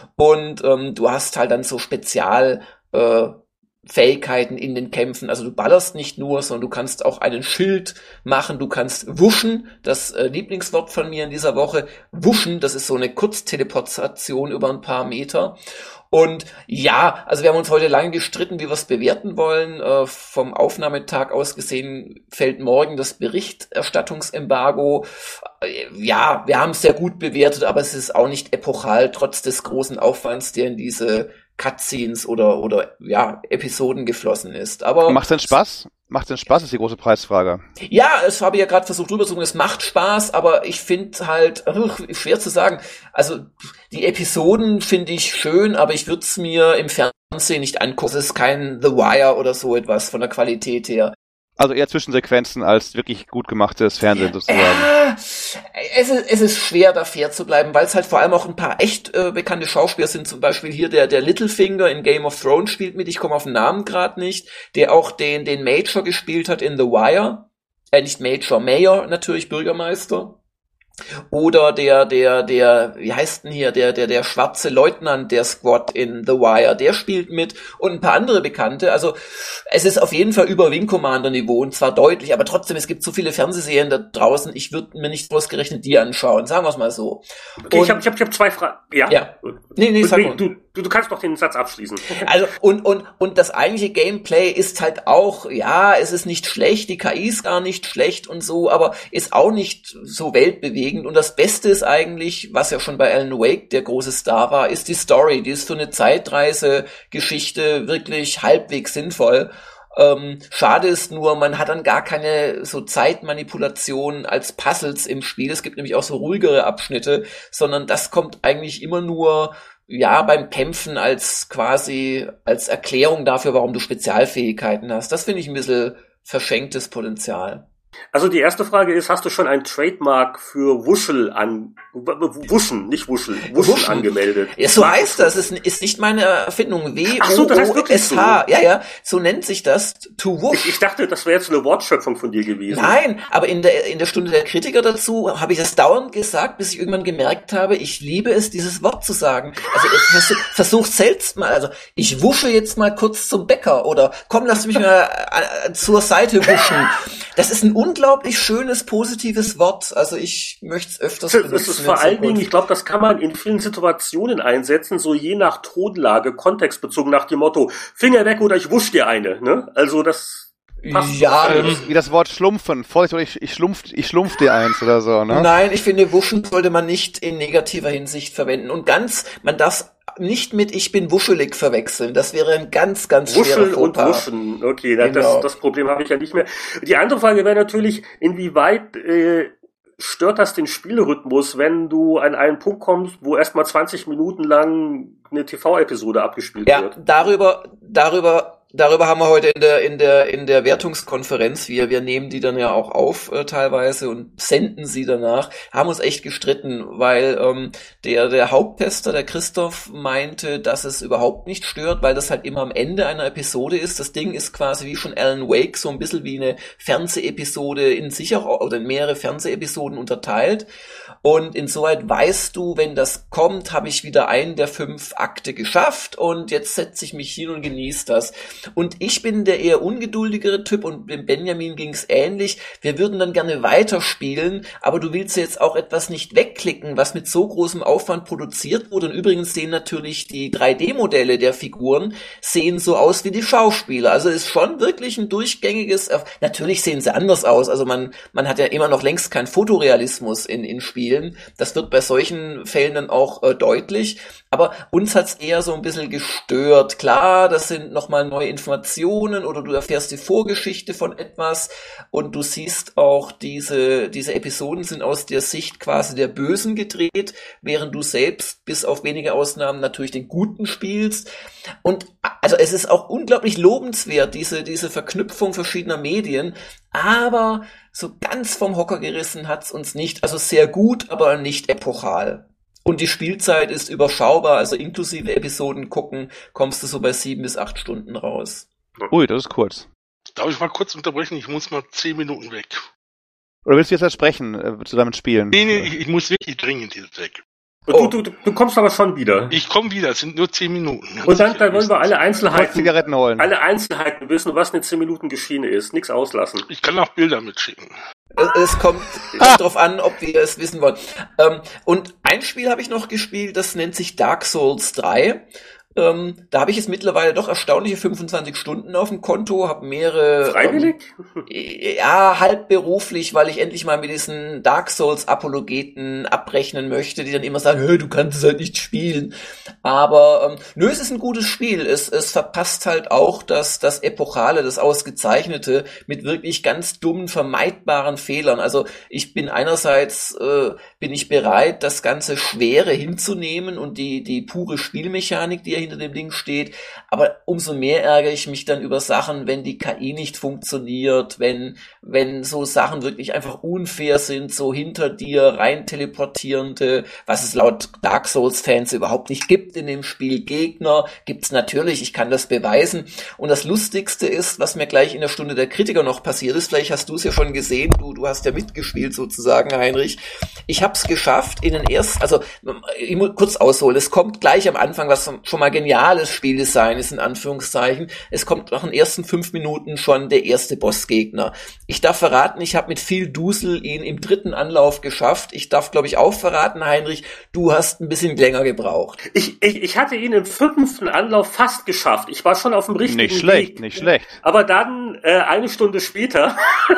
und ähm, du hast halt dann so Spezial äh, Fähigkeiten in den Kämpfen. Also du ballerst nicht nur, sondern du kannst auch einen Schild machen, du kannst wuschen, das äh, Lieblingswort von mir in dieser Woche. Wuschen, das ist so eine Kurzteleportation über ein paar Meter. Und ja, also wir haben uns heute lange gestritten, wie wir es bewerten wollen. Äh, vom Aufnahmetag aus gesehen fällt morgen das Berichterstattungsembargo. Äh, ja, wir haben es sehr gut bewertet, aber es ist auch nicht epochal, trotz des großen Aufwands, der in diese Cutscenes oder oder ja Episoden geflossen ist. Aber macht denn Spaß? Macht denn Spaß, ist die große Preisfrage. Ja, es habe ich ja gerade versucht rüberzubringen, es macht Spaß, aber ich finde halt, ach, schwer zu sagen, also die Episoden finde ich schön, aber ich würde es mir im Fernsehen nicht angucken. Es ist kein The Wire oder so etwas von der Qualität her. Also eher Zwischensequenzen als wirklich gut gemachtes Fernsehen sozusagen. Äh, es, ist, es ist schwer, da fair zu bleiben, weil es halt vor allem auch ein paar echt äh, bekannte Schauspieler sind. Zum Beispiel hier der der Littlefinger in Game of Thrones spielt mit, ich komme auf den Namen gerade nicht, der auch den den Major gespielt hat in The Wire. Äh, nicht Major, Mayor natürlich, Bürgermeister. Oder der, der, der, wie heißt denn hier, der, der, der schwarze Leutnant der Squad in The Wire, der spielt mit und ein paar andere Bekannte. Also, es ist auf jeden Fall über Wing Commander Niveau und zwar deutlich, aber trotzdem, es gibt so viele Fernsehserien da draußen, ich würde mir nicht ausgerechnet die anschauen, sagen wir es mal so. Okay, und, ich habe ich hab, ich hab zwei Fragen. Ja? Ja. Nee, nee, sag mal. Du, du, du kannst doch den Satz abschließen. Also, und, und, und das eigentliche Gameplay ist halt auch, ja, es ist nicht schlecht, die K I ist gar nicht schlecht und so, aber ist auch nicht so weltbewegend. Und das Beste ist eigentlich, was ja schon bei Alan Wake der große Star war, ist die Story. Die ist für eine Zeitreise-Geschichte wirklich halbwegs sinnvoll. Ähm, schade ist nur, man hat dann gar keine so Zeitmanipulation als Puzzles im Spiel. Es gibt nämlich auch so ruhigere Abschnitte, sondern das kommt eigentlich immer nur ja beim Kämpfen als quasi als Erklärung dafür, warum du Spezialfähigkeiten hast. Das finde ich ein bisschen verschenktes Potenzial. Also die erste Frage ist, hast du schon ein Trademark für Wuschel an, Wuschen, nicht Wuschel, Wuschen, Wuschen. angemeldet? Ja, so heißt das, ist, ist nicht meine Erfindung. W Ach so, das heißt wirklich S H. So. Ja, ja, so nennt sich das, to wush. Ich, ich dachte, das wäre jetzt eine Wortschöpfung von dir gewesen. Nein, aber in der, in der Stunde der Kritiker dazu habe ich das dauernd gesagt, bis ich irgendwann gemerkt habe, ich liebe es, dieses Wort zu sagen. Also ich versuch, versuch selbst mal, also ich wusche jetzt mal kurz zum Bäcker oder komm, lass mich mal zur Seite wuschen. Das ist ein unglaublich schönes, positives Wort. Also ich möchte es öfters benutzen. Das ist vor allen Dingen, ich glaube, das kann man in vielen Situationen einsetzen, so je nach Tonlage, kontextbezogen nach dem Motto, Finger weg oder ich wusch dir eine. Ne? Also das passt. Ja, ähm, wie das Wort schlumpfen. Vorsicht, ich, ich schlumpf, ich schlumpf dir eins oder so, ne? Nein, ich finde, wuschen sollte man nicht in negativer Hinsicht verwenden. Und ganz, man darf nicht mit ich bin wuschelig verwechseln. Das wäre ein ganz, ganz schwerer Wuscheln und Fauxpas. wuschen. Okay, das, Genau. das Problem habe ich ja nicht mehr. Die andere Frage wäre natürlich, inwieweit äh, stört das den Spielrhythmus, wenn du an einen Punkt kommst, wo erstmal zwanzig Minuten lang eine T V-Episode abgespielt Ja, wird? darüber, darüber, darüber haben wir heute in der, in der, in der Wertungskonferenz, wir, wir nehmen die dann ja auch auf, äh, teilweise und senden sie danach, haben uns echt gestritten, weil, ähm, der, der Haupttester, der Christoph, meinte, dass es überhaupt nicht stört, weil das halt immer am Ende einer Episode ist. Das Ding ist quasi wie schon Alan Wake, so ein bisschen wie eine Fernsehepisode in sich auch, oder in mehrere Fernsehepisoden unterteilt. Und insoweit weißt du, wenn das kommt, habe ich wieder einen der fünf Akte geschafft und jetzt setze ich mich hin und genieße das. Und ich bin der eher ungeduldigere Typ und dem Benjamin ging's ähnlich. Wir würden dann gerne weiterspielen, aber du willst jetzt auch etwas nicht wegklicken, was mit so großem Aufwand produziert wurde. Und übrigens sehen natürlich die drei D-Modelle der Figuren sehen so aus wie die Schauspieler. Also ist schon wirklich ein durchgängiges, natürlich sehen sie anders aus. Also man, man hat ja immer noch längst keinen Fotorealismus in, in Spielen. Das wird bei solchen Fällen dann auch äh, deutlich. Aber uns hat's eher so ein bisschen gestört. Klar, das sind nochmal neue Informationen oder du erfährst die Vorgeschichte von etwas und du siehst auch, diese, diese Episoden sind aus der Sicht quasi der Bösen gedreht, während du selbst bis auf wenige Ausnahmen natürlich den Guten spielst. Und also es ist auch unglaublich lobenswert, diese, diese Verknüpfung verschiedener Medien, aber so ganz vom Hocker gerissen hat's uns nicht. Also sehr gut, aber nicht epochal. Und die Spielzeit ist überschaubar, also inklusive Episoden gucken, kommst du so bei sieben bis acht Stunden raus. Ui, das ist kurz. Darf ich mal kurz unterbrechen? Ich muss mal zehn Minuten weg. Oder willst du jetzt sprechen, äh, zusammen spielen? Nee, nee, ich, ich muss wirklich dringend jetzt weg. Oh. Du, du, du kommst aber schon wieder. Ich komme wieder, es sind nur zehn Minuten. Und dann, dann wollen wir alle Einzelheiten, Zigaretten holen. alle Einzelheiten wissen, was in zehn Minuten geschehen ist. Nichts auslassen. Ich kann auch Bilder mitschicken. Es kommt ah. darauf an, ob wir es wissen wollen. Ähm, und ein Spiel habe ich noch gespielt, das nennt sich Dark Souls drei. Ähm, da habe ich jetzt mittlerweile doch erstaunliche fünfundzwanzig Stunden auf dem Konto, habe mehrere... Freiwillig? Ähm, ja, halb beruflich, weil ich endlich mal mit diesen Dark Souls-Apologeten abrechnen möchte, die dann immer sagen, hey, du kannst es halt nicht spielen. Aber ähm, nö, es ist ein gutes Spiel. Es, es verpasst halt auch das, das Epochale, das Ausgezeichnete mit wirklich ganz dummen, vermeidbaren Fehlern. Also ich bin einerseits, äh, bin ich bereit, das ganze Schwere hinzunehmen und die, die pure Spielmechanik, die hinter dem Ding steht, aber umso mehr ärgere ich mich dann über Sachen, wenn die K I nicht funktioniert, wenn wenn so Sachen wirklich einfach unfair sind, so hinter dir rein teleportierende, was es laut Dark Souls Fans überhaupt nicht gibt in dem Spiel, Gegner gibt's natürlich, ich kann das beweisen. Und das Lustigste ist, was mir gleich in der Stunde der Kritiker noch passiert ist, vielleicht hast du es ja schon gesehen, du du hast ja mitgespielt sozusagen, Heinrich. Ich habe es geschafft in den ersten, also ich muss kurz ausholen, es kommt gleich am Anfang, was schon mal geniales Spieldesign ist, in Anführungszeichen. Es kommt nach den ersten fünf Minuten schon der erste Bossgegner. Ich darf verraten, ich habe mit viel Dusel ihn im dritten Anlauf geschafft. Ich darf, glaube ich, auch verraten, Heinrich, du hast ein bisschen länger gebraucht. Ich, ich, ich hatte ihn im fünften Anlauf fast geschafft. Ich war schon auf dem richtigen Weg. Nicht schlecht, nicht schlecht. Aber dann äh, eine Stunde später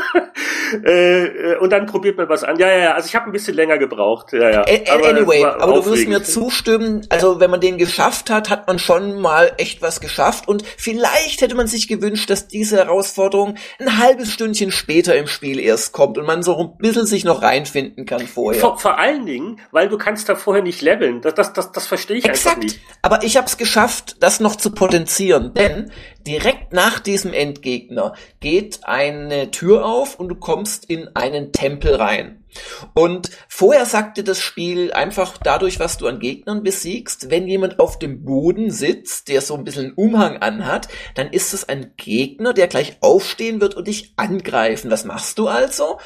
äh, und dann probiert man was an. Ja, ja, ja. Also ich habe ein bisschen länger gebraucht. Ja, ja. A- aber anyway, aber du wirst aufregend. mir zustimmen, also wenn man den geschafft hat, hat man schon mal echt was geschafft und vielleicht hätte man sich gewünscht, dass diese Herausforderung ein halbes Stündchen später im Spiel erst kommt und man so ein bisschen sich noch reinfinden kann vorher. Vor, vor allen Dingen, weil du kannst da vorher nicht leveln. Das, das, das, das verstehe ich Exakt. einfach nicht. Aber ich habe es geschafft, das noch zu potenzieren, denn direkt nach diesem Endgegner geht eine Tür auf und du kommst in einen Tempel rein. Und vorher sagte das Spiel einfach dadurch, was du an Gegnern besiegst, wenn jemand auf dem Boden sitzt, der so ein bisschen einen Umhang anhat, dann ist es ein Gegner, der gleich aufstehen wird und dich angreifen. Was machst du also?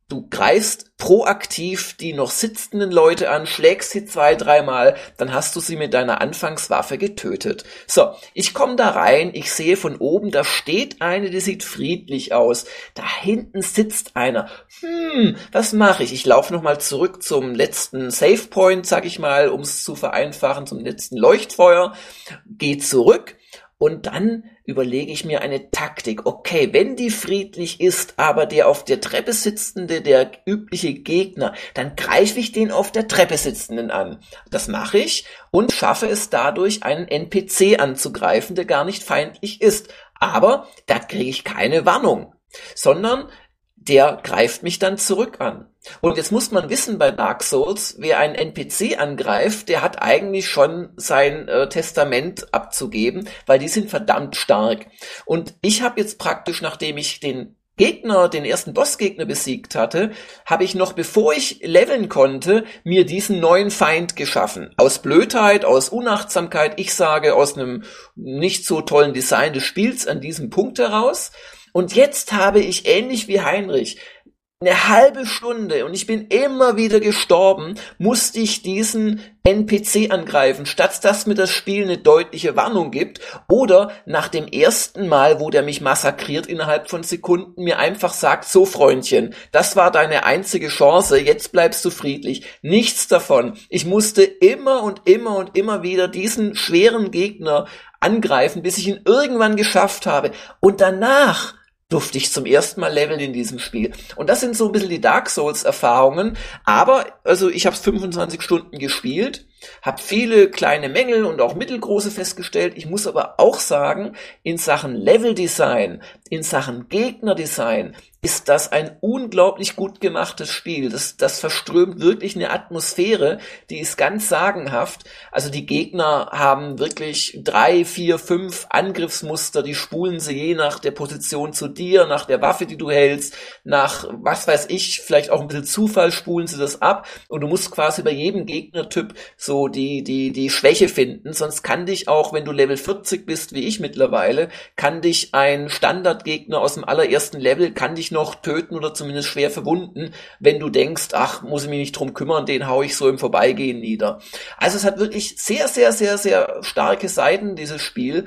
Du greifst proaktiv die noch sitzenden Leute an, schlägst sie zwei, dreimal, dann hast du sie mit deiner Anfangswaffe getötet. So, ich komme da rein, ich sehe von oben, da steht eine, die sieht friedlich aus. Da hinten sitzt einer. Hm, was mache ich? Ich laufe nochmal zurück zum letzten Save Point, sag ich mal, um es zu vereinfachen, zum letzten Leuchtfeuer. Geh zurück. Und dann überlege ich mir eine Taktik. Okay, wenn die friedlich ist, aber der auf der Treppe sitzende, der übliche Gegner, dann greife ich den auf der Treppe sitzenden an. Das mache ich und schaffe es dadurch, einen N P C anzugreifen, der gar nicht feindlich ist. Aber da kriege ich keine Warnung, sondern der greift mich dann zurück an. Und jetzt muss man wissen bei Dark Souls, wer einen N P C angreift, der hat eigentlich schon sein äh, Testament abzugeben, weil die sind verdammt stark. Und ich habe jetzt praktisch, nachdem ich den Gegner, den ersten Bossgegner besiegt hatte, habe ich noch, bevor ich leveln konnte, mir diesen neuen Feind geschaffen. Aus Blödheit, aus Unachtsamkeit, ich sage aus einem nicht so tollen Design des Spiels an diesem Punkt heraus. Und jetzt habe ich, ähnlich wie Heinrich, eine halbe Stunde, und ich bin immer wieder gestorben, musste ich diesen N P C angreifen, statt dass mir das Spiel eine deutliche Warnung gibt oder nach dem ersten Mal, wo der mich massakriert innerhalb von Sekunden, mir einfach sagt, so Freundchen, das war deine einzige Chance, jetzt bleibst du friedlich. Nichts davon. Ich musste immer und immer und immer wieder diesen schweren Gegner angreifen, bis ich ihn irgendwann geschafft habe. Und danach durfte ich zum ersten Mal leveln in diesem Spiel. Und das sind so ein bisschen die Dark Souls-Erfahrungen. Aber, also ich habe es fünfundzwanzig Stunden gespielt, habe viele kleine Mängel und auch mittelgroße festgestellt. Ich muss aber auch sagen, in Sachen Leveldesign, in Sachen Gegnerdesign ist das ein unglaublich gut gemachtes Spiel. Das, das verströmt wirklich eine Atmosphäre, die ist ganz sagenhaft. Also die Gegner haben wirklich drei, vier, fünf Angriffsmuster, die spulen sie je nach der Position zu dir, nach der Waffe, die du hältst, nach, was weiß ich, vielleicht auch ein bisschen Zufall spulen sie das ab und du musst quasi bei jedem Gegnertyp so die, die, die Schwäche finden, sonst kann dich auch, wenn du Level vierzig bist, wie ich mittlerweile, kann dich ein Standardgegner aus dem allerersten Level, kann dich noch töten oder zumindest schwer verwunden, wenn du denkst, ach, muss ich mich nicht drum kümmern, den hau ich so im Vorbeigehen nieder. Also es hat wirklich sehr, sehr, sehr, sehr starke Seiten, dieses Spiel,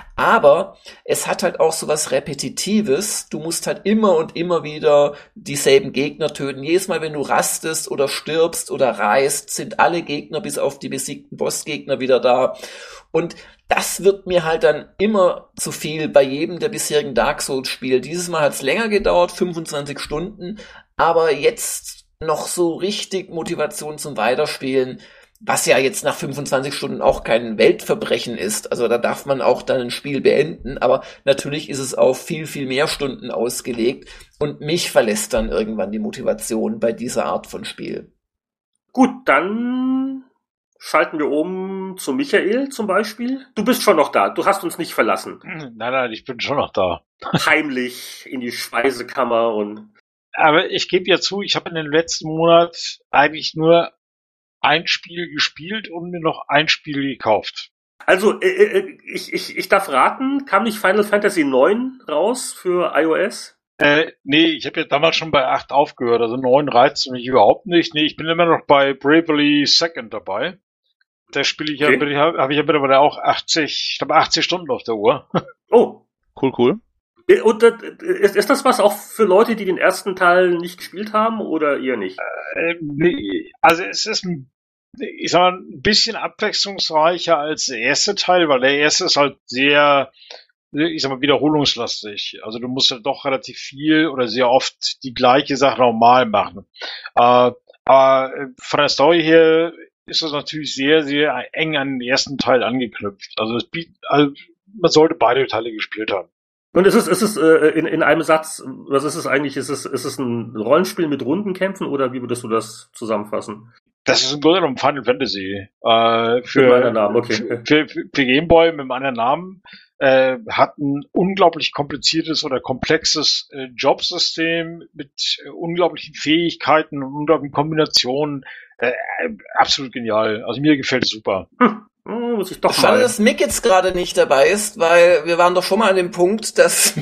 aber es hat halt auch so was Repetitives. Du musst halt immer und immer wieder dieselben Gegner töten. Jedes Mal, wenn du rastest oder stirbst oder reist, sind alle Gegner bis auf die besiegten Bossgegner wieder da. Und das wird mir halt dann immer zu viel bei jedem der bisherigen Dark Souls Spiele. Dieses Mal hat es länger gedauert, fünfundzwanzig Stunden, aber jetzt noch so richtig Motivation zum Weiterspielen, was ja jetzt nach fünfundzwanzig Stunden auch kein Weltverbrechen ist. Also da darf man auch dann ein Spiel beenden, aber natürlich ist es auf viel, viel mehr Stunden ausgelegt und mich verlässt dann irgendwann die Motivation bei dieser Art von Spiel. Gut, dann schalten wir um zu Michael zum Beispiel. Du bist schon noch da, du hast uns nicht verlassen. Nein, nein, ich bin schon noch da. Heimlich in die Speisekammer und... Aber ich gebe ja zu, ich habe in den letzten Monat eigentlich nur ein Spiel gespielt und mir noch ein Spiel gekauft. Also, äh, äh, ich, ich, ich darf raten, kam nicht Final Fantasy neun raus für iOS? Äh, nee, ich habe ja damals schon bei acht aufgehört, also neun reizt mich überhaupt nicht. Nee, ich bin immer noch bei Bravely Second dabei. Da spiele ich Okay. ja, habe hab ich ja mittlerweile auch achtzig, ich glaube achtzig Stunden auf der Uhr. Oh. Cool, cool. Äh, Und äh, ist, ist das was auch für Leute, die den ersten Teil nicht gespielt haben oder ihr nicht? Äh, nee, also es ist ein, ich sag mal, ein bisschen abwechslungsreicher als der erste Teil, weil der erste ist halt sehr, ich sag mal, wiederholungslastig. Also du musst halt doch relativ viel oder sehr oft die gleiche Sache normal machen. Äh, aber von der Story her ist das natürlich sehr, sehr eng an den ersten Teil angeknüpft. Also es bietet, also man sollte beide Teile gespielt haben. Und ist es, ist es äh, in, in einem Satz, was ist es eigentlich? Ist es, ist es ein Rollenspiel mit Rundenkämpfen oder wie würdest du das zusammenfassen? Das ist im Grunde genommen Final Fantasy. Äh, für, Mit meinem Namen, okay. Für, für, für Gameboy mit einem anderen Namen. Äh, hat ein unglaublich kompliziertes oder komplexes äh, Jobsystem mit äh, unglaublichen Fähigkeiten und unglaublichen Kombinationen. Äh, absolut genial. Also mir gefällt es super. Hm. Hm, muss ich doch Schade, mal. dass Mick jetzt gerade nicht dabei ist, weil wir waren doch schon mal an dem Punkt, dass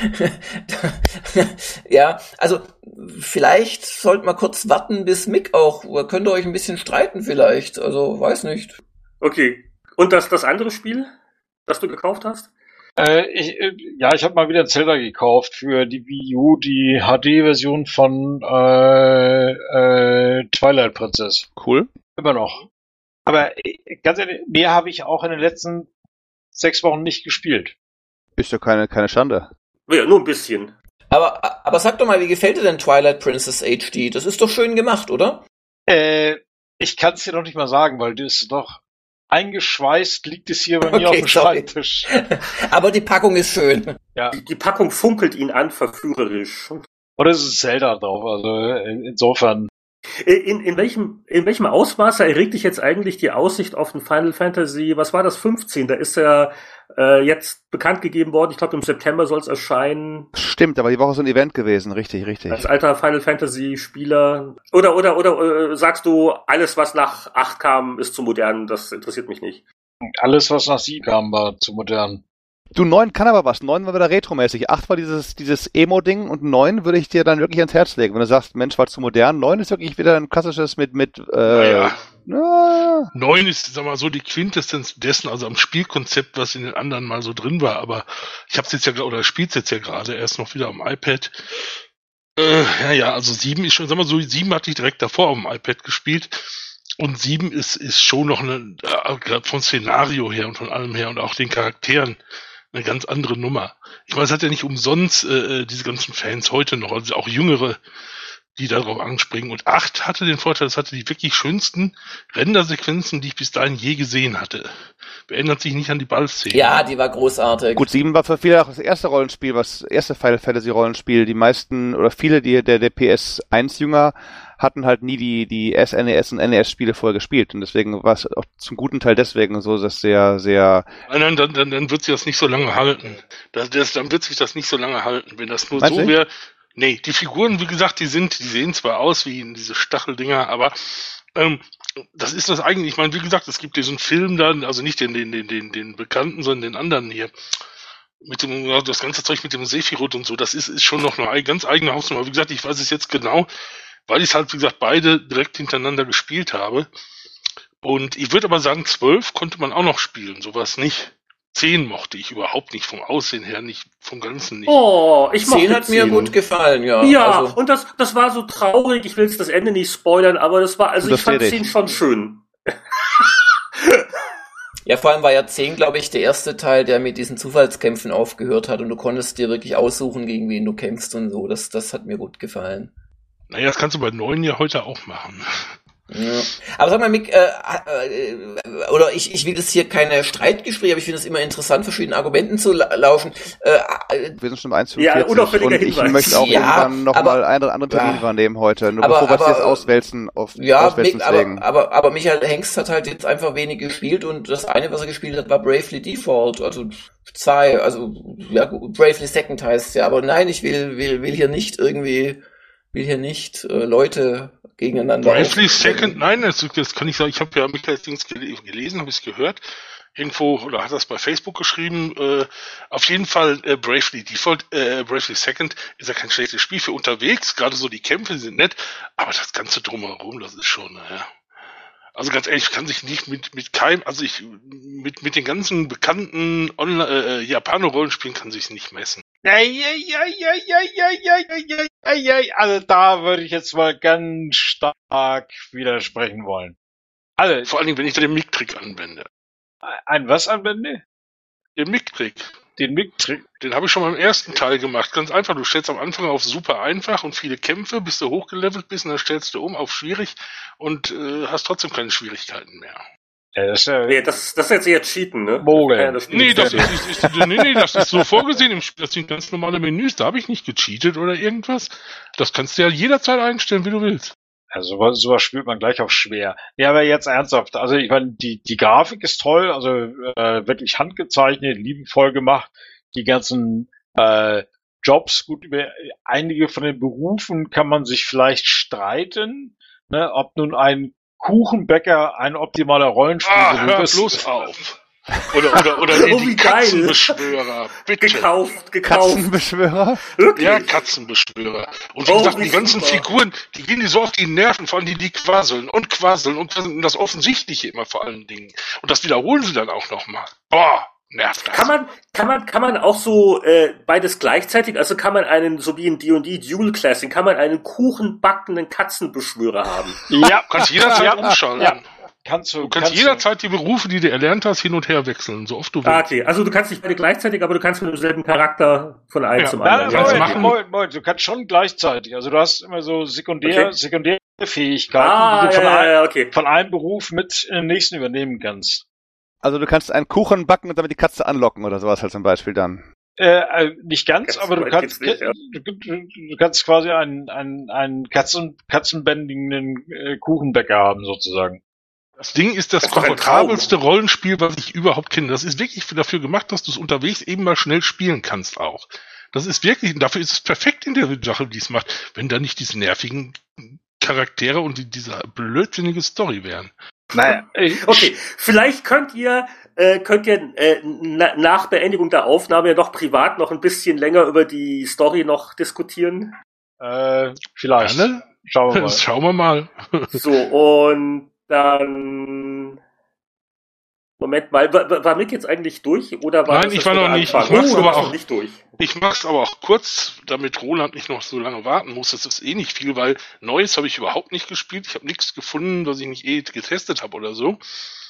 ja, also vielleicht sollten wir kurz warten, bis Mick auch, oder könnt ihr euch ein bisschen streiten vielleicht, also weiß nicht. Okay. Und das, das andere Spiel, das du gekauft hast? Äh, ich, äh, ja, ich habe mal wieder ein Zelda gekauft für die Wii U, die H D-Version von äh, äh, Twilight Princess. Cool. Immer noch. Aber äh, ganz ehrlich, mehr habe ich auch in den letzten sechs Wochen nicht gespielt. Ist ja keine, keine Schande. Ja, nur ein bisschen. Aber, aber sag doch mal, wie gefällt dir denn Twilight Princess H D? Das ist doch schön gemacht, oder? Äh, ich kann es dir noch nicht mal sagen, weil das ist noch eingeschweißt, liegt es hier bei mir Okay, auf dem sorry. Schreibtisch. Aber die Packung ist schön. Ja. Die, die Packung funkelt ihn an, verführerisch. Oder es ist Zelda drauf, also in, insofern. In, in, welchem, in welchem Ausmaß erregt dich jetzt eigentlich die Aussicht auf den Final Fantasy, was war das, fünfzehn? Da ist ja äh, jetzt bekannt gegeben worden, ich glaube im September soll es erscheinen. Stimmt, aber die Woche ist so ein Event gewesen, richtig, richtig. Als alter Final Fantasy Spieler. Oder, oder, oder äh, sagst du, alles was nach acht kam, ist zu modern, das interessiert mich nicht. Alles, was nach sieben kam, war zu modern. Du, neun kann aber was. neun war wieder retromäßig. acht war dieses, dieses Emo-Ding und neun würde ich dir dann wirklich ans Herz legen. Wenn du sagst, Mensch, war zu modern. neun ist wirklich wieder ein klassisches mit, mit, äh, Naja. na, Neun ist, sag mal, so die Quintessenz dessen, also am Spielkonzept, was in den anderen mal so drin war, aber ich hab's jetzt ja, oder spiel's jetzt ja gerade erst noch wieder am iPad. Äh, ja, ja, also sieben ist schon, sag mal so, sieben hatte ich direkt davor auf dem iPad gespielt. Und sieben ist, ist schon noch eine, äh, gerade vom Szenario her und von allem her und auch den Charakteren, eine ganz andere Nummer. Ich meine, es hat ja nicht umsonst äh, diese ganzen Fans heute noch, also auch Jüngere, die darauf anspringen. Und acht hatte den Vorteil, es hatte die wirklich schönsten Rendersequenzen, die ich bis dahin je gesehen hatte. Erinnert sich nicht an die Ballszene. Ja, die war großartig. gut, sieben war für viele auch das erste Rollenspiel, was erste Final Fantasy Rollenspiel. Die meisten oder viele, die der, der P S eins Jünger hatten halt nie die, die S N E S und N E S Spiele vorher gespielt. Und deswegen war es auch zum guten Teil deswegen so, dass sehr, sehr, Nein, nein, dann, dann, dann wird sich das nicht so lange halten. Das, das, dann wird sich das nicht so lange halten. Wenn das nur Meinst so du? wäre. Nee, die Figuren, wie gesagt, die sind, die sehen zwar aus wie in diese Stacheldinger, aber ähm, das ist das eigentlich. Ich meine, wie gesagt, es gibt diesen Film dann, also nicht den, den, den, den, den Bekannten, sondern den anderen hier. Mit dem, ja, das ganze Zeug mit dem Sephiroth und so, das ist, ist schon noch eine ganz eigene Hausnummer. Wie gesagt, ich weiß es jetzt genau, weil ich es halt, wie gesagt, beide direkt hintereinander gespielt habe. Und ich würde aber sagen, zwölf konnte man auch noch spielen, sowas nicht. Zehn mochte ich überhaupt nicht, vom Aussehen her nicht, vom Ganzen nicht. Oh, ich mochte zehn hat mir zehn. gut gefallen, ja. Ja, Also, und das, das war so traurig, ich will jetzt das Ende nicht spoilern, aber das war, also Das ich fand sehe ich. zehn schon schön. ja, vor allem war ja zehn, glaube ich, der erste Teil, der mit diesen Zufallskämpfen aufgehört hat und du konntest dir wirklich aussuchen, gegen wen du kämpfst und so. Das, das hat mir gut gefallen. Naja, das kannst du bei neun ja heute auch machen. Ja. Aber sag mal, Mick, äh, äh, oder ich, ich will das hier keine Streitgespräche, aber ich finde es immer interessant, verschiedenen Argumenten zu la- laufen. Äh, wir sind schon um eins Uhr Ja, fünfundvierzig unauffälliger und ich Hinweis. möchte auch Ja, irgendwann nochmal aber- einen anderen Termin ja. wahrnehmen heute, nur Aber- bevor wir es aber- jetzt auswälzen, auf, ja, auswälzen Mick, aber, deswegen. aber, aber Michael Hengst hat halt jetzt einfach wenig gespielt und das eine, was er gespielt hat, war Bravely Default, also zwei, also ja, gut, Bravely Second heißt ja, aber nein, ich will, will, will hier nicht irgendwie, will hier nicht äh, Leute gegeneinander. Bravely aufnehmen. Second, nein, das, das kann ich sagen. Ich habe ja Michael Dings gel- gelesen, habe ich gehört. Irgendwo, oder hat das bei Facebook geschrieben. Äh, auf jeden Fall äh, Bravely Default, äh, Bravely Second ist ja kein schlechtes Spiel für unterwegs. Gerade so die Kämpfe sind nett, aber das Ganze drumherum, das ist schon, naja. Also ganz ehrlich, kann sich nicht mit mit keinem, also ich mit mit den ganzen bekannten Online äh, Japaner-Rollenspielen kann sich nicht messen. Also da würde ich jetzt mal ganz stark widersprechen wollen. Also, Vor allen Dingen, wenn ich da den Mic-Trick anwende. ein was anwende? Den Mic-Trick. Den Mic-Trick. Den habe ich schon beim ersten Teil gemacht. Ganz einfach, du stellst am Anfang auf super einfach und viele Kämpfe, bis du hochgelevelt bist und dann stellst du um auf schwierig und äh, hast trotzdem keine Schwierigkeiten mehr. Ja, das ist ja Nee, das, das ist jetzt eher Cheaten, ne? Mogel. Ja, das Spiel Nee, ist das ja- ist, ist, ist, nee, nee, das ist so vorgesehen im Spiel. Das sind ganz normale Menüs, da habe ich nicht gecheatet oder irgendwas. Das kannst du ja jederzeit einstellen, wie du willst. Also sowas, sowas spielt man gleich auf schwer. Ja, aber jetzt ernsthaft. Also ich meine, die die Grafik ist toll, also äh, wirklich handgezeichnet, liebevoll gemacht. Die ganzen äh, Jobs, gut, über einige von den Berufen kann man sich vielleicht streiten, ne, ob nun ein Kuchenbäcker ein optimaler Rollenspiel? Ah, so hör das- bloß auf. Oder, oder, oder die, Oh, wie die geil. Katzenbeschwörer. Bitte. Gekauft, gekauft. Katzenbeschwörer? Wirklich? Ja, Katzenbeschwörer. Und wie Oh, gesagt, wie die ganzen super. Figuren, die gehen dir so auf die Nerven, vor allem die, die quasseln und quasseln und quasseln. Und das Offensichtliche immer vor allen Dingen. Und das wiederholen sie dann auch nochmal. Boah, nervt das. Kann man, kann man, kann man auch so äh, beides gleichzeitig, also kann man einen, so wie in D und D Dual Classing, kann man einen kuchenbackenden Katzenbeschwörer haben? Ja, Du kannst jederzeit ja, umschalten. ja. Kannst du, Du kannst, kannst jederzeit die Berufe, die du erlernt hast, hin und her wechseln, so oft du Ah, willst. okay, also du kannst nicht beide gleichzeitig, aber du kannst mit demselben Charakter von einem Ja. zum Nein, anderen. nein, kannst ja, du Moment, machen. Moment, Moment, du kannst schon gleichzeitig. Also du hast immer so Sekundär, Okay. sekundäre Fähigkeiten, Ah, die du ja, von, ja, einem, ja, okay. von einem Beruf mit in den nächsten übernehmen kannst. Also du kannst einen Kuchen backen und damit die Katze anlocken oder sowas halt zum Beispiel dann. Äh, äh, nicht ganz, Ganz aber du weit kannst, geht's nicht, ja. du, du, du kannst quasi einen, einen, einen Katzen, katzenbändigenden äh, Kuchenbäcker haben sozusagen. Das Ding ist das, Das ist doch ein komfortabelste Rollenspiel, was ich überhaupt kenne. Das ist wirklich dafür gemacht, dass du es unterwegs eben mal schnell spielen kannst auch. Das ist wirklich, und dafür ist es perfekt in der Sache, die es macht, wenn da nicht diese nervigen Charaktere und die, diese blödsinnige Story wären. Naja, äh, Okay, vielleicht könnt ihr äh, könnt ihr äh, na, nach Beendigung der Aufnahme ja doch privat noch ein bisschen länger über die Story noch diskutieren. äh, vielleicht. Gerne? Schauen wir mal. Schauen wir mal. So, und dann Moment mal, war, war Mick jetzt eigentlich durch? Oder war Nein, das ich jetzt war nur noch der nicht. Anfang? Ich mach's Oh, du aber warst auch. noch nicht durch. Ich mach's aber auch kurz, damit Roland nicht noch so lange warten muss. Das ist eh nicht viel, weil Neues habe ich überhaupt nicht gespielt. Ich habe nichts gefunden, was ich nicht eh getestet habe oder so.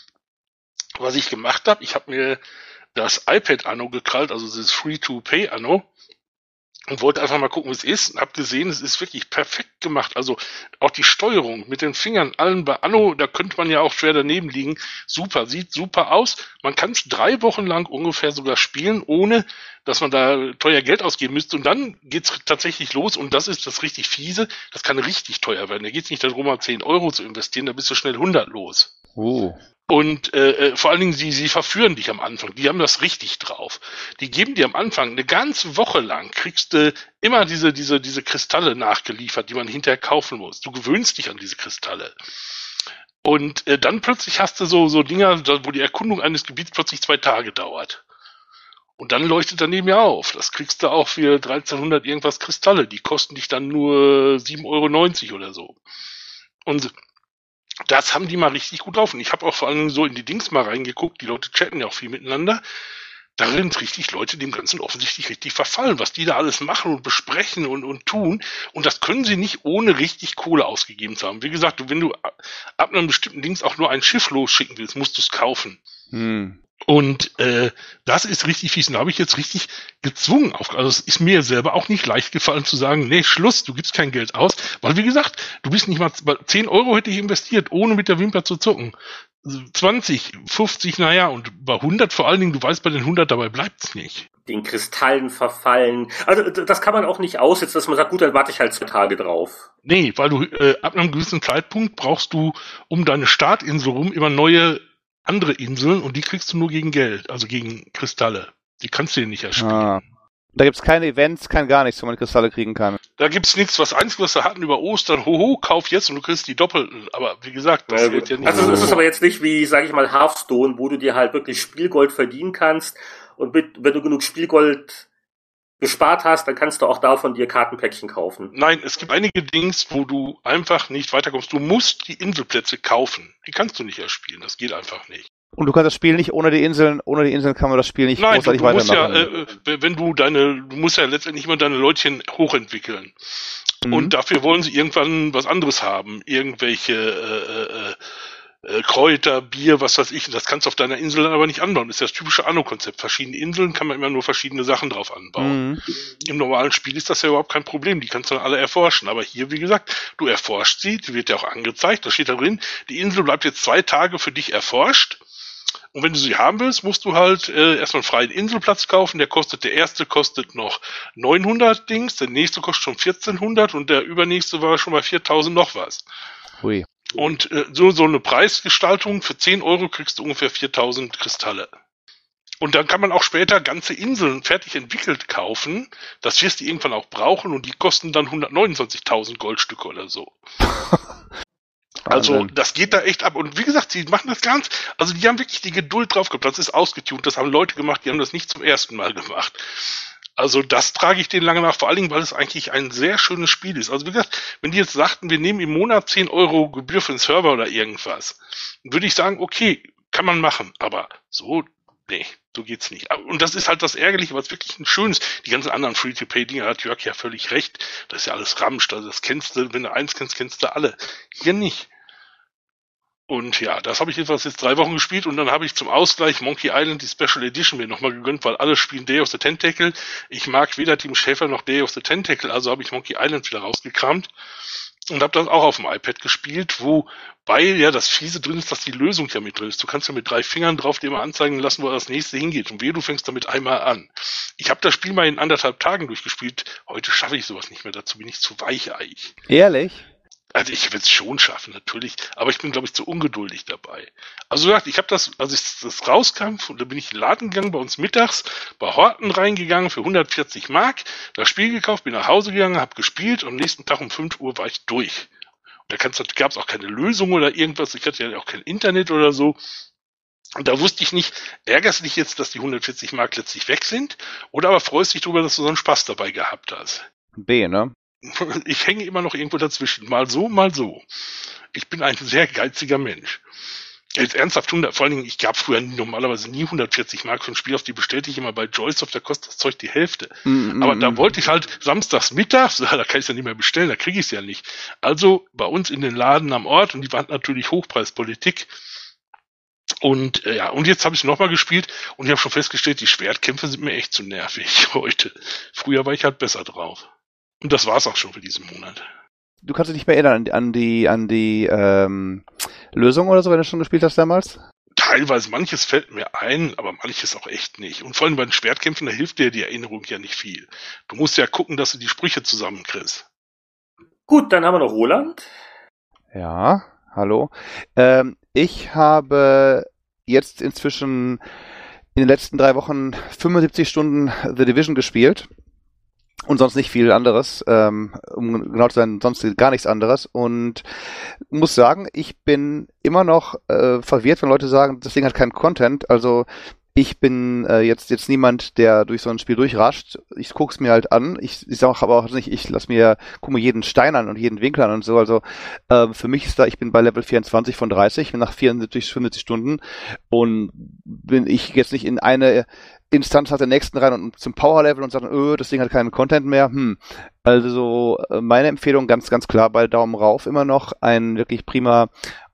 Was ich gemacht habe, ich habe mir das iPad-Anno gekrallt, also das Free-to-Pay-Anno, und wollte einfach mal gucken, wie es ist. Und habe gesehen, es ist wirklich perfekt gemacht. Also auch die Steuerung mit den Fingern, allen bei Anno, da könnte man ja auch schwer daneben liegen. Super, sieht super aus. Man kann es drei Wochen lang ungefähr sogar spielen, ohne dass man da teuer Geld ausgeben müsste. Und dann geht's tatsächlich los. Und das ist das richtig fiese. Das kann richtig teuer werden. Da geht's nicht darum, mal zehn Euro zu investieren. Da bist du schnell hundert los. Uh. Und äh, vor allen Dingen, sie, sie verführen dich am Anfang. Die haben das richtig drauf. Die geben dir am Anfang eine ganze Woche lang, kriegst du immer diese, diese, diese Kristalle nachgeliefert, die man hinterher kaufen muss. Du gewöhnst dich an diese Kristalle. Und äh, dann plötzlich hast du so, so Dinger, wo die Erkundung eines Gebiets plötzlich zwei Tage dauert. Und dann leuchtet daneben ja auf. Das kriegst du auch für dreizehnhundert irgendwas Kristalle. Die kosten dich dann nur sieben Euro neunzig oder so. Und das haben die mal richtig gut drauf. Und ich habe auch vor allem so in die Dings mal reingeguckt. Die Leute chatten ja auch viel miteinander. Da sind richtig Leute dem Ganzen offensichtlich richtig verfallen, was die da alles machen und besprechen und, und tun. Und das können sie nicht, ohne richtig Kohle ausgegeben zu haben. Wie gesagt, wenn du ab einem bestimmten Dings auch nur ein Schiff losschicken willst, musst du es kaufen. Hm. Und äh, das ist richtig fies. Und da habe ich jetzt richtig gezwungen auf. Also es ist mir selber auch nicht leicht gefallen zu sagen, nee, Schluss, du gibst kein Geld aus. Weil wie gesagt, du bist nicht mal, zehn Euro hätte ich investiert, ohne mit der Wimper zu zucken. zwanzig, fünfzig, naja, und bei hundert vor allen Dingen, du weißt, bei den hundert dabei bleibt's nicht. Den Kristallen verfallen. Also d- das kann man auch nicht aussetzen, dass man sagt, gut, dann warte ich halt zwei Tage drauf. Nee, weil du äh, ab einem gewissen Zeitpunkt brauchst du um deine Startinsel rum immer neue andere Inseln und die kriegst du nur gegen Geld, also gegen Kristalle. Die kannst du dir nicht erspielen. Ah. Da gibt's keine Events, kein gar nichts, wo man Kristalle kriegen kann. Da gibt's nichts, was Einzige, was wir hatten über Ostern, hoho, kauf jetzt und du kriegst die doppelten. Aber wie gesagt, das Ja, wird gut. ja nicht Also so. es ist aber jetzt nicht wie, sage ich mal, Hearthstone, wo du dir halt wirklich Spielgold verdienen kannst und mit, wenn du genug Spielgold gespart hast, dann kannst du auch davon dir Kartenpäckchen kaufen. Nein, es gibt einige Dings, wo du einfach nicht weiterkommst. Du musst die Inselplätze kaufen. Die kannst du nicht erspielen, das geht einfach nicht. Und du kannst das Spiel nicht ohne die Inseln, ohne die Inseln kann man das Spiel nicht Nein, du, großartig du musst ja, weitermachen. äh, wenn du deine, du musst ja letztendlich immer deine Leutchen hochentwickeln. Mhm. Und dafür wollen sie irgendwann was anderes haben. Irgendwelche äh, äh, äh, Kräuter, Bier, was weiß ich. Das kannst du auf deiner Insel dann aber nicht anbauen. Das ist das typische Anno-Konzept. Verschiedene Inseln kann man immer nur verschiedene Sachen drauf anbauen. Mhm. Im normalen Spiel ist das ja überhaupt kein Problem. Die kannst du dann alle erforschen. Aber hier, wie gesagt, du erforscht sie. Die wird ja auch angezeigt. Da steht da drin, die Insel bleibt jetzt zwei Tage für dich erforscht. Und wenn du sie haben willst, musst du halt äh, erstmal einen freien Inselplatz kaufen. Der kostet, der erste kostet noch neunhundert Dings, der nächste kostet schon vierzehnhundert und der übernächste war schon bei viertausend noch was. Hui. Und äh, so so eine Preisgestaltung, für zehn Euro kriegst du ungefähr viertausend Kristalle. Und dann kann man auch später ganze Inseln fertig entwickelt kaufen. Das wirst du irgendwann auch brauchen und die kosten dann hundertneunundzwanzigtausend Goldstücke oder so. Also Wahnsinn. das geht da echt ab. Und wie gesagt, die machen das ganz, also die haben wirklich die Geduld drauf gehabt. Das ist ausgetunt, das haben Leute gemacht, die haben das nicht zum ersten Mal gemacht. Also das trage ich denen lange nach, vor allen Dingen, weil es eigentlich ein sehr schönes Spiel ist. Also wie gesagt, wenn die jetzt sagten, wir nehmen im Monat zehn Euro Gebühr für den Server oder irgendwas, würde ich sagen, okay, kann man machen. Aber so, nee, so geht's nicht. Und das ist halt das Ärgerliche, was wirklich ein schönes, die ganzen anderen Free-to-Play-Dinge hat Jörg ja völlig recht. Das ist ja alles Ramsch, also das kennst du, wenn du eins kennst, kennst du alle. Hier nicht. Und ja, das habe ich jedenfalls jetzt drei Wochen gespielt und dann habe ich zum Ausgleich Monkey Island, die Special Edition, mir nochmal gegönnt, weil alle spielen Day of the Tentacle. Ich mag weder Team Schäfer noch Day of the Tentacle, also habe ich Monkey Island wieder rausgekramt und habe das auch auf dem iPad gespielt, wobei ja das Fiese drin ist, dass die Lösung ja mit drin ist. Du kannst ja mit drei Fingern drauf dir mal anzeigen lassen, wo das nächste hingeht und wehe, du fängst damit einmal an. Ich habe das Spiel mal in anderthalb Tagen durchgespielt, heute schaffe ich sowas nicht mehr, dazu bin ich zu weicheig. Ehrlich? Also ich will es schon schaffen, natürlich, aber ich bin, glaube ich, zu ungeduldig dabei. Also wie gesagt, ich habe das, als ich das rauskam, und da bin ich in den Laden gegangen, bei uns mittags, bei Horten reingegangen für hundertvierzig Mark, das Spiel gekauft, bin nach Hause gegangen, habe gespielt und am nächsten Tag um fünf Uhr war ich durch. Und da gab es auch keine Lösung oder irgendwas, ich hatte ja auch kein Internet oder so. Und da wusste ich nicht, ärgerst du dich jetzt, dass die hundertvierzig Mark letztlich weg sind, oder aber freust dich darüber, dass du so einen Spaß dabei gehabt hast. B, ne? Ich hänge immer noch irgendwo dazwischen. Mal so, mal so. Ich bin ein sehr geiziger Mensch. Jetzt ernsthaft, vor allen Dingen, ich gab früher normalerweise nie hundertvierzig Mark für ein Spiel, auf die bestellte ich immer bei Joysoft, da kostet das Zeug die Hälfte. Mm, Aber mm, da wollte ich halt samstags mittags, da kann ich es ja nicht mehr bestellen, da kriege ich es ja nicht. Also bei uns in den Laden am Ort, und die waren natürlich Hochpreispolitik. Und äh, ja, und jetzt habe ich nochmal gespielt und ich habe schon festgestellt, die Schwertkämpfe sind mir echt zu nervig heute. Früher war ich halt besser drauf. Und das war's auch schon für diesen Monat. Du kannst dich nicht mehr erinnern an die, an die ähm, Lösung oder so, wenn du schon gespielt hast damals? Teilweise, manches fällt mir ein, aber manches auch echt nicht. Und vor allem bei den Schwertkämpfen, da hilft dir die Erinnerung ja nicht viel. Du musst ja gucken, dass du die Sprüche zusammenkriegst. Gut, dann haben wir noch Roland. Ja, hallo. Ähm, ich habe jetzt inzwischen in den letzten drei Wochen fünfundsiebzig Stunden The Division gespielt. Und sonst nicht viel anderes, ähm, um genau zu sein, sonst gar nichts anderes. Und muss sagen, ich bin immer noch äh, verwirrt, wenn Leute sagen, das Ding hat keinen Content. Also ich bin äh, jetzt jetzt niemand, der durch so ein Spiel durchrascht. Ich guck's mir halt an. Ich, ich sag aber auch nicht, ich lass mir, guck mir jeden Stein an und jeden Winkel an und so. Also äh, für mich ist da, ich bin bei Level vierundzwanzig von dreißig, nach vierundsiebzig, fünfundsiebzig Stunden und bin ich jetzt nicht in eine Instanz hat den nächsten rein und zum Power-Level und sagt, öh, das Ding hat keinen Content mehr. Hm. Also meine Empfehlung ganz, ganz klar bei Daumen rauf immer noch ein wirklich prima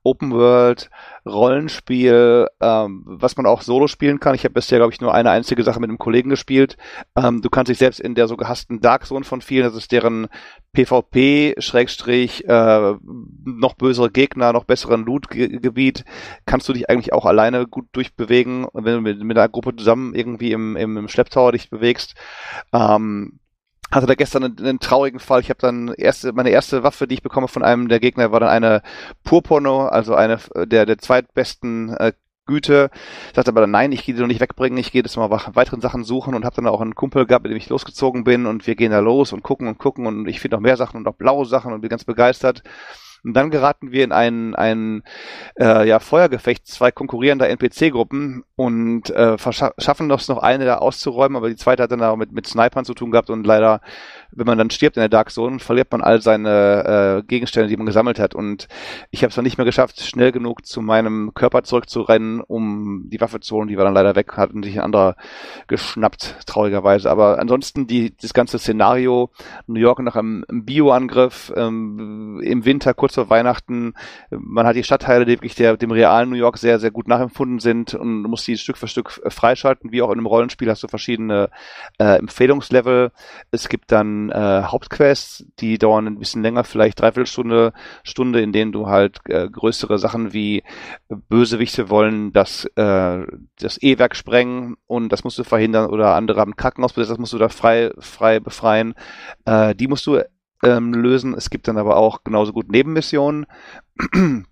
Open-World-Rollenspiel, ähm, was man auch solo spielen kann. Ich habe bisher, glaube ich, nur eine einzige Sache mit einem Kollegen gespielt. Ähm, du kannst dich selbst in der so gehassten Dark Zone von vielen, das ist deren PvP, Schrägstrich, äh, noch bösere Gegner, noch besseren Loot-Gebiet, kannst du dich eigentlich auch alleine gut durchbewegen, wenn du mit, mit einer Gruppe zusammen irgendwie im, im, im Schlepptower dich bewegst. Ähm, hatte da gestern einen, einen traurigen Fall. Ich habe dann erste, meine erste Waffe, die ich bekomme von einem der Gegner, war dann eine Purporno, also eine der der zweitbesten äh, Güte. Sagte aber dann, nein, ich gehe die noch nicht wegbringen, ich gehe jetzt mal weiteren Sachen suchen und habe dann auch einen Kumpel gehabt, mit dem ich losgezogen bin und wir gehen da los und gucken und gucken und ich finde noch mehr Sachen und noch blaue Sachen und bin ganz begeistert. Und dann geraten wir in ein, ein äh, ja, Feuergefecht, zwei konkurrierender N P C-Gruppen und äh, schaffen das noch eine da auszuräumen, aber die zweite hat dann auch mit, mit Snipern zu tun gehabt und leider, wenn man dann stirbt in der Dark Zone, verliert man all seine äh, Gegenstände, die man gesammelt hat und ich habe es dann nicht mehr geschafft, schnell genug zu meinem Körper zurückzurennen, um die Waffe zu holen, die war dann leider weg, hat sich ein anderer geschnappt, traurigerweise, aber ansonsten die, das ganze Szenario, New York nach einem, einem Bio-Angriff, ähm, im Winter kurz vor Weihnachten, man hat die Stadtteile, die wirklich der, dem realen New York sehr, sehr gut nachempfunden sind und du musst die Stück für Stück freischalten, wie auch in einem Rollenspiel hast du verschiedene äh, Empfehlungslevel. Es gibt dann äh, Hauptquests, die dauern ein bisschen länger, vielleicht dreiviertel Stunde, Stunde, in denen du halt äh, größere Sachen wie Bösewichte wollen das, äh, das E-Werk sprengen und das musst du verhindern oder andere haben Krankenhaus besetzt, das musst du da frei, frei befreien. Äh, die musst du Ähm, lösen. Es gibt dann aber auch genauso gut Nebenmissionen.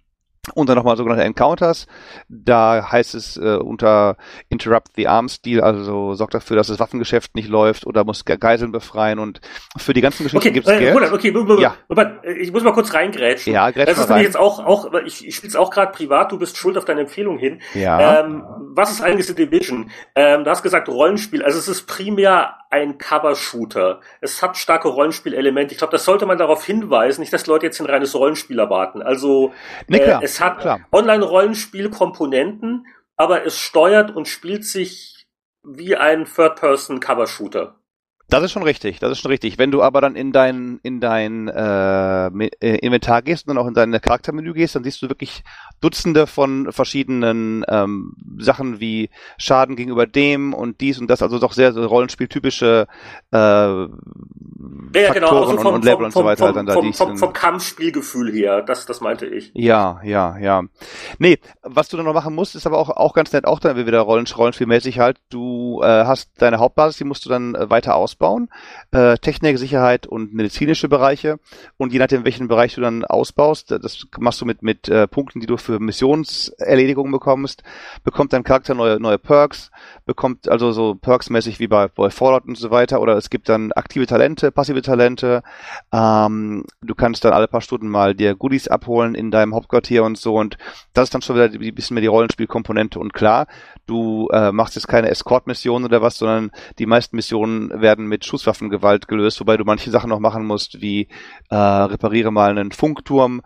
Und dann nochmal sogenannte Encounters. Da heißt es äh, unter Interrupt the Arms Deal, also sorgt dafür, dass das Waffengeschäft nicht läuft oder muss Ge- Geiseln befreien und für die ganzen Geschichten Okay, gibt es äh, Geld. Roland, okay, b- b- Ja. Robert, äh, ich muss mal kurz reingrätschen. Ja, grätsch Das mal ist nämlich rein. jetzt auch, auch, ich, ich spiele es auch gerade privat, du bist schuld auf deine Empfehlung hin. Ja. Ähm, was ist eigentlich The Division? Ähm, du hast gesagt Rollenspiel, also es ist primär ein Cover-Shooter. Es hat starke Rollenspielelemente. Ich glaube, das sollte man darauf hinweisen, nicht, dass die Leute jetzt ein reines Rollenspiel erwarten. Also Nee, klar, äh, es hat klar. Online-Rollenspiel-Komponenten, aber es steuert und spielt sich wie ein Third-Person-Cover-Shooter. Das ist schon richtig, das ist schon richtig. Wenn du aber dann in dein in dein äh, Mi- äh, Inventar gehst und dann auch in dein Charaktermenü gehst, dann siehst du wirklich Dutzende von verschiedenen ähm, Sachen wie Schaden gegenüber dem und dies und das, also doch sehr so rollenspieltypische äh, Ja, ja, genau, Faktoren also und, vom, und Level vom, und so vom, weiter. vom, dann da vom, die vom, vom Kampfspielgefühl her, das, das meinte ich. Ja, ja, ja. Nee, was du dann noch machen musst, ist aber auch, auch ganz nett, auch dann wieder Rollen, rollenspielmäßig halt. Du äh, hast deine Hauptbasis, die musst du dann äh, weiter ausbauen. Äh, Technik, Sicherheit und medizinische Bereiche. Und je nachdem, welchen Bereich du dann ausbaust, das machst du mit, mit äh, Punkten, die du für Missionserledigungen bekommst, bekommt dein Charakter neue, neue Perks, bekommt also so Perks-mäßig wie bei, bei Fallout und so weiter. Oder es gibt dann aktive Talente, passive Talente. Ähm, du kannst dann alle paar Stunden mal dir Goodies abholen in deinem Hauptquartier und so, und das ist dann schon wieder ein bisschen mehr die Rollenspielkomponente. Und klar, du äh, machst jetzt keine Escort-Missionen oder was, sondern die meisten Missionen werden mit Schusswaffengewalt gelöst, wobei du manche Sachen noch machen musst, wie äh, repariere mal einen Funkturm,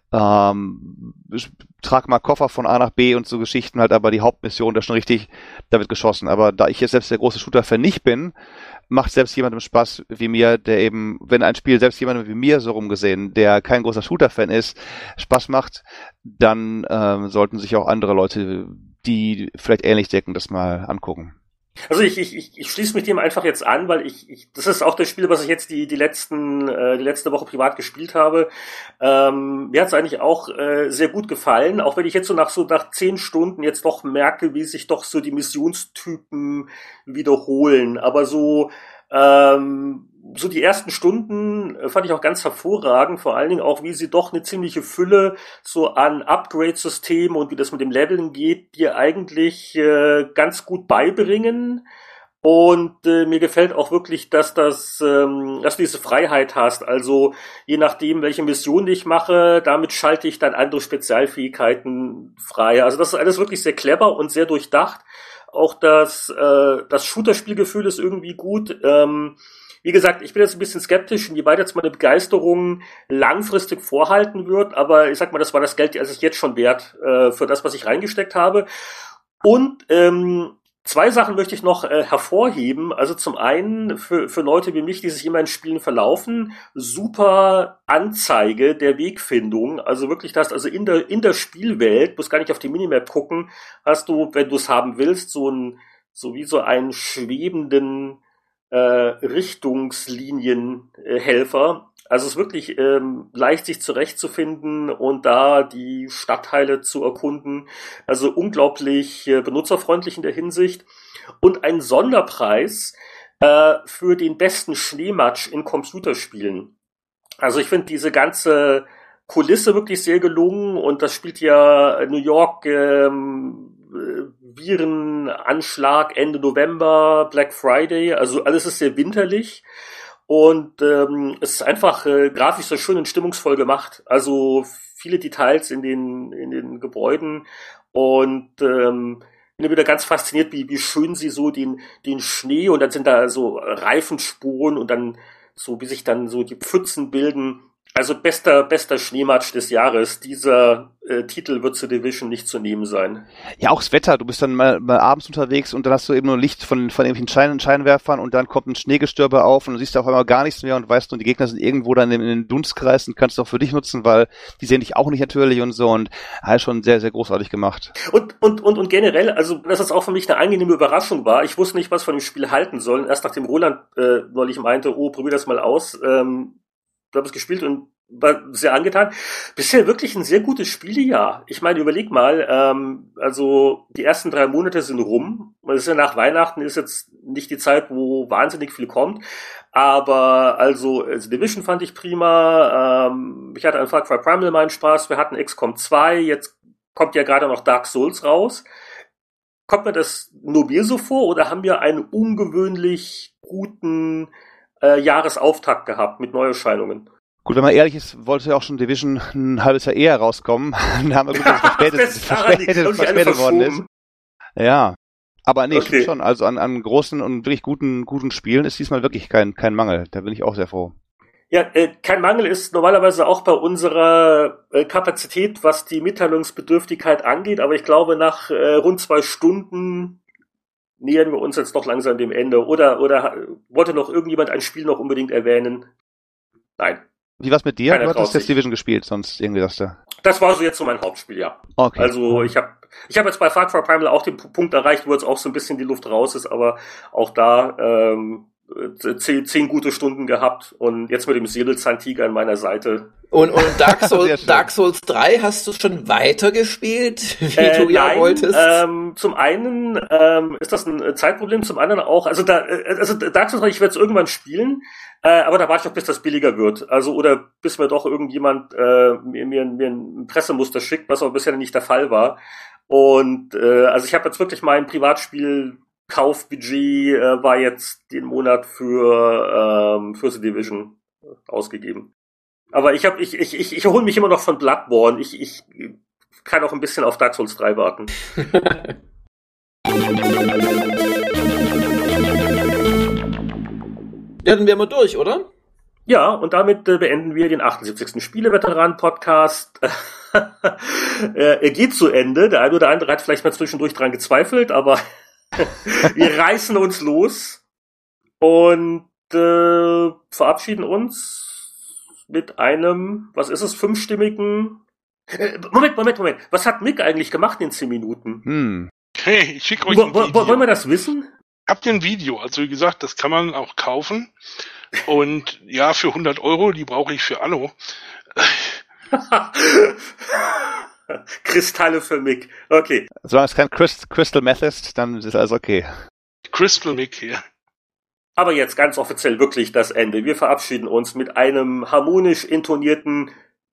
ähm, trag mal Koffer von A nach B und so Geschichten halt, aber die Hauptmission, da ist schon richtig, da wird geschossen. Aber da ich jetzt selbst der große Shooter-Fan nicht bin, macht selbst jemandem Spaß wie mir, der eben, wenn ein Spiel selbst jemandem wie mir so rumgesehen, der kein großer Shooter-Fan ist, Spaß macht, dann ähm, sollten sich auch andere Leute, die vielleicht ähnlich denken, das mal angucken. Also ich, ich, ich, ich schließe mich dem einfach jetzt an, weil ich, ich das ist auch das Spiel, was ich jetzt die die letzten äh, die letzte Woche privat gespielt habe. Ähm, mir hat es eigentlich auch äh, sehr gut gefallen, auch wenn ich jetzt so nach so nach zehn Stunden jetzt doch merke, wie sich doch so die Missionstypen wiederholen. Aber so ähm, so die ersten Stunden äh, fand ich auch ganz hervorragend, vor allen Dingen auch, wie sie doch eine ziemliche Fülle so an Upgrade-Systemen und wie das mit dem Leveln geht, dir eigentlich äh, ganz gut beibringen. Und äh, mir gefällt auch wirklich, dass das, ähm, dass du diese Freiheit hast. Also je nachdem, welche Mission ich mache, damit schalte ich dann andere Spezialfähigkeiten frei. Also das ist alles wirklich sehr clever und sehr durchdacht. Auch das, äh, das Shooter-Spielgefühl ist irgendwie gut. Ähm, Wie gesagt, ich bin jetzt ein bisschen skeptisch, inwieweit jetzt meine Begeisterung langfristig vorhalten wird, aber ich sag mal, das war das Geld, das ich jetzt schon wert äh, für das, was ich reingesteckt habe. Und ähm, zwei Sachen möchte ich noch äh, hervorheben. Also zum einen für, für Leute wie mich, die sich immer in Spielen verlaufen, super Anzeige der Wegfindung. Also wirklich, das also in der in der Spielwelt, musst gar nicht auf die Minimap gucken, hast du, wenn du es haben willst, so ein so wie so einen schwebenden Äh, Richtungslinienhelfer. Also es ist wirklich ähm, leicht, sich zurechtzufinden und da die Stadtteile zu erkunden. Also unglaublich äh, benutzerfreundlich in der Hinsicht. Und ein Sonderpreis äh, für den besten Schneematsch in Computerspielen. Also ich finde diese ganze Kulisse wirklich sehr gelungen, und das spielt ja New York, ähm, Virenanschlag Ende November, Black Friday, also alles ist sehr winterlich, und ähm, es ist einfach äh, grafisch so schön und stimmungsvoll gemacht. Also viele Details in den in den Gebäuden, und ähm, bin wieder ganz fasziniert, wie wie schön sie so den den Schnee, und dann sind da so Reifenspuren und dann so wie sich dann so die Pfützen bilden. Also bester bester Schneematsch des Jahres. Dieser äh, Titel wird zur Division nicht zu nehmen sein. Ja, auch das Wetter. Du bist dann mal, mal abends unterwegs und dann hast du eben nur Licht von, von irgendwelchen Schein, Scheinwerfern, und dann kommt ein Schneegestöber auf und du siehst auf einmal gar nichts mehr und weißt nur, die Gegner sind irgendwo dann in, in den Dunstkreis und kannst du auch für dich nutzen, weil die sehen dich auch nicht natürlich und so, und ja, schon sehr, sehr großartig gemacht. Und, und, und, und generell, also, dass das auch für mich eine angenehme Überraschung war. Ich wusste nicht, was von dem Spiel halten sollen. Erst nachdem Roland äh, neulich meinte, oh, probier das mal aus, ähm, du hast es gespielt und war sehr angetan. Bisher wirklich ein sehr gutes Spielejahr. Ich meine, überleg mal, ähm, also die ersten drei Monate sind rum. Das ist ja nach Weihnachten, ist jetzt nicht die Zeit, wo wahnsinnig viel kommt. Aber also, also Division fand ich prima. Ähm, ich hatte an Far Cry Primal meinen Spaß. Wir hatten X COM zwei. Jetzt kommt ja gerade noch Dark Souls raus. Kommt mir das nur mir so vor oder haben wir einen ungewöhnlich guten äh, Jahresauftakt gehabt mit Neuerscheinungen? Gut, wenn man ehrlich ist, wollte ja auch schon Division ein halbes Jahr eher rauskommen. Dann haben wir gut, dass es verspätet, verspätet, verspätet worden ist. Ja, aber nee, okay. Stimmt schon. Also an, an großen und wirklich guten guten Spielen ist diesmal wirklich kein kein Mangel. Da bin ich auch sehr froh. Ja, äh, kein Mangel ist normalerweise auch bei unserer äh, Kapazität, was die Mitteilungsbedürftigkeit angeht. Aber ich glaube, nach äh, rund zwei Stunden nähern wir uns jetzt doch langsam dem Ende. Oder oder wollte noch irgendjemand ein Spiel noch unbedingt erwähnen? Nein. Wie war's mit dir? Keiner du hattest traut jetzt Division gespielt, sonst irgendwie das da. Das war so jetzt so mein Hauptspiel, ja. Okay. Also ich habe ich hab jetzt bei Far Cry Primal auch den P- Punkt erreicht, wo jetzt auch so ein bisschen die Luft raus ist, aber auch da ähm, zehn, zehn gute Stunden gehabt und jetzt mit dem Säbelzahntiger an meiner Seite. Und, und Dark, Sehr Souls, schön. Dark Souls drei hast du schon weitergespielt, wie Äh, du ja nein, wolltest? ähm, zum einen ähm, ist das ein Zeitproblem, zum anderen auch, also da, äh, also Dark Souls drei, ich werde es irgendwann spielen, äh, aber da warte ich noch, bis das billiger wird. Also oder bis mir doch irgendjemand äh, mir, mir, mir ein Pressemuster schickt, was aber bisher nicht der Fall war. Und äh, also ich habe jetzt wirklich mein Privatspiel Kaufbudget äh, war jetzt den Monat für ähm, für The Division ausgegeben. Aber ich habe ich ich ich ich erhole mich immer noch von Bloodborne. Ich ich kann auch ein bisschen auf Dark Souls drei warten. Ja, dann wären wir durch, oder? Ja, und damit äh, beenden wir den achtundsiebzigsten Spieleveteranen-Podcast. er, er geht zu Ende. Der eine oder andere hat vielleicht mal zwischendurch dran gezweifelt, aber wir reißen uns los und äh, verabschieden uns mit einem, was ist es, fünfstimmigen... Äh, Moment, Moment, Moment. Was hat Mick eigentlich gemacht in zehn Minuten? Hm. Hey, ich schicke euch Wo, ein wo, Video. wollen wir das wissen? Habt ihr ein Video? Also wie gesagt, das kann man auch kaufen. Und ja, für hundert Euro, die brauche ich für Anno. Kristalle für Mick. Okay. Solange es kein Christ, Crystal Meth ist, dann ist alles okay. Crystal Mick hier. Aber jetzt ganz offiziell wirklich das Ende. Wir verabschieden uns mit einem harmonisch intonierten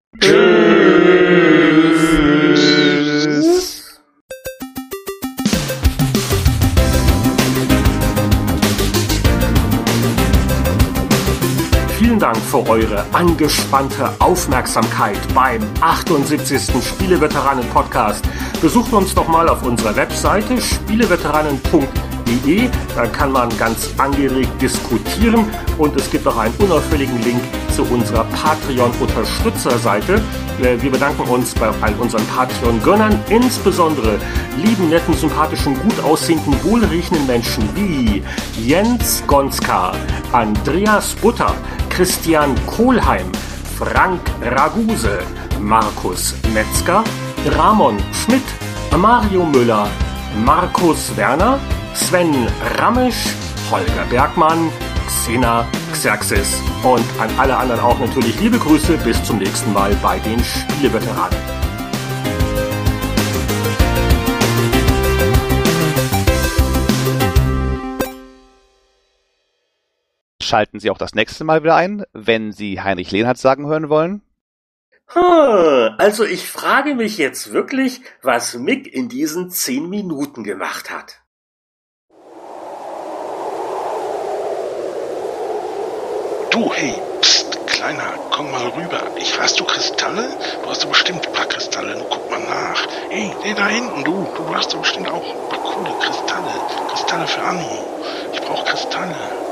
Tschüss. Vielen Dank für eure angespannte Aufmerksamkeit beim achtundsiebzigsten Spieleveteranen-Podcast. Besucht uns doch mal auf unserer Webseite spieleveteranen punkt de. Da kann man ganz angeregt diskutieren und es gibt auch einen unauffälligen Link zu unserer Patreon-Unterstützerseite. Wir bedanken uns bei all unseren Patreon-Gönnern, insbesondere lieben, netten, sympathischen, gut aussehenden, wohlriechenden Menschen wie Jens Gonska, Andreas Butter, Christian Kohlheim, Frank Raguse, Markus Metzger, Ramon Schmidt, Mario Müller, Markus Werner, Sven Rammisch, Holger Bergmann, Xena Xerxes und an alle anderen auch natürlich liebe Grüße. Bis zum nächsten Mal bei den Spieleveteranen. Schalten Sie auch das nächste Mal wieder ein, wenn Sie Heinrich Lehnhardt sagen hören wollen. Hm, also ich frage mich jetzt wirklich, was Mick in diesen zehn Minuten gemacht hat. Du, hey, pst, Kleiner, komm mal rüber. Ich, hast du Kristalle? Du hast doch bestimmt ein paar Kristalle. Du guck mal nach. Hey, der da hinten, du. Du hast doch bestimmt auch ein paar coole Kristalle. Kristalle für Anno. Ich brauche Kristalle.